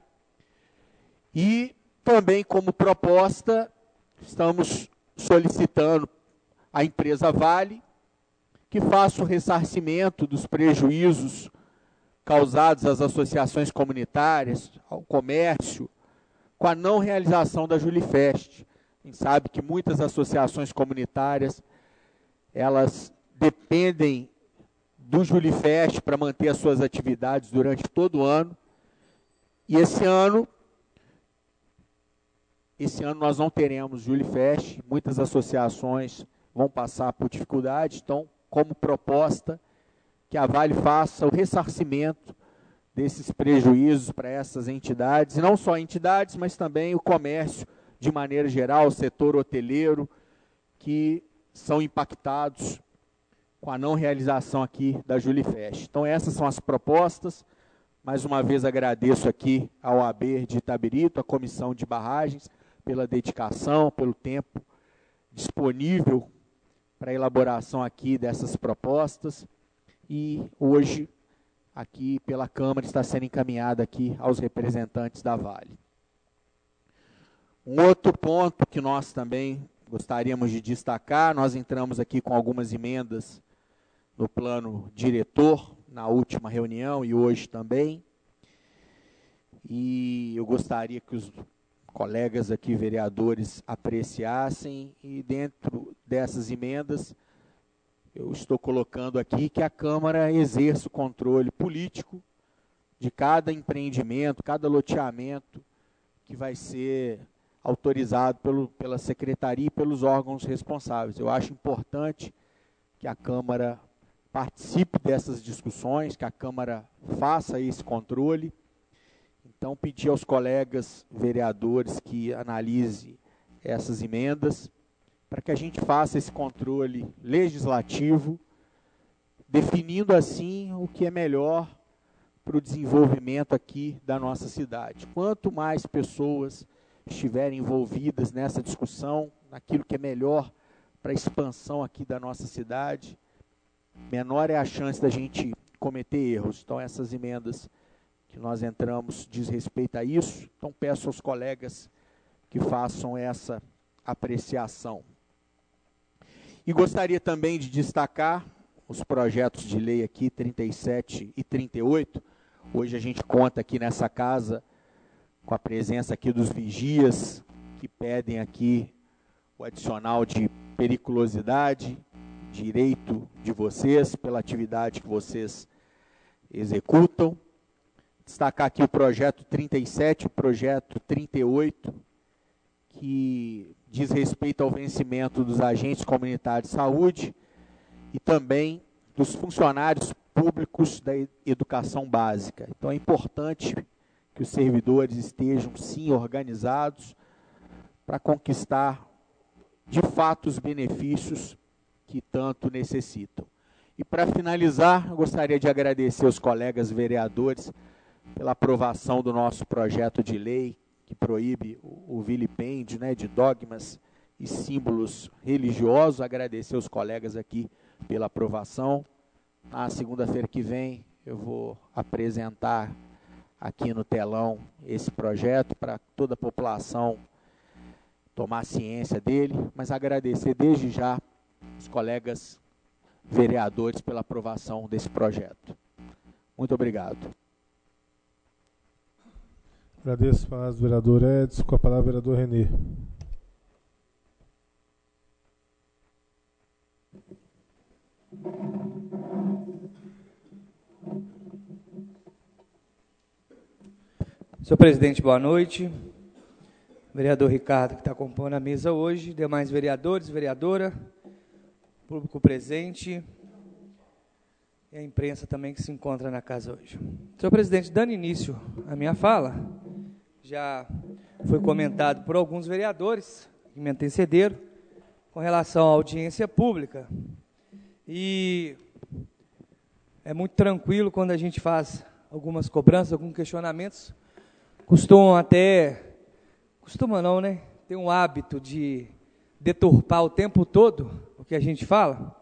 E também como proposta, estamos solicitando à empresa Vale que faça o ressarcimento dos prejuízos causados às associações comunitárias, ao comércio, com a não realização da Julifest. A gente sabe que muitas associações comunitárias, elas dependem do Julifest para manter as suas atividades durante todo o ano. E esse ano, esse ano nós não teremos Julifest, muitas associações vão passar por dificuldade, então, como proposta, que a Vale faça o ressarcimento desses prejuízos para essas entidades, e não só entidades, mas também o comércio de maneira geral, o setor hoteleiro, que são impactados com a não realização aqui da Julifest. Então essas são as propostas. Mais uma vez agradeço aqui ao O A B de Itabirito, a Comissão de Barragens, pela dedicação, pelo tempo disponível para a elaboração aqui dessas propostas. E hoje, aqui pela Câmara, está sendo encaminhada aqui aos representantes da Vale. Um outro ponto que nós também gostaríamos de destacar, nós entramos aqui com algumas emendas no plano diretor, na última reunião e hoje também. E eu gostaria que os colegas aqui, vereadores, apreciassem, e dentro dessas emendas, eu estou colocando aqui que a Câmara exerça o controle político de cada empreendimento, cada loteamento que vai ser autorizado pelo, pela Secretaria e pelos órgãos responsáveis. Eu acho importante que a Câmara participe dessas discussões, que a Câmara faça esse controle. Então, pedir aos colegas vereadores que analise essas emendas, para que a gente faça esse controle legislativo, definindo assim o que é melhor para o desenvolvimento aqui da nossa cidade. Quanto mais pessoas estiverem envolvidas nessa discussão, naquilo que é melhor para a expansão aqui da nossa cidade, menor é a chance da gente cometer erros. Então, essas emendas que nós entramos diz respeito a isso. Então, peço aos colegas que façam essa apreciação. E gostaria também de destacar os projetos de lei aqui, trinta e sete e trinta e oito. Hoje a gente conta aqui nessa casa com a presença aqui dos vigias, que pedem aqui o adicional de periculosidade, direito de vocês, pela atividade que vocês executam. Destacar aqui o projeto trinta e sete, o projeto trinta e oito, que diz respeito ao vencimento dos agentes comunitários de saúde e também dos funcionários públicos da educação básica. Então é importante que os servidores estejam, sim, organizados para conquistar, de fato, os benefícios que tanto necessitam. E para finalizar, eu gostaria de agradecer aos colegas vereadores pela aprovação do nosso projeto de lei que proíbe o, o vilipêndio, né, de dogmas e símbolos religiosos. Agradecer aos colegas aqui pela aprovação. Na segunda-feira que vem eu vou apresentar aqui no telão esse projeto para toda a população tomar ciência dele, mas agradecer desde já os colegas vereadores pela aprovação desse projeto. Muito obrigado. Agradeço as palavras do vereador Edson, com a palavra o vereador Renê. Senhor presidente, boa noite. Vereador Ricardo, que está compondo a mesa hoje, demais vereadores, vereadora, público presente e a imprensa também que se encontra na casa hoje. Senhor presidente, dando início à minha fala, já foi comentado por alguns vereadores que me antecederam com relação à audiência pública. E é muito tranquilo quando a gente faz algumas cobranças, alguns questionamentos, costumam até, costuma não, né? Tem um hábito de deturpar o tempo todo o que a gente fala.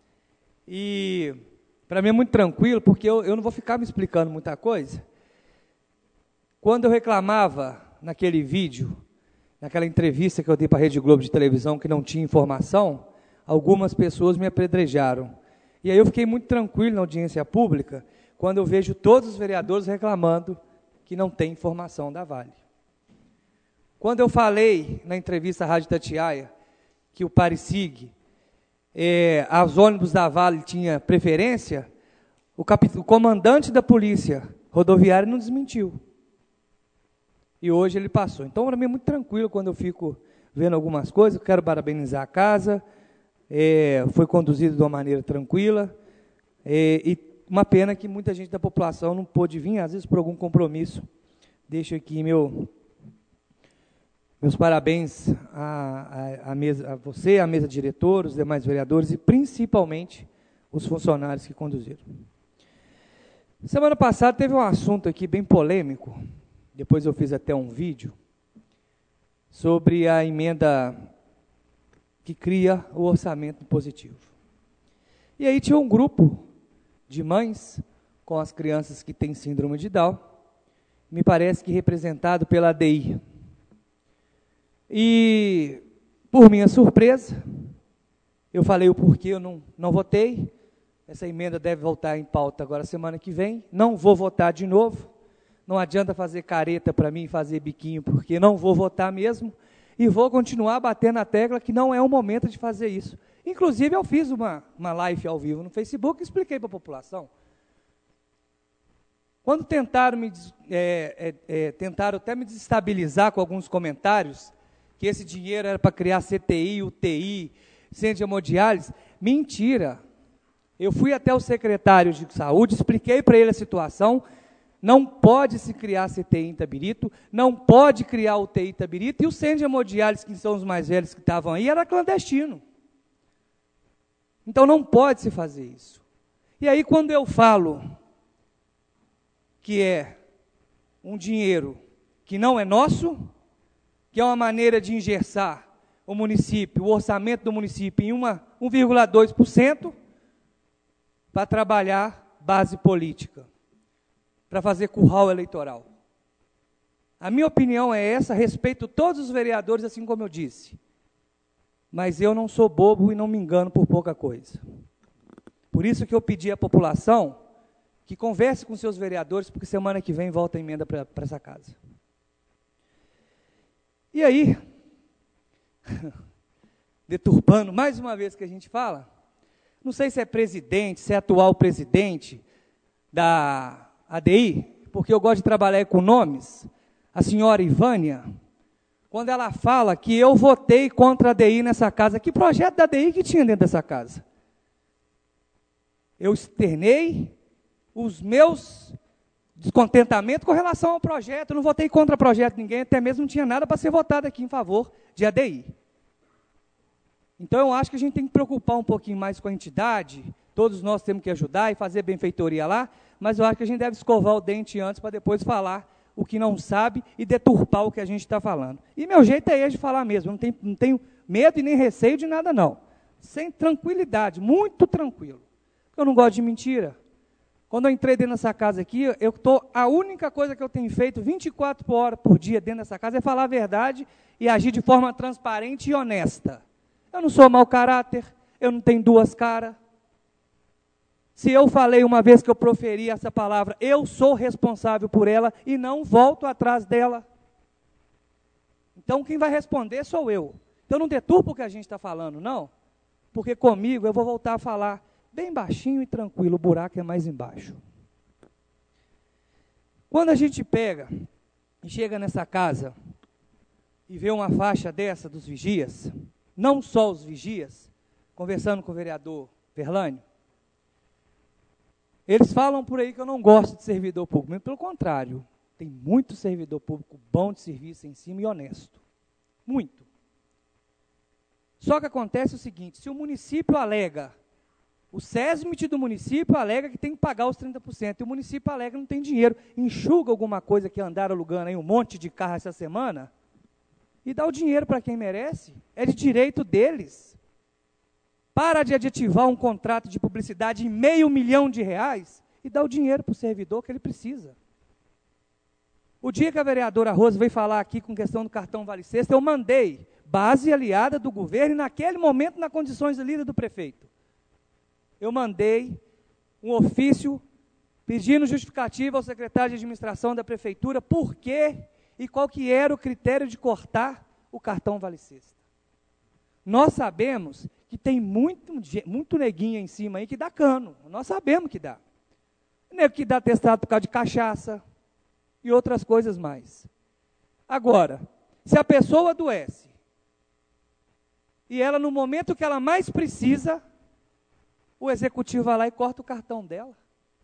E para mim é muito tranquilo, porque eu, eu não vou ficar me explicando muita coisa. Quando eu reclamava naquele vídeo, naquela entrevista que eu dei para a Rede Globo de televisão, que não tinha informação, algumas pessoas me apedrejaram. E aí eu fiquei muito tranquilo na audiência pública, quando eu vejo todos os vereadores reclamando que não tem informação da Vale. Quando eu falei na entrevista à Rádio Itatiaia que o Parisig, é, as ônibus da Vale tinha preferência, o, cap, o comandante da polícia rodoviária não desmentiu. E hoje ele passou. Então, para mim é muito tranquilo quando eu fico vendo algumas coisas. Eu quero parabenizar a casa, é, foi conduzido de uma maneira tranquila, é, e uma pena que muita gente da população não pôde vir, às vezes por algum compromisso. Deixo aqui meu, meus parabéns a, a, a, mesa, a você, a mesa diretora, os demais vereadores e principalmente os funcionários que conduziram. Semana passada teve um assunto aqui bem polêmico, depois eu fiz até um vídeo, sobre a emenda que cria o orçamento positivo. E aí tinha um grupo de mães com as crianças que têm síndrome de Down, me parece que representado pela A D I. E, por minha surpresa, eu falei o porquê eu não, não votei. Essa emenda deve voltar em pauta agora semana que vem. Não vou votar de novo. Não adianta fazer careta para mim, fazer biquinho, porque não vou votar mesmo. E vou continuar batendo na tecla que não é o momento de fazer isso. Inclusive, eu fiz uma, uma live ao vivo no Facebook e expliquei para a população. Quando tentaram, me, é, é, é, tentaram até me desestabilizar com alguns comentários, que esse dinheiro era para criar C T I, U T I, centro de hemodiálise, mentira. Eu fui até o secretário de saúde, expliquei para ele a situação, não pode se criar C T I em Itabirito, não pode criar U T I em Itabirito, e o centro de hemodiálise, que são os mais velhos que estavam aí, era clandestino. Então não pode se fazer isso. E aí quando eu falo que é um dinheiro que não é nosso, que é uma maneira de engessar o município, o orçamento do município em um vírgula dois por cento, para trabalhar base política, para fazer curral eleitoral. A minha opinião é essa, respeito todos os vereadores, assim como eu disse. Mas eu não sou bobo e não me engano por pouca coisa. Por isso que eu pedi à população que converse com seus vereadores, porque semana que vem volta a emenda para essa casa. E aí, deturpando mais uma vez que a gente fala, não sei se é presidente, se é atual presidente da A D I, porque eu gosto de trabalhar com nomes, a senhora Ivânia, quando ela fala que eu votei contra a A D I nessa casa, que projeto da A D I que tinha dentro dessa casa? Eu externei os meus descontentamentos com relação ao projeto, eu não votei contra o projeto de ninguém, até mesmo não tinha nada para ser votado aqui em favor de A D I. Então eu acho que a gente tem que preocupar um pouquinho mais com a entidade, todos nós temos que ajudar e fazer benfeitoria lá, mas eu acho que a gente deve escovar o dente antes para depois falar o que não sabe e deturpar o que a gente está falando. E meu jeito é esse de falar mesmo, não tenho, não tenho medo e nem receio de nada não. Sem tranquilidade, muito tranquilo. Porque eu não gosto de mentira. Quando eu entrei dentro dessa casa aqui, eu tô, a única coisa que eu tenho feito vinte e quatro horas por dia dentro dessa casa é falar a verdade e agir de forma transparente e honesta. Eu não sou mau caráter, eu não tenho duas caras. Se eu falei uma vez que eu proferi essa palavra, eu sou responsável por ela e não volto atrás dela. Então quem vai responder sou eu. Então não deturpa o que a gente está falando, não. Porque comigo eu vou voltar a falar bem baixinho e tranquilo, o buraco é mais embaixo. Quando a gente pega e chega nessa casa e vê uma faixa dessa dos vigias, não só os vigias, conversando com o vereador Verlânio, eles falam por aí que eu não gosto de servidor público, mas pelo contrário, tem muito servidor público bom de serviço em cima e honesto. Muito. Só que acontece o seguinte, se o município alega, o SESMIT do município alega que tem que pagar os trinta por cento, e o município alega que não tem dinheiro, enxuga alguma coisa que andaram alugando aí um monte de carro essa semana, e dá o dinheiro para quem merece, é de direito deles. Para de aditivar um contrato de publicidade em meio milhão de reais e dá o dinheiro para o servidor que ele precisa. O dia que a vereadora Rosa veio falar aqui com questão do cartão Vale Sexta, eu mandei base aliada do governo e naquele momento, nas condições ali do prefeito. Eu mandei um ofício pedindo justificativa ao secretário de administração da prefeitura por quê e qual que era o critério de cortar o cartão Vale Sexta. Nós sabemos que tem muito, muito neguinho em cima aí que dá cano. Nós sabemos que dá. Nego que dá testado por causa de cachaça e outras coisas mais. Agora, se a pessoa adoece e ela, no momento que ela mais precisa, o executivo vai lá e corta o cartão dela.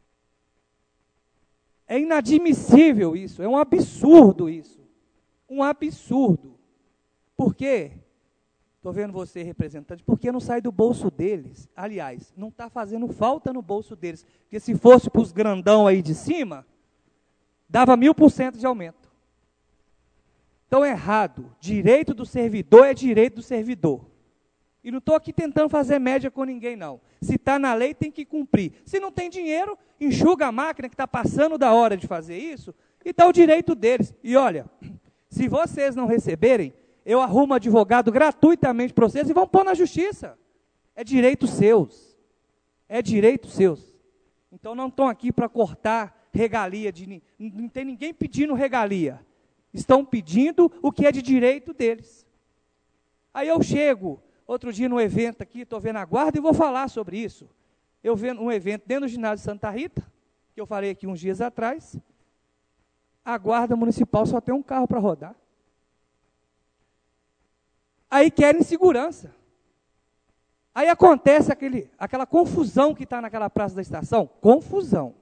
É inadmissível isso, é um absurdo isso. Um absurdo. Por quê? Estou vendo você, representante, porque não sai do bolso deles. Aliás, não está fazendo falta no bolso deles. Porque se fosse para os grandão aí de cima, dava mil por cento de aumento. Então é errado. Direito do servidor é direito do servidor. E não estou aqui tentando fazer média com ninguém, não. Se está na lei, tem que cumprir. Se não tem dinheiro, enxuga a máquina que está passando da hora de fazer isso e dá o direito deles. E olha, se vocês não receberem, eu arrumo advogado gratuitamente para vocês e vão pôr na justiça. É direito seus. É direito seus. Então não estão aqui para cortar regalia. De, não tem ninguém pedindo regalia. Estão pedindo o que é de direito deles. Aí eu chego, outro dia no evento aqui, estou vendo a guarda e vou falar sobre isso. Eu vendo um evento dentro do ginásio Santa Rita, que eu falei aqui uns dias atrás, a guarda municipal só tem um carro para rodar. Aí querem segurança. Aí acontece aquele, aquela confusão que está naquela praça da estação. Confusão.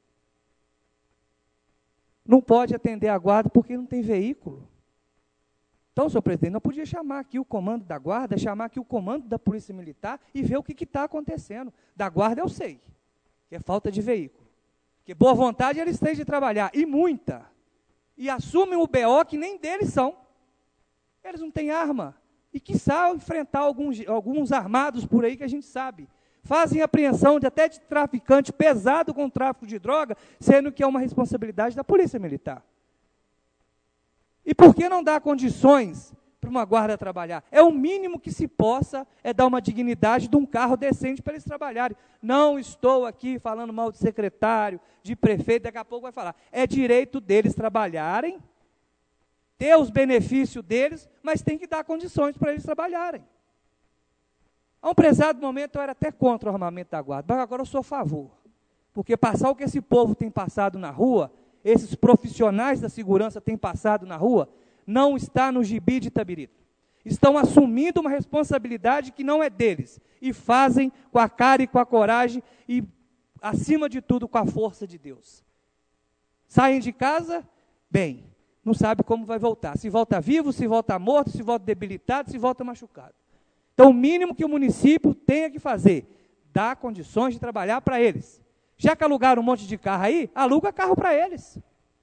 Não pode atender a guarda porque não tem veículo. Então, senhor presidente, não podia chamar aqui o comando da guarda, chamar aqui o comando da polícia militar e ver o que está acontecendo. Da guarda eu sei, que é falta de veículo. Porque boa vontade eles têm de trabalhar, e muita. E assumem o B O que nem deles são. Eles não têm arma. E quiçá enfrentar alguns, alguns armados por aí que a gente sabe. Fazem apreensão de até de traficante pesado com tráfico de droga, sendo que é uma responsabilidade da polícia militar. E por que não dar condições para uma guarda trabalhar? É o mínimo que se possa, é dar uma dignidade de um carro decente para eles trabalharem. Não estou aqui falando mal de secretário, de prefeito, daqui a pouco vai falar. É direito deles trabalharem, ter os benefícios deles, mas tem que dar condições para eles trabalharem. A um prezado momento eu era até contra o armamento da guarda, mas agora eu sou a favor. Porque passar o que esse povo tem passado na rua, esses profissionais da segurança têm passado na rua, não está no gibi de Itabirito. Estão assumindo uma responsabilidade que não é deles, e fazem com a cara e com a coragem, e acima de tudo com a força de Deus. Saem de casa, bem, não sabe como vai voltar, se volta vivo, se volta morto, se volta debilitado, se volta machucado. Então, o mínimo que o município tenha que fazer, dar condições de trabalhar para eles. Já que alugaram um monte de carro aí, aluga carro para eles.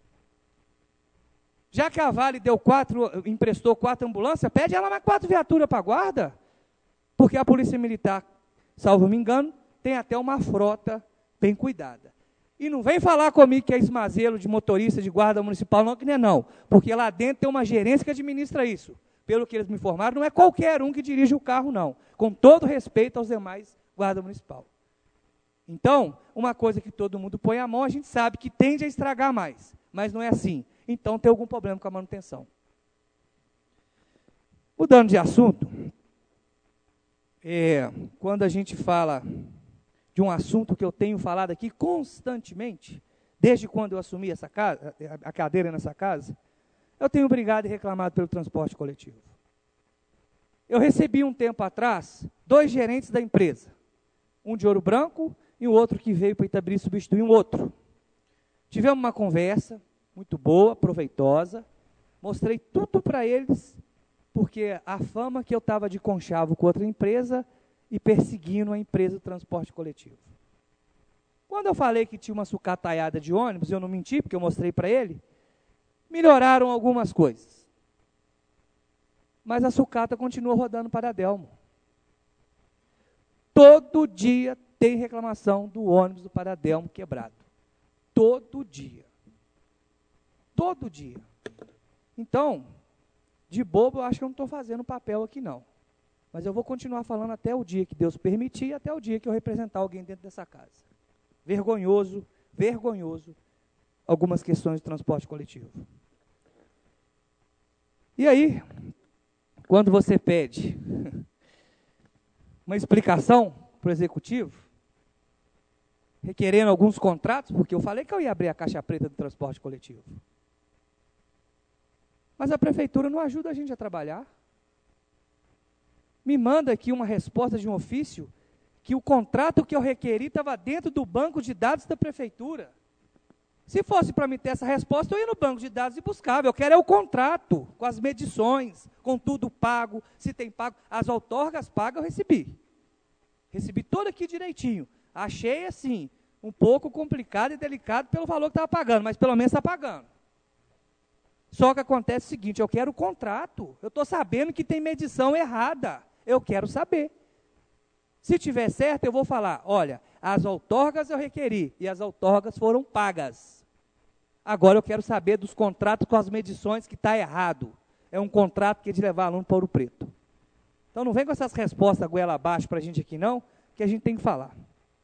Já que a Vale deu quatro, emprestou quatro ambulâncias, pede ela mais quatro viaturas para a guarda, porque a Polícia Militar, salvo me engano, tem até uma frota bem cuidada. E não vem falar comigo que é esmazelo de motorista de guarda municipal, não, que nem é não, porque lá dentro tem uma gerência que administra isso. Pelo que eles me informaram, não é qualquer um que dirige o carro, não. Com todo respeito aos demais guarda municipal. Então, uma coisa que todo mundo põe a mão, a gente sabe que tende a estragar mais, mas não é assim. Então, tem algum problema com a manutenção. Mudando de assunto, é, quando a gente fala de um assunto que eu tenho falado aqui constantemente, desde quando eu assumi essa casa, a cadeira nessa casa, eu tenho brigado e reclamado pelo transporte coletivo. Eu recebi um tempo atrás dois gerentes da empresa, um de Ouro Branco e o outro que veio para Itabiri substituir um outro. Tivemos uma conversa muito boa, proveitosa, mostrei tudo para eles, porque a fama que eu estava de conchavo com outra empresa e perseguindo a empresa do transporte coletivo. Quando eu falei que tinha uma sucataiada de ônibus, eu não menti, porque eu mostrei para ele, melhoraram algumas coisas. Mas a sucata continua rodando para Adelmo. Todo dia tem reclamação do ônibus do Paradelmo quebrado. Todo dia. Todo dia. Então, de bobo, eu acho que eu não estou fazendo papel aqui, não. Mas eu vou continuar falando até o dia que Deus permitir e até o dia que eu representar alguém dentro dessa casa. Vergonhoso, vergonhoso, algumas questões de transporte coletivo. E aí, quando você pede uma explicação para o executivo, requerendo alguns contratos, porque eu falei que eu ia abrir a caixa preta do transporte coletivo. Mas a prefeitura não ajuda a gente a trabalhar. Me manda aqui uma resposta de um ofício que o contrato que eu requeri estava dentro do banco de dados da prefeitura. Se fosse para me ter essa resposta, eu ia no banco de dados e buscava. Eu quero é o contrato, com as medições, com tudo pago, se tem pago. As outorgas pagas eu recebi. Recebi tudo aqui direitinho. Achei, assim, um pouco complicado e delicado pelo valor que estava pagando, mas pelo menos está pagando. Só que acontece o seguinte, eu quero o contrato. Eu estou sabendo que tem medição errada. Eu quero saber. Se tiver certo, eu vou falar, olha, as outorgas eu requeri e as outorgas foram pagas. Agora eu quero saber dos contratos com as medições que está errado. É um contrato que é de levar aluno para Ouro Preto. Então não vem com essas respostas goela abaixo para a gente aqui não, que a gente tem que falar.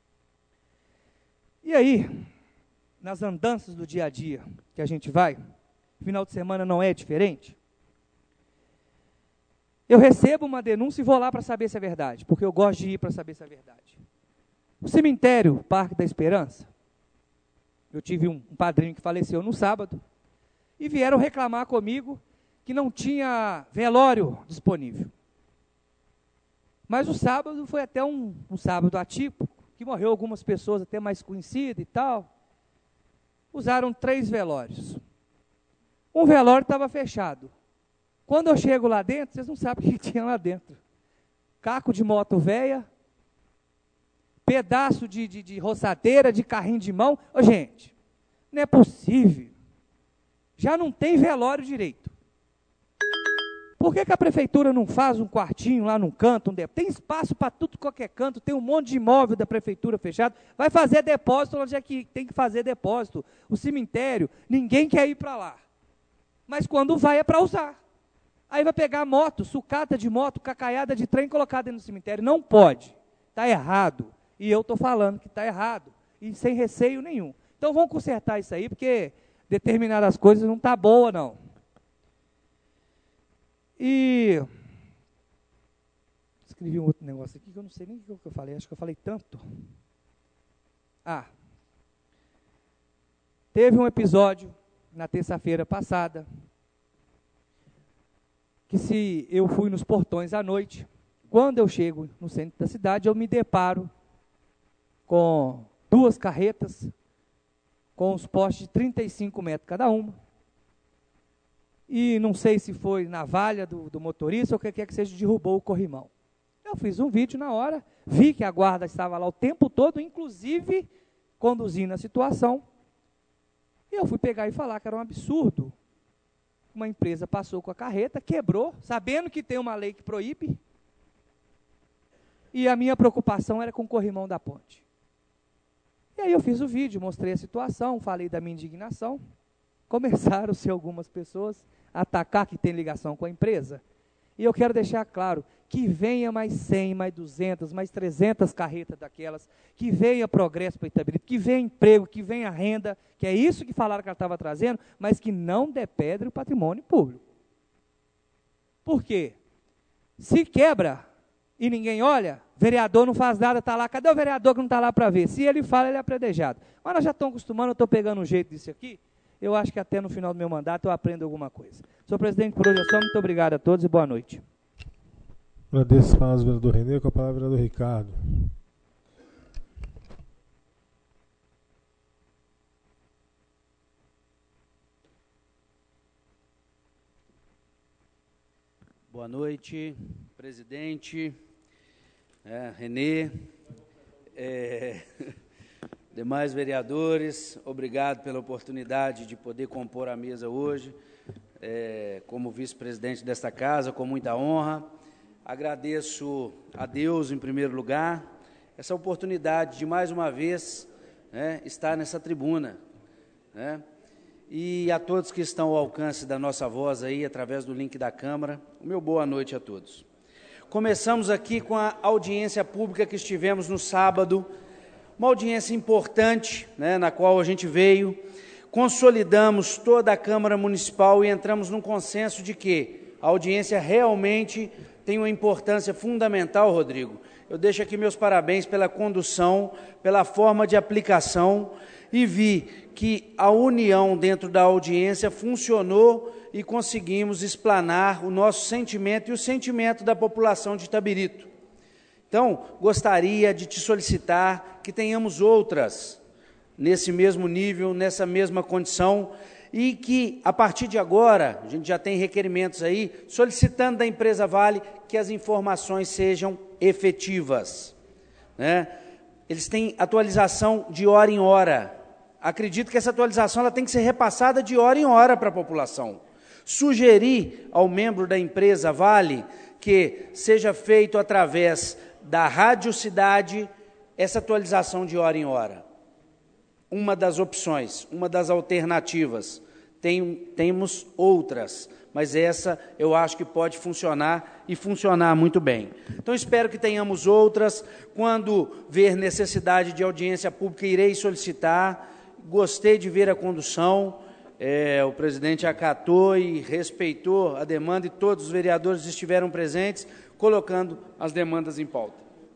E aí, nas andanças do dia a dia que a gente vai, final de semana não é diferente, eu recebo uma denúncia e vou lá para saber se é verdade, porque eu gosto de ir para saber se é verdade. O cemitério Parque da Esperança, eu tive um, um padrinho que faleceu no sábado, e vieram reclamar comigo que não tinha velório disponível. Mas o sábado foi até um, um sábado atípico, que morreu algumas pessoas até mais conhecidas e tal. Usaram três velórios. Um velório estava fechado. Quando eu chego lá dentro, vocês não sabem o que tinha lá dentro. Caco de moto velha, pedaço de, de, de roçadeira, de carrinho de mão. Ô, gente, não é possível. Já não tem velório direito. Por que, que a prefeitura não faz um quartinho lá num canto? Um dep- tem espaço para tudo, qualquer canto, tem um monte de imóvel da prefeitura fechado. Vai fazer depósito onde é que tem que fazer depósito. O cemitério, ninguém quer ir para lá. Mas quando vai é para usar. Aí vai pegar moto, sucata de moto, cacaiada de trem colocada dentro do cemitério. Não pode. Está errado. E eu estou falando que está errado. E sem receio nenhum. Então vamos consertar isso aí, porque determinadas coisas não está boa, não. E escrevi um outro negócio aqui que eu não sei nem o que eu falei, acho que eu falei tanto. Ah, teve um episódio na terça-feira passada, que se eu fui nos portões à noite, quando eu chego no centro da cidade, eu me deparo com duas carretas, com os postes de trinta e cinco metros cada uma, e não sei se foi na valha do, do motorista ou o que quer que seja, derrubou o corrimão. Eu fiz um vídeo na hora, vi que a guarda estava lá o tempo todo, inclusive conduzindo a situação, e eu fui pegar e falar que era um absurdo. Uma empresa passou com a carreta, quebrou, sabendo que tem uma lei que proíbe, e a minha preocupação era com o corrimão da ponte. E aí eu fiz o vídeo, mostrei a situação, falei da minha indignação. Começaram-se algumas pessoas a atacar que tem ligação com a empresa. E eu quero deixar claro, que venha mais cem, mais duzentas, mais trezentas carretas daquelas, que venha progresso para Itabirito, que venha emprego, que venha renda, que é isso que falaram que ela estava trazendo, mas que não depedre o patrimônio público. Por quê? Se quebra e ninguém olha, vereador não faz nada, está lá, cadê o vereador que não está lá para ver? Se ele fala, ele é apredejado. Mas nós já estamos acostumando, eu estou pegando um jeito disso aqui, eu acho que até no final do meu mandato eu aprendo alguma coisa. Senhor presidente, por hoje é só, muito obrigado a todos e boa noite. Agradeço as palavras do vereador Renê, com a palavra do vereador Ricardo. Boa noite, presidente, é, Renê, é, demais vereadores, obrigado pela oportunidade de poder compor a mesa hoje, é, como vice-presidente desta casa, com muita honra. Agradeço a Deus, em primeiro lugar, essa oportunidade de, mais uma vez, né, estar nessa tribuna, né, e a todos que estão ao alcance da nossa voz aí, através do link da Câmara, o meu boa noite a todos. Começamos aqui com a audiência pública que estivemos no sábado, uma audiência importante, né, na qual a gente veio, consolidamos toda a Câmara Municipal e entramos num consenso de que a audiência realmente tem uma importância fundamental, Rodrigo. Eu deixo aqui meus parabéns pela condução, pela forma de aplicação, e vi que a união dentro da audiência funcionou e conseguimos explanar o nosso sentimento e o sentimento da população de Itabirito. Então, gostaria de te solicitar que tenhamos outras nesse mesmo nível, nessa mesma condição, e que, a partir de agora, a gente já tem requerimentos aí, solicitando da empresa Vale que as informações sejam efetivas, né? Eles têm atualização de hora em hora. Acredito que essa atualização ela tem que ser repassada de hora em hora para a população. Sugerir ao membro da empresa Vale que seja feito através da Rádio Cidade essa atualização de hora em hora. Uma das opções, uma das alternativas. Tem, temos outras, mas essa eu acho que pode funcionar e funcionar muito bem. Então, espero que tenhamos outras. Quando ver necessidade de audiência pública, irei solicitar. Gostei de ver a condução. É, o presidente acatou e respeitou a demanda e todos os vereadores estiveram presentes, colocando as demandas em pauta.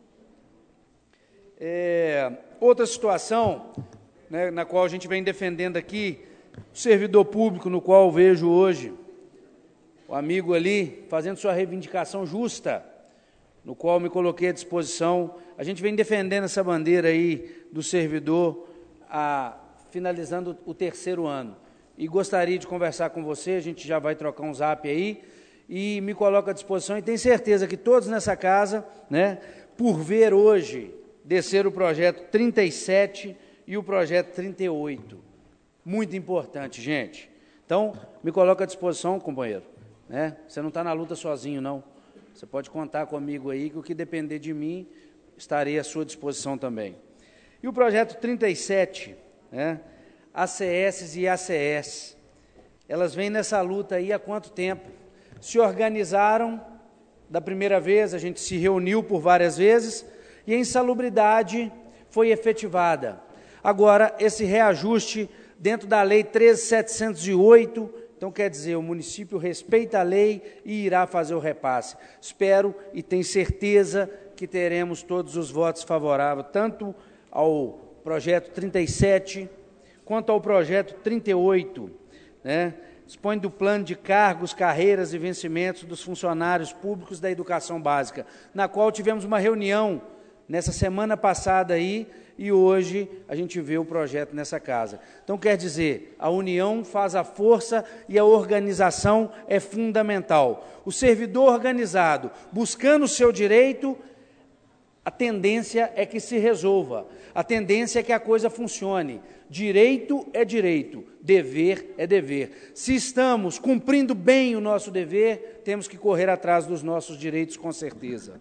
É, outra situação, né, na qual a gente vem defendendo aqui, o servidor público, no qual vejo hoje o amigo ali fazendo sua reivindicação justa, no qual me coloquei à disposição. A gente vem defendendo essa bandeira aí do servidor, a, finalizando o terceiro ano. E gostaria de conversar com você, a gente já vai trocar um zap aí, e me coloco à disposição, e tenho certeza que todos nessa casa, né, por ver hoje descer o projeto trinta e sete e o projeto trinta e oito. Muito importante, gente. Então, me coloco à disposição, companheiro. Né? Você não está na luta sozinho, não. Você pode contar comigo aí, que o que depender de mim, estarei à sua disposição também. E o projeto trinta e sete, né? A C S e A C S, elas vêm nessa luta aí há quanto tempo? Se organizaram da primeira vez, a gente se reuniu por várias vezes, e a insalubridade foi efetivada. Agora, esse reajuste dentro da Lei treze mil setecentos e oito, Então, quer dizer, o município respeita a lei e irá fazer o repasse. Espero e tenho certeza que teremos todos os votos favoráveis, tanto ao projeto trinta e sete, quanto ao projeto trinta e oito, né? Dispõe do plano de cargos, carreiras e vencimentos dos funcionários públicos da educação básica, na qual tivemos uma reunião nessa semana passada aí, e hoje a gente vê o projeto nessa casa. Então, quer dizer, a união faz a força e a organização é fundamental. O servidor organizado, buscando o seu direito, a tendência é que se resolva, a tendência é que a coisa funcione. Direito é direito, dever é dever. Se estamos cumprindo bem o nosso dever, temos que correr atrás dos nossos direitos, com certeza.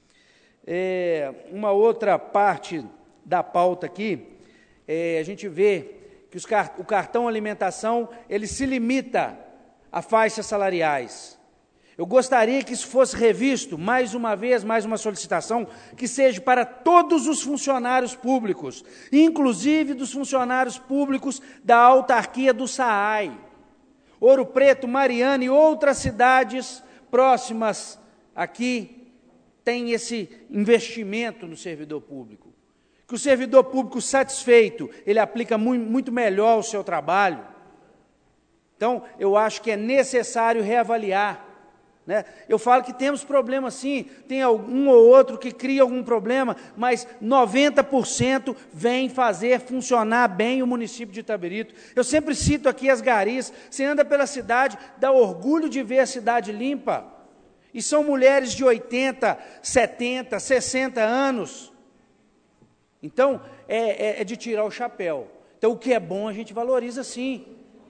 É, uma outra parte da pauta aqui, é, a gente vê que os, o cartão alimentação, ele se limita a faixas salariais. Eu gostaria que isso fosse revisto, mais uma vez, mais uma solicitação, que seja para todos os funcionários públicos, inclusive dos funcionários públicos da autarquia do S A I, Ouro Preto, Mariana e outras cidades próximas aqui, tem esse investimento no servidor público. Que o servidor público satisfeito, ele aplica muito, muito melhor o seu trabalho. Então, eu acho que é necessário reavaliar. Né? Eu falo que temos problemas sim, tem um ou outro que cria algum problema, mas noventa por cento vem fazer funcionar bem o município de Itabirito. Eu sempre cito aqui as garis, você anda pela cidade, dá orgulho de ver a cidade limpa, e são mulheres de oitenta, setenta, sessenta anos. Então, é, é, é de tirar o chapéu. Então, o que é bom a gente valoriza sim.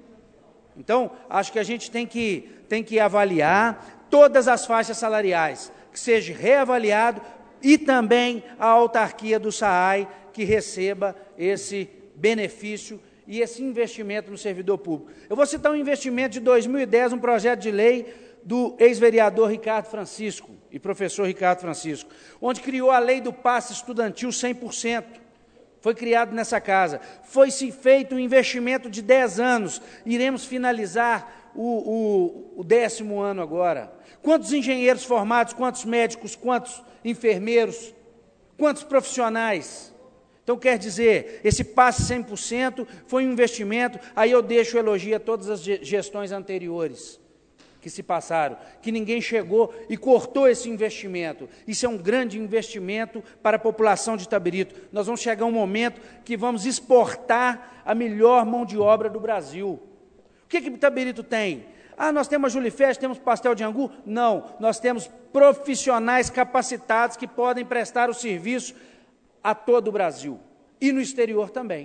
Então, acho que a gente tem que, tem que avaliar todas as faixas salariais, que seja reavaliado, e também a autarquia do S A I, que receba esse benefício e esse investimento no servidor público. Eu vou citar um investimento de dois mil e dez, um projeto de lei do ex-vereador Ricardo Francisco e professor Ricardo Francisco, onde criou a lei do passe estudantil cem por cento. Foi criado nessa casa. Foi-se feito um investimento de dez anos. Iremos finalizar o, o, o décimo ano agora. Quantos engenheiros formados, quantos médicos, quantos enfermeiros, quantos profissionais? Então, quer dizer, esse passe cem por cento foi um investimento, aí eu deixo o elogio a todas as gestões anteriores que se passaram, que ninguém chegou e cortou esse investimento. Isso é um grande investimento para a população de Itabirito. Nós vamos chegar a um momento que vamos exportar a melhor mão de obra do Brasil. O que que Itabirito tem? Ah, nós temos a Julifest, temos pastel de angu? Não, nós temos profissionais capacitados que podem prestar o serviço a todo o Brasil e no exterior também.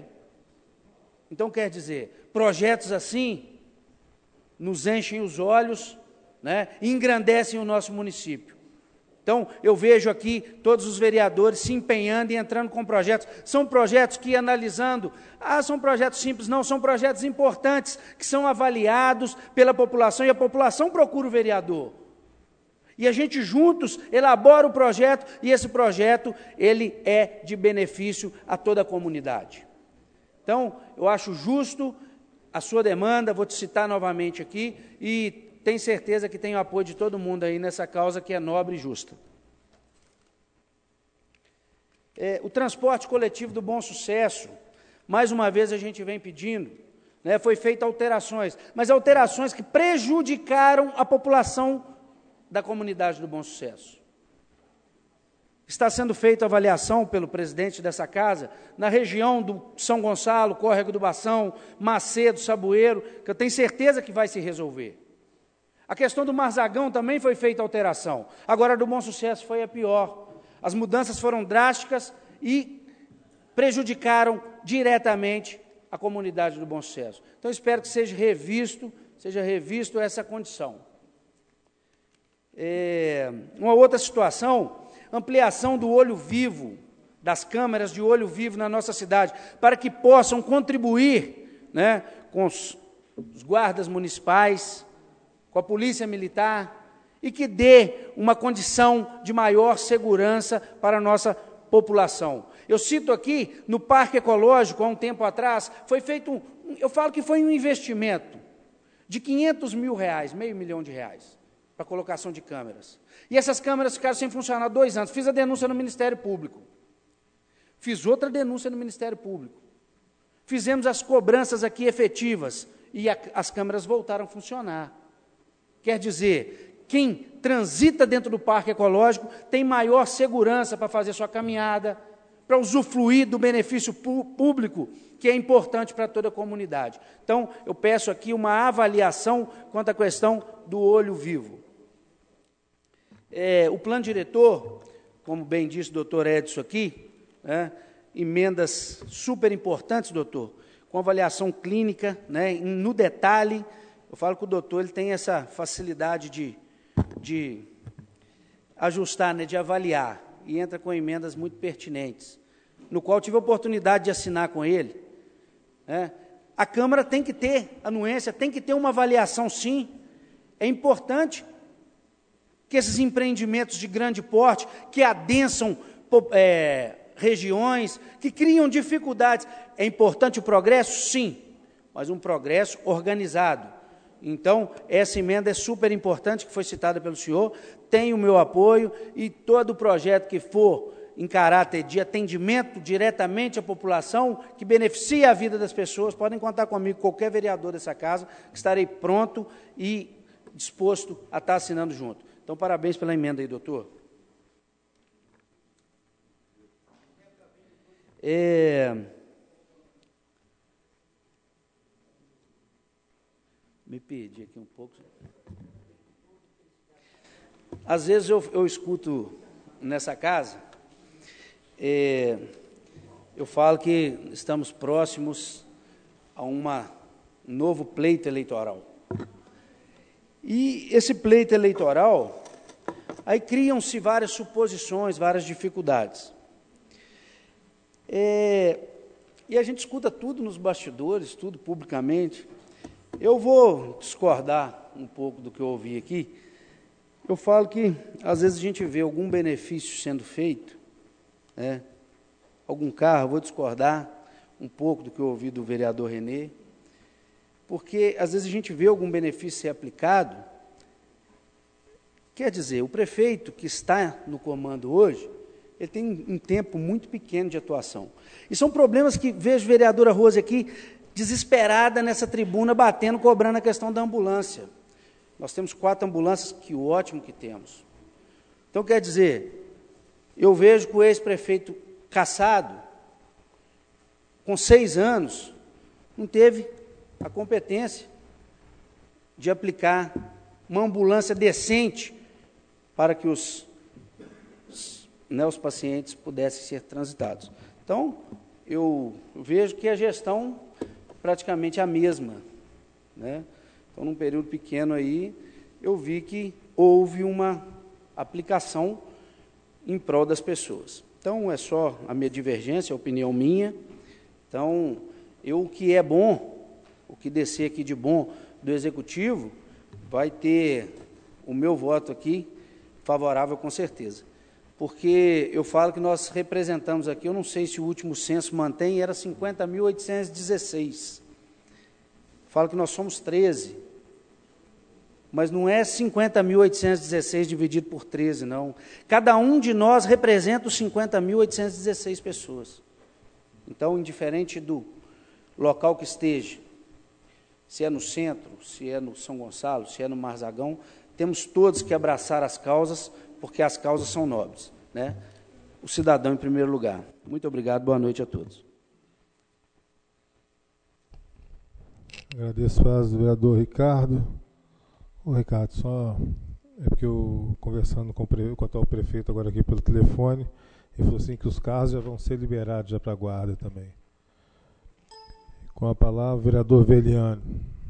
Então, quer dizer, projetos assim nos enchem os olhos, né, e engrandecem o nosso município. Então, eu vejo aqui todos os vereadores se empenhando e entrando com projetos. São projetos que, analisando, ah, são projetos simples, não, são projetos importantes, que são avaliados pela população, e a população procura o vereador. E a gente juntos elabora o projeto, e esse projeto, ele é de benefício a toda a comunidade. Então, eu acho justo a sua demanda, vou te citar novamente aqui, e tenho certeza que tem o apoio de todo mundo aí nessa causa que é nobre e justa. É, o transporte coletivo do Bom Sucesso, mais uma vez a gente vem pedindo, né, foi feita alterações, mas alterações que prejudicaram a população da comunidade do Bom Sucesso. Está sendo feita avaliação pelo presidente dessa casa, na região do São Gonçalo, Córrego do Bação, Macedo, Saboeiro, que eu tenho certeza que vai se resolver. A questão do Marzagão também foi feita alteração. Agora, a do Bom Sucesso foi a pior. As mudanças foram drásticas e prejudicaram diretamente a comunidade do Bom Sucesso. Então, espero que seja revisto, seja revisto essa condição. É, uma outra situação, ampliação do olho vivo, das câmeras de olho vivo na nossa cidade, para que possam contribuir, né, com os, os guardas municipais, com a polícia militar, e que dê uma condição de maior segurança para a nossa população. Eu cito aqui, no Parque Ecológico, há um tempo atrás, foi feito, um, eu falo que foi um investimento de quinhentos mil reais, meio milhão de reais, para colocação de câmeras. E essas câmeras ficaram sem funcionar há dois anos. Fiz a denúncia no Ministério Público. Fiz outra denúncia no Ministério Público. Fizemos as cobranças aqui efetivas e a, as câmeras voltaram a funcionar. Quer dizer, quem transita dentro do parque ecológico tem maior segurança para fazer sua caminhada, para usufruir do benefício público, que é importante para toda a comunidade. Então, eu peço aqui uma avaliação quanto à questão do olho vivo. É, o plano diretor, como bem disse o doutor Edson aqui, né, emendas super importantes, doutor, com avaliação clínica, né, no detalhe. Eu falo que o doutor ele tem essa facilidade de, de ajustar, né, de avaliar, e entra com emendas muito pertinentes, no qual tive a oportunidade de assinar com ele. Né. A Câmara tem que ter anuência, tem que ter uma avaliação, sim. É importante que esses empreendimentos de grande porte, que adensam é, regiões, que criam dificuldades, é importante o progresso? Sim, mas um progresso organizado. Então, essa emenda é super importante, que foi citada pelo senhor, tem o meu apoio, e todo o projeto que for em caráter de atendimento diretamente à população, que beneficie a vida das pessoas, podem contar comigo, qualquer vereador dessa casa, que estarei pronto e disposto a estar assinando junto. Então, parabéns pela emenda aí, doutor. É... Me perdi aqui um pouco. Às vezes eu, eu escuto nessa casa, é, eu falo que estamos próximos a uma, um novo pleito eleitoral. E esse pleito eleitoral, aí criam-se várias suposições, várias dificuldades. É, e a gente escuta tudo nos bastidores, tudo publicamente. Eu vou discordar um pouco do que eu ouvi aqui. Eu falo que, às vezes, a gente vê algum benefício sendo feito, né, algum carro, eu vou discordar um pouco do que eu ouvi do vereador Renê, porque, às vezes, a gente vê algum benefício ser aplicado. Quer dizer, o prefeito que está no comando hoje, ele tem um tempo muito pequeno de atuação. E são problemas que vejo a vereadora Rose aqui, desesperada nessa tribuna, batendo, cobrando a questão da ambulância. Nós temos quatro ambulâncias, que ótimo que temos. Então, quer dizer, eu vejo que o ex-prefeito Cassado, com seis anos, não teve a competência de aplicar uma ambulância decente para que os, os, né, os pacientes pudessem ser transitados. Então, eu vejo que a gestão praticamente é a mesma, né? Então, num período pequeno aí, eu vi que houve uma aplicação em prol das pessoas. Então, é só a minha divergência, a opinião minha. Então, eu, o que é bom, o que descer aqui de bom do Executivo, vai ter o meu voto aqui favorável com certeza. Porque eu falo que nós representamos aqui, eu não sei se o último censo mantém, era cinquenta mil oitocentos e dezesseis. Falo que nós somos treze. Mas não é cinquenta mil oitocentos e dezesseis dividido por treze, não. Cada um de nós representa os cinquenta mil oitocentos e dezesseis pessoas. Então, indiferente do local que esteja, se é no centro, se é no São Gonçalo, se é no Marzagão, temos todos que abraçar as causas, porque as causas são nobres, né? O cidadão em primeiro lugar. Muito obrigado, boa noite a todos. Agradeço a frase do vereador Ricardo. Ô, Ricardo, só é porque eu, conversando com o, pre, com o atual prefeito agora aqui pelo telefone, ele falou assim que os carros já vão ser liberados já para a guarda também. Com a palavra, o vereador Veliano.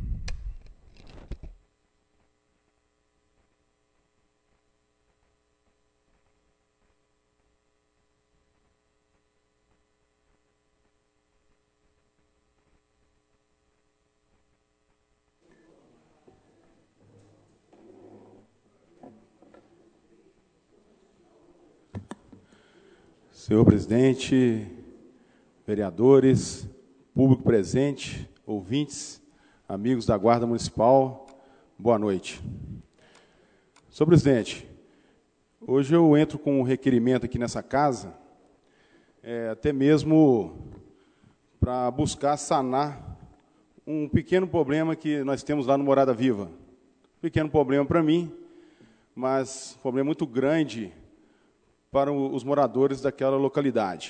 Senhor presidente, vereadores, público presente, ouvintes, amigos da Guarda Municipal, boa noite. Senhor presidente, hoje eu entro com um requerimento aqui nessa casa, é, até mesmo para buscar sanar um pequeno problema que nós temos lá no Morada Viva. Um pequeno problema para mim, mas um problema muito grande para os moradores daquela localidade.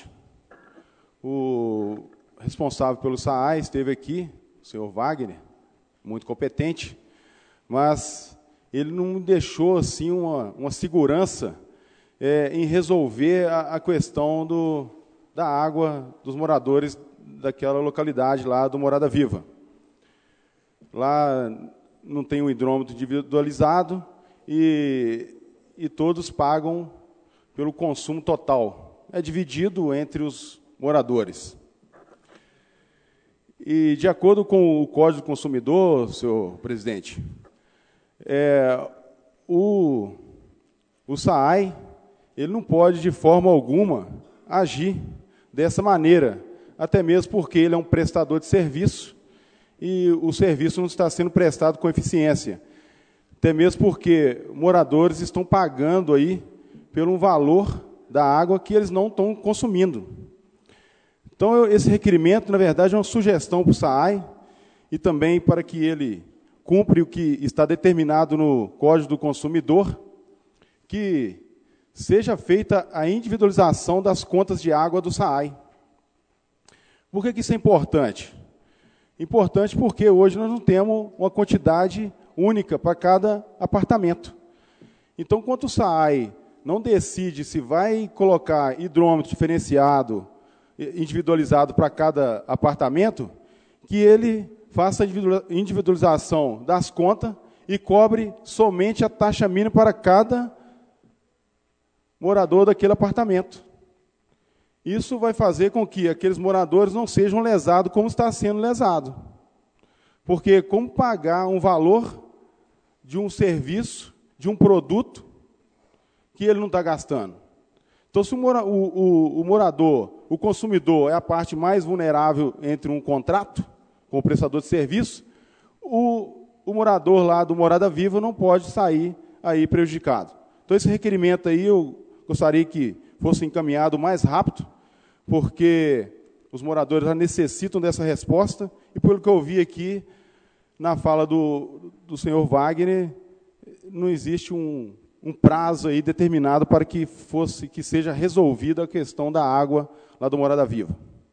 O responsável pelo S A A esteve aqui, o senhor Wagner, muito competente, mas ele não deixou assim uma, uma segurança é, em resolver a, a questão do, da água dos moradores daquela localidade lá do Morada Viva. Lá não tem um hidrômetro individualizado e, e todos pagam pelo consumo total. É dividido entre os moradores. E, de acordo com o Código do Consumidor, senhor presidente, é, o, o S A A I ele não pode, de forma alguma, agir dessa maneira, até mesmo porque ele é um prestador de serviço e o serviço não está sendo prestado com eficiência. Até mesmo porque moradores estão pagando aí pelo valor da água que eles não estão consumindo. Então, eu, esse requerimento, na verdade, é uma sugestão para o S A A I e também para que ele cumpra o que está determinado no Código do Consumidor, que seja feita a individualização das contas de água do S A A I. Por que, que isso é importante? Importante porque hoje nós não temos uma quantidade única para cada apartamento. Então, quando o S A A I não decide se vai colocar hidrômetro diferenciado, individualizado para cada apartamento, que ele faça a individualização das contas e cobre somente a taxa mínima para cada morador daquele apartamento. Isso vai fazer com que aqueles moradores não sejam lesados como está sendo lesado. Porque como pagar um valor de um serviço, de um produto, que ele não está gastando? Então, se o, mora, o, o, o morador, o consumidor, é a parte mais vulnerável entre um contrato com o prestador de serviço, o, o morador lá do Morada Viva não pode sair aí prejudicado. Então, esse requerimento aí eu gostaria que fosse encaminhado o mais rápido, porque os moradores já necessitam dessa resposta, e pelo que eu vi aqui, na fala do, do senhor Wagner, não existe um, um prazo aí determinado para que, fosse, que seja resolvida a questão da água lá do Morada Viva.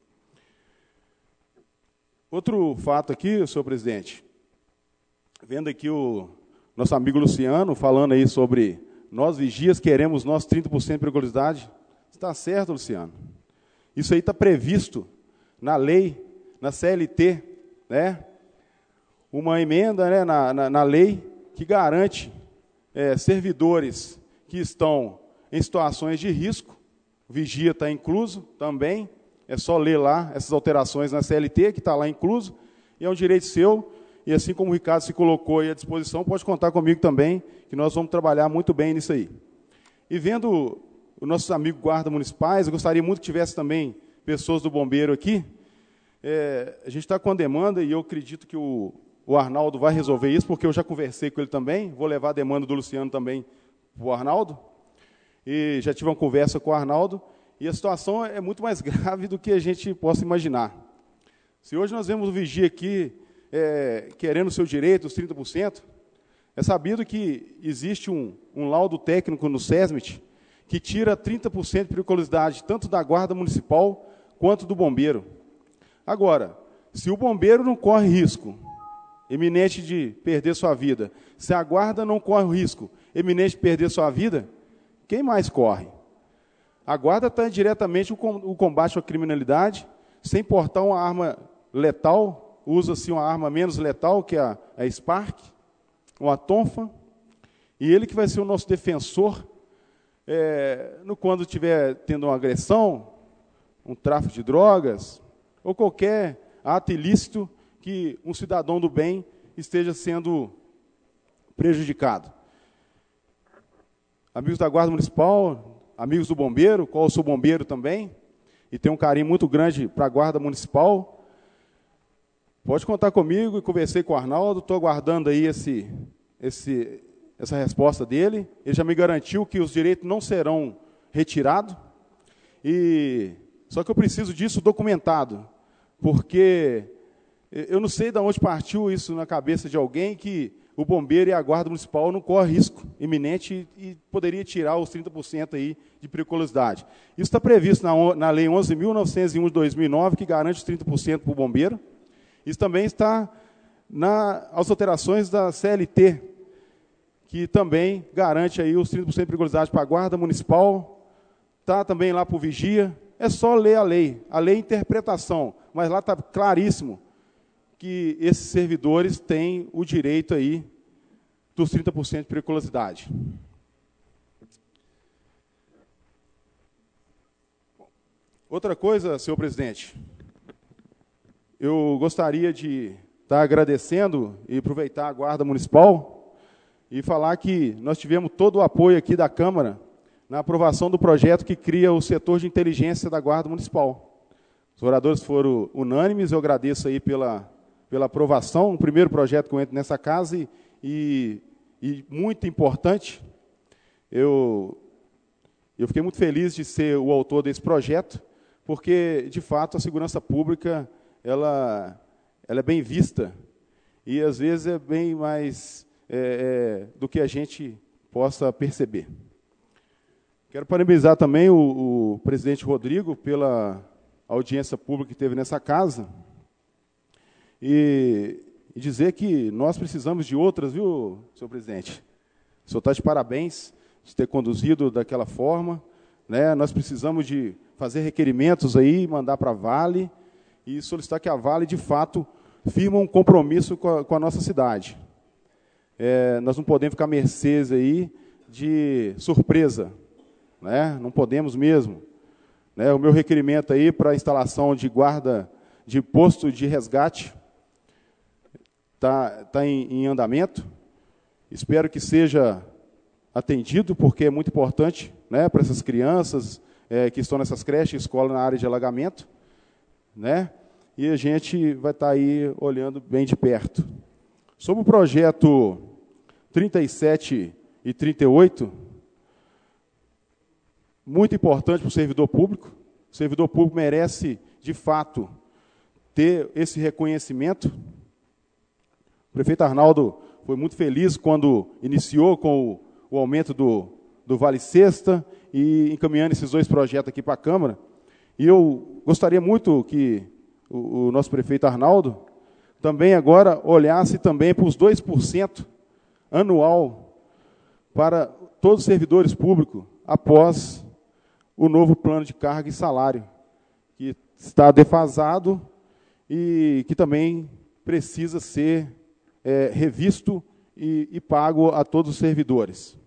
Outro fato aqui, senhor presidente, vendo aqui o nosso amigo Luciano falando aí sobre nós vigias queremos nós trinta por cento de periculosidade. Está certo, Luciano. Isso aí está previsto na lei, na C L T, né? Uma emenda, né, na, na, na lei que garante é, servidores que estão em situações de risco, vigia está incluso também, é só ler lá essas alterações na C L T, que está lá incluso, e é um direito seu, e assim como o Ricardo se colocou aí à disposição, pode contar comigo também, que nós vamos trabalhar muito bem nisso aí. E vendo os nossos amigos guardas municipais, eu gostaria muito que tivesse também pessoas do bombeiro aqui. É, a gente está com a demanda, e eu acredito que o, o Arnaldo vai resolver isso, porque eu já conversei com ele também, vou levar a demanda do Luciano também para o Arnaldo, e já tive uma conversa com o Arnaldo, e a situação é muito mais grave do que a gente possa imaginar. Se hoje nós vemos o vigia aqui é, querendo o seu direito, os trinta por cento, é sabido que existe um, um laudo técnico no SESMIT que tira trinta por cento de periculosidade, tanto da guarda municipal quanto do bombeiro. Agora, se o bombeiro não corre risco eminente de perder sua vida, se a guarda não corre o risco eminente de perder sua vida, quem mais corre? A guarda está diretamente o combate à criminalidade, sem portar uma arma letal, usa-se uma arma menos letal, que é a, a Spark, uma tonfa, e ele que vai ser o nosso defensor é, no, quando estiver tendo uma agressão, um tráfico de drogas, ou qualquer ato ilícito que um cidadão do bem esteja sendo prejudicado. Amigos da Guarda Municipal, amigos do bombeiro, qual eu sou bombeiro também, e tenho um carinho muito grande para a Guarda Municipal, pode contar comigo, e conversei com o Arnaldo, estou aguardando aí esse, esse, essa resposta dele. Ele já me garantiu que os direitos não serão retirados, e, só que eu preciso disso documentado, porque eu não sei de onde partiu isso na cabeça de alguém que o bombeiro e a guarda municipal não correm risco iminente e, e poderia tirar os trinta por cento aí de periculosidade. Isso está previsto na, na Lei onze mil novecentos e um de dois mil e nove, que garante os trinta por cento para o bombeiro. Isso também está nas alterações da C L T, que também garante aí os trinta por cento de periculosidade para a guarda municipal, está também lá para o vigia. É só ler a lei. A lei é interpretação, mas lá está claríssimo que esses servidores têm o direito aí dos trinta por cento de periculosidade. Outra coisa, senhor presidente, eu gostaria de estar agradecendo e aproveitar a Guarda Municipal e falar que nós tivemos todo o apoio aqui da Câmara na aprovação do projeto que cria o setor de inteligência da Guarda Municipal. Os oradores foram unânimes, eu agradeço aí pela pela aprovação, o primeiro projeto que eu entro nessa casa, e, e, e muito importante, eu, eu fiquei muito feliz de ser o autor desse projeto, porque, de fato, a segurança pública, ela, ela é bem vista, e, às vezes, é bem mais é, é, do que a gente possa perceber. Quero parabenizar também o, o presidente Rodrigo pela audiência pública que teve nessa casa, E, e dizer que nós precisamos de outras, viu, senhor presidente? O senhor está de parabéns de ter conduzido daquela forma, né? Nós precisamos de fazer requerimentos aí, mandar para a Vale e solicitar que a Vale, de fato, firme um compromisso com a, com a nossa cidade. É, nós não podemos ficar mercês aí de surpresa, né? Não podemos mesmo. Né? O meu requerimento aí para a instalação de guarda de posto de resgate está tá em, em andamento. Espero que seja atendido, porque é muito importante, né, para essas crianças é, que estão nessas creches, escola na área de alagamento, né? E a gente vai estar tá aí olhando bem de perto. Sobre o projeto trinta e sete e trinta e oito, muito importante para o servidor público. O servidor público merece, de fato, ter esse reconhecimento. O prefeito Arnaldo foi muito feliz quando iniciou com o, o aumento do, do Vale Sexta e encaminhando esses dois projetos aqui para a Câmara. E eu gostaria muito que o, o nosso prefeito Arnaldo também agora olhasse também para os dois por cento anual para todos os servidores públicos após o novo plano de carga e salário, que está defasado e que também precisa ser é, revisto e, e pago a todos os servidores.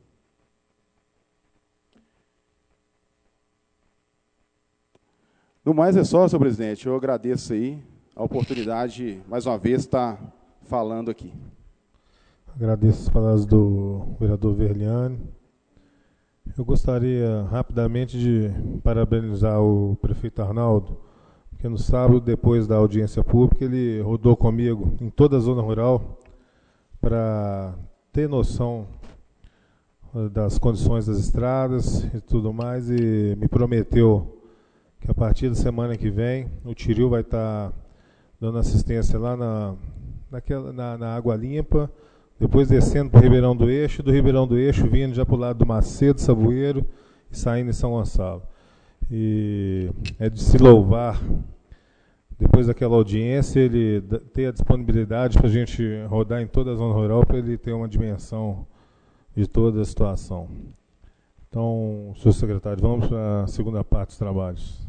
No mais é só, senhor presidente, eu agradeço aí a oportunidade de, mais uma vez, estar falando aqui. Agradeço as palavras do vereador Verliani. Eu gostaria rapidamente de parabenizar o prefeito Arnaldo, porque no sábado, depois da audiência pública, ele rodou comigo em toda a zona rural para ter noção das condições das estradas e tudo mais, e me prometeu que a partir da semana que vem o Tiril vai estar dando assistência lá na, naquela, na, na Água Limpa, depois descendo para o Ribeirão do Eixo, do Ribeirão do Eixo vindo já para o lado do Macedo, Saboeiro e saindo em São Gonçalo. E é de se louvar, depois daquela audiência, ele ter a disponibilidade para a gente rodar em toda a zona rural, para ele ter uma dimensão de toda a situação. Então, senhor secretário, vamos para a segunda parte dos trabalhos.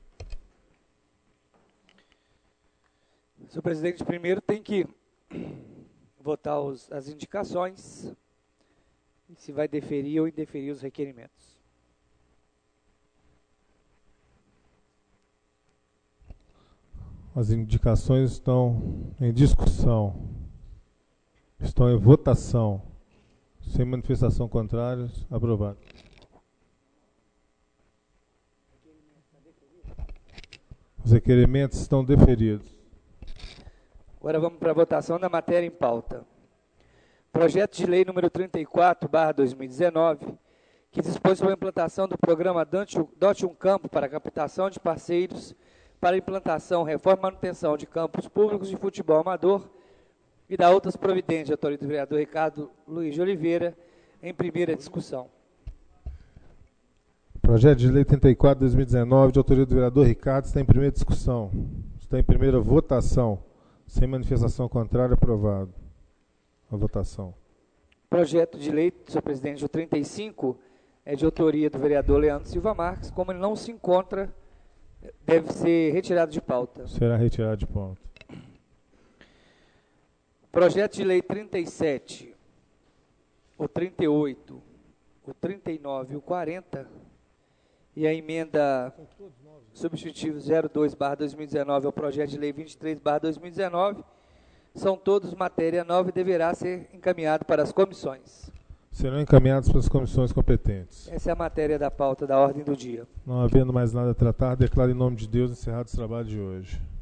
Senhor presidente, primeiro tem que votar os, as indicações, e se vai deferir ou indeferir os requerimentos. As indicações estão em discussão, estão em votação. Sem manifestação contrária, aprovado. Os requerimentos estão deferidos. Agora vamos para a votação da matéria em pauta. Projeto de lei número trinta e quatro, barra dois mil e dezenove, que dispõe sobre a implantação do programa Dote um Campo para captação de parceiros para implantação, reforma e manutenção de campos públicos de futebol amador e da outras providências, de autoria do vereador Ricardo Luiz de Oliveira, em primeira discussão. Projeto de lei trinta e quatro, dois mil e dezenove, de autoria do vereador Ricardo, está em primeira discussão. Está em primeira votação. Sem manifestação contrária, aprovado. A votação. Projeto de lei, senhor presidente, o trinta e cinco, é de autoria do vereador Leandro Silva Marques. Como ele não se encontra, deve ser retirado de pauta. Será retirado de pauta. Projeto de lei trinta e sete, o trinta e oito, o trinta e nove e o quarenta, e a emenda substitutiva zero dois barra dois mil e dezenove ao projeto de lei vinte e três barra dois mil e dezenove, são todos matéria nova e deverá ser encaminhado para as comissões. Serão encaminhados para as comissões competentes. Essa é a matéria da pauta da ordem do dia. Não havendo mais nada a tratar, declaro em nome de Deus encerrado o trabalho de hoje.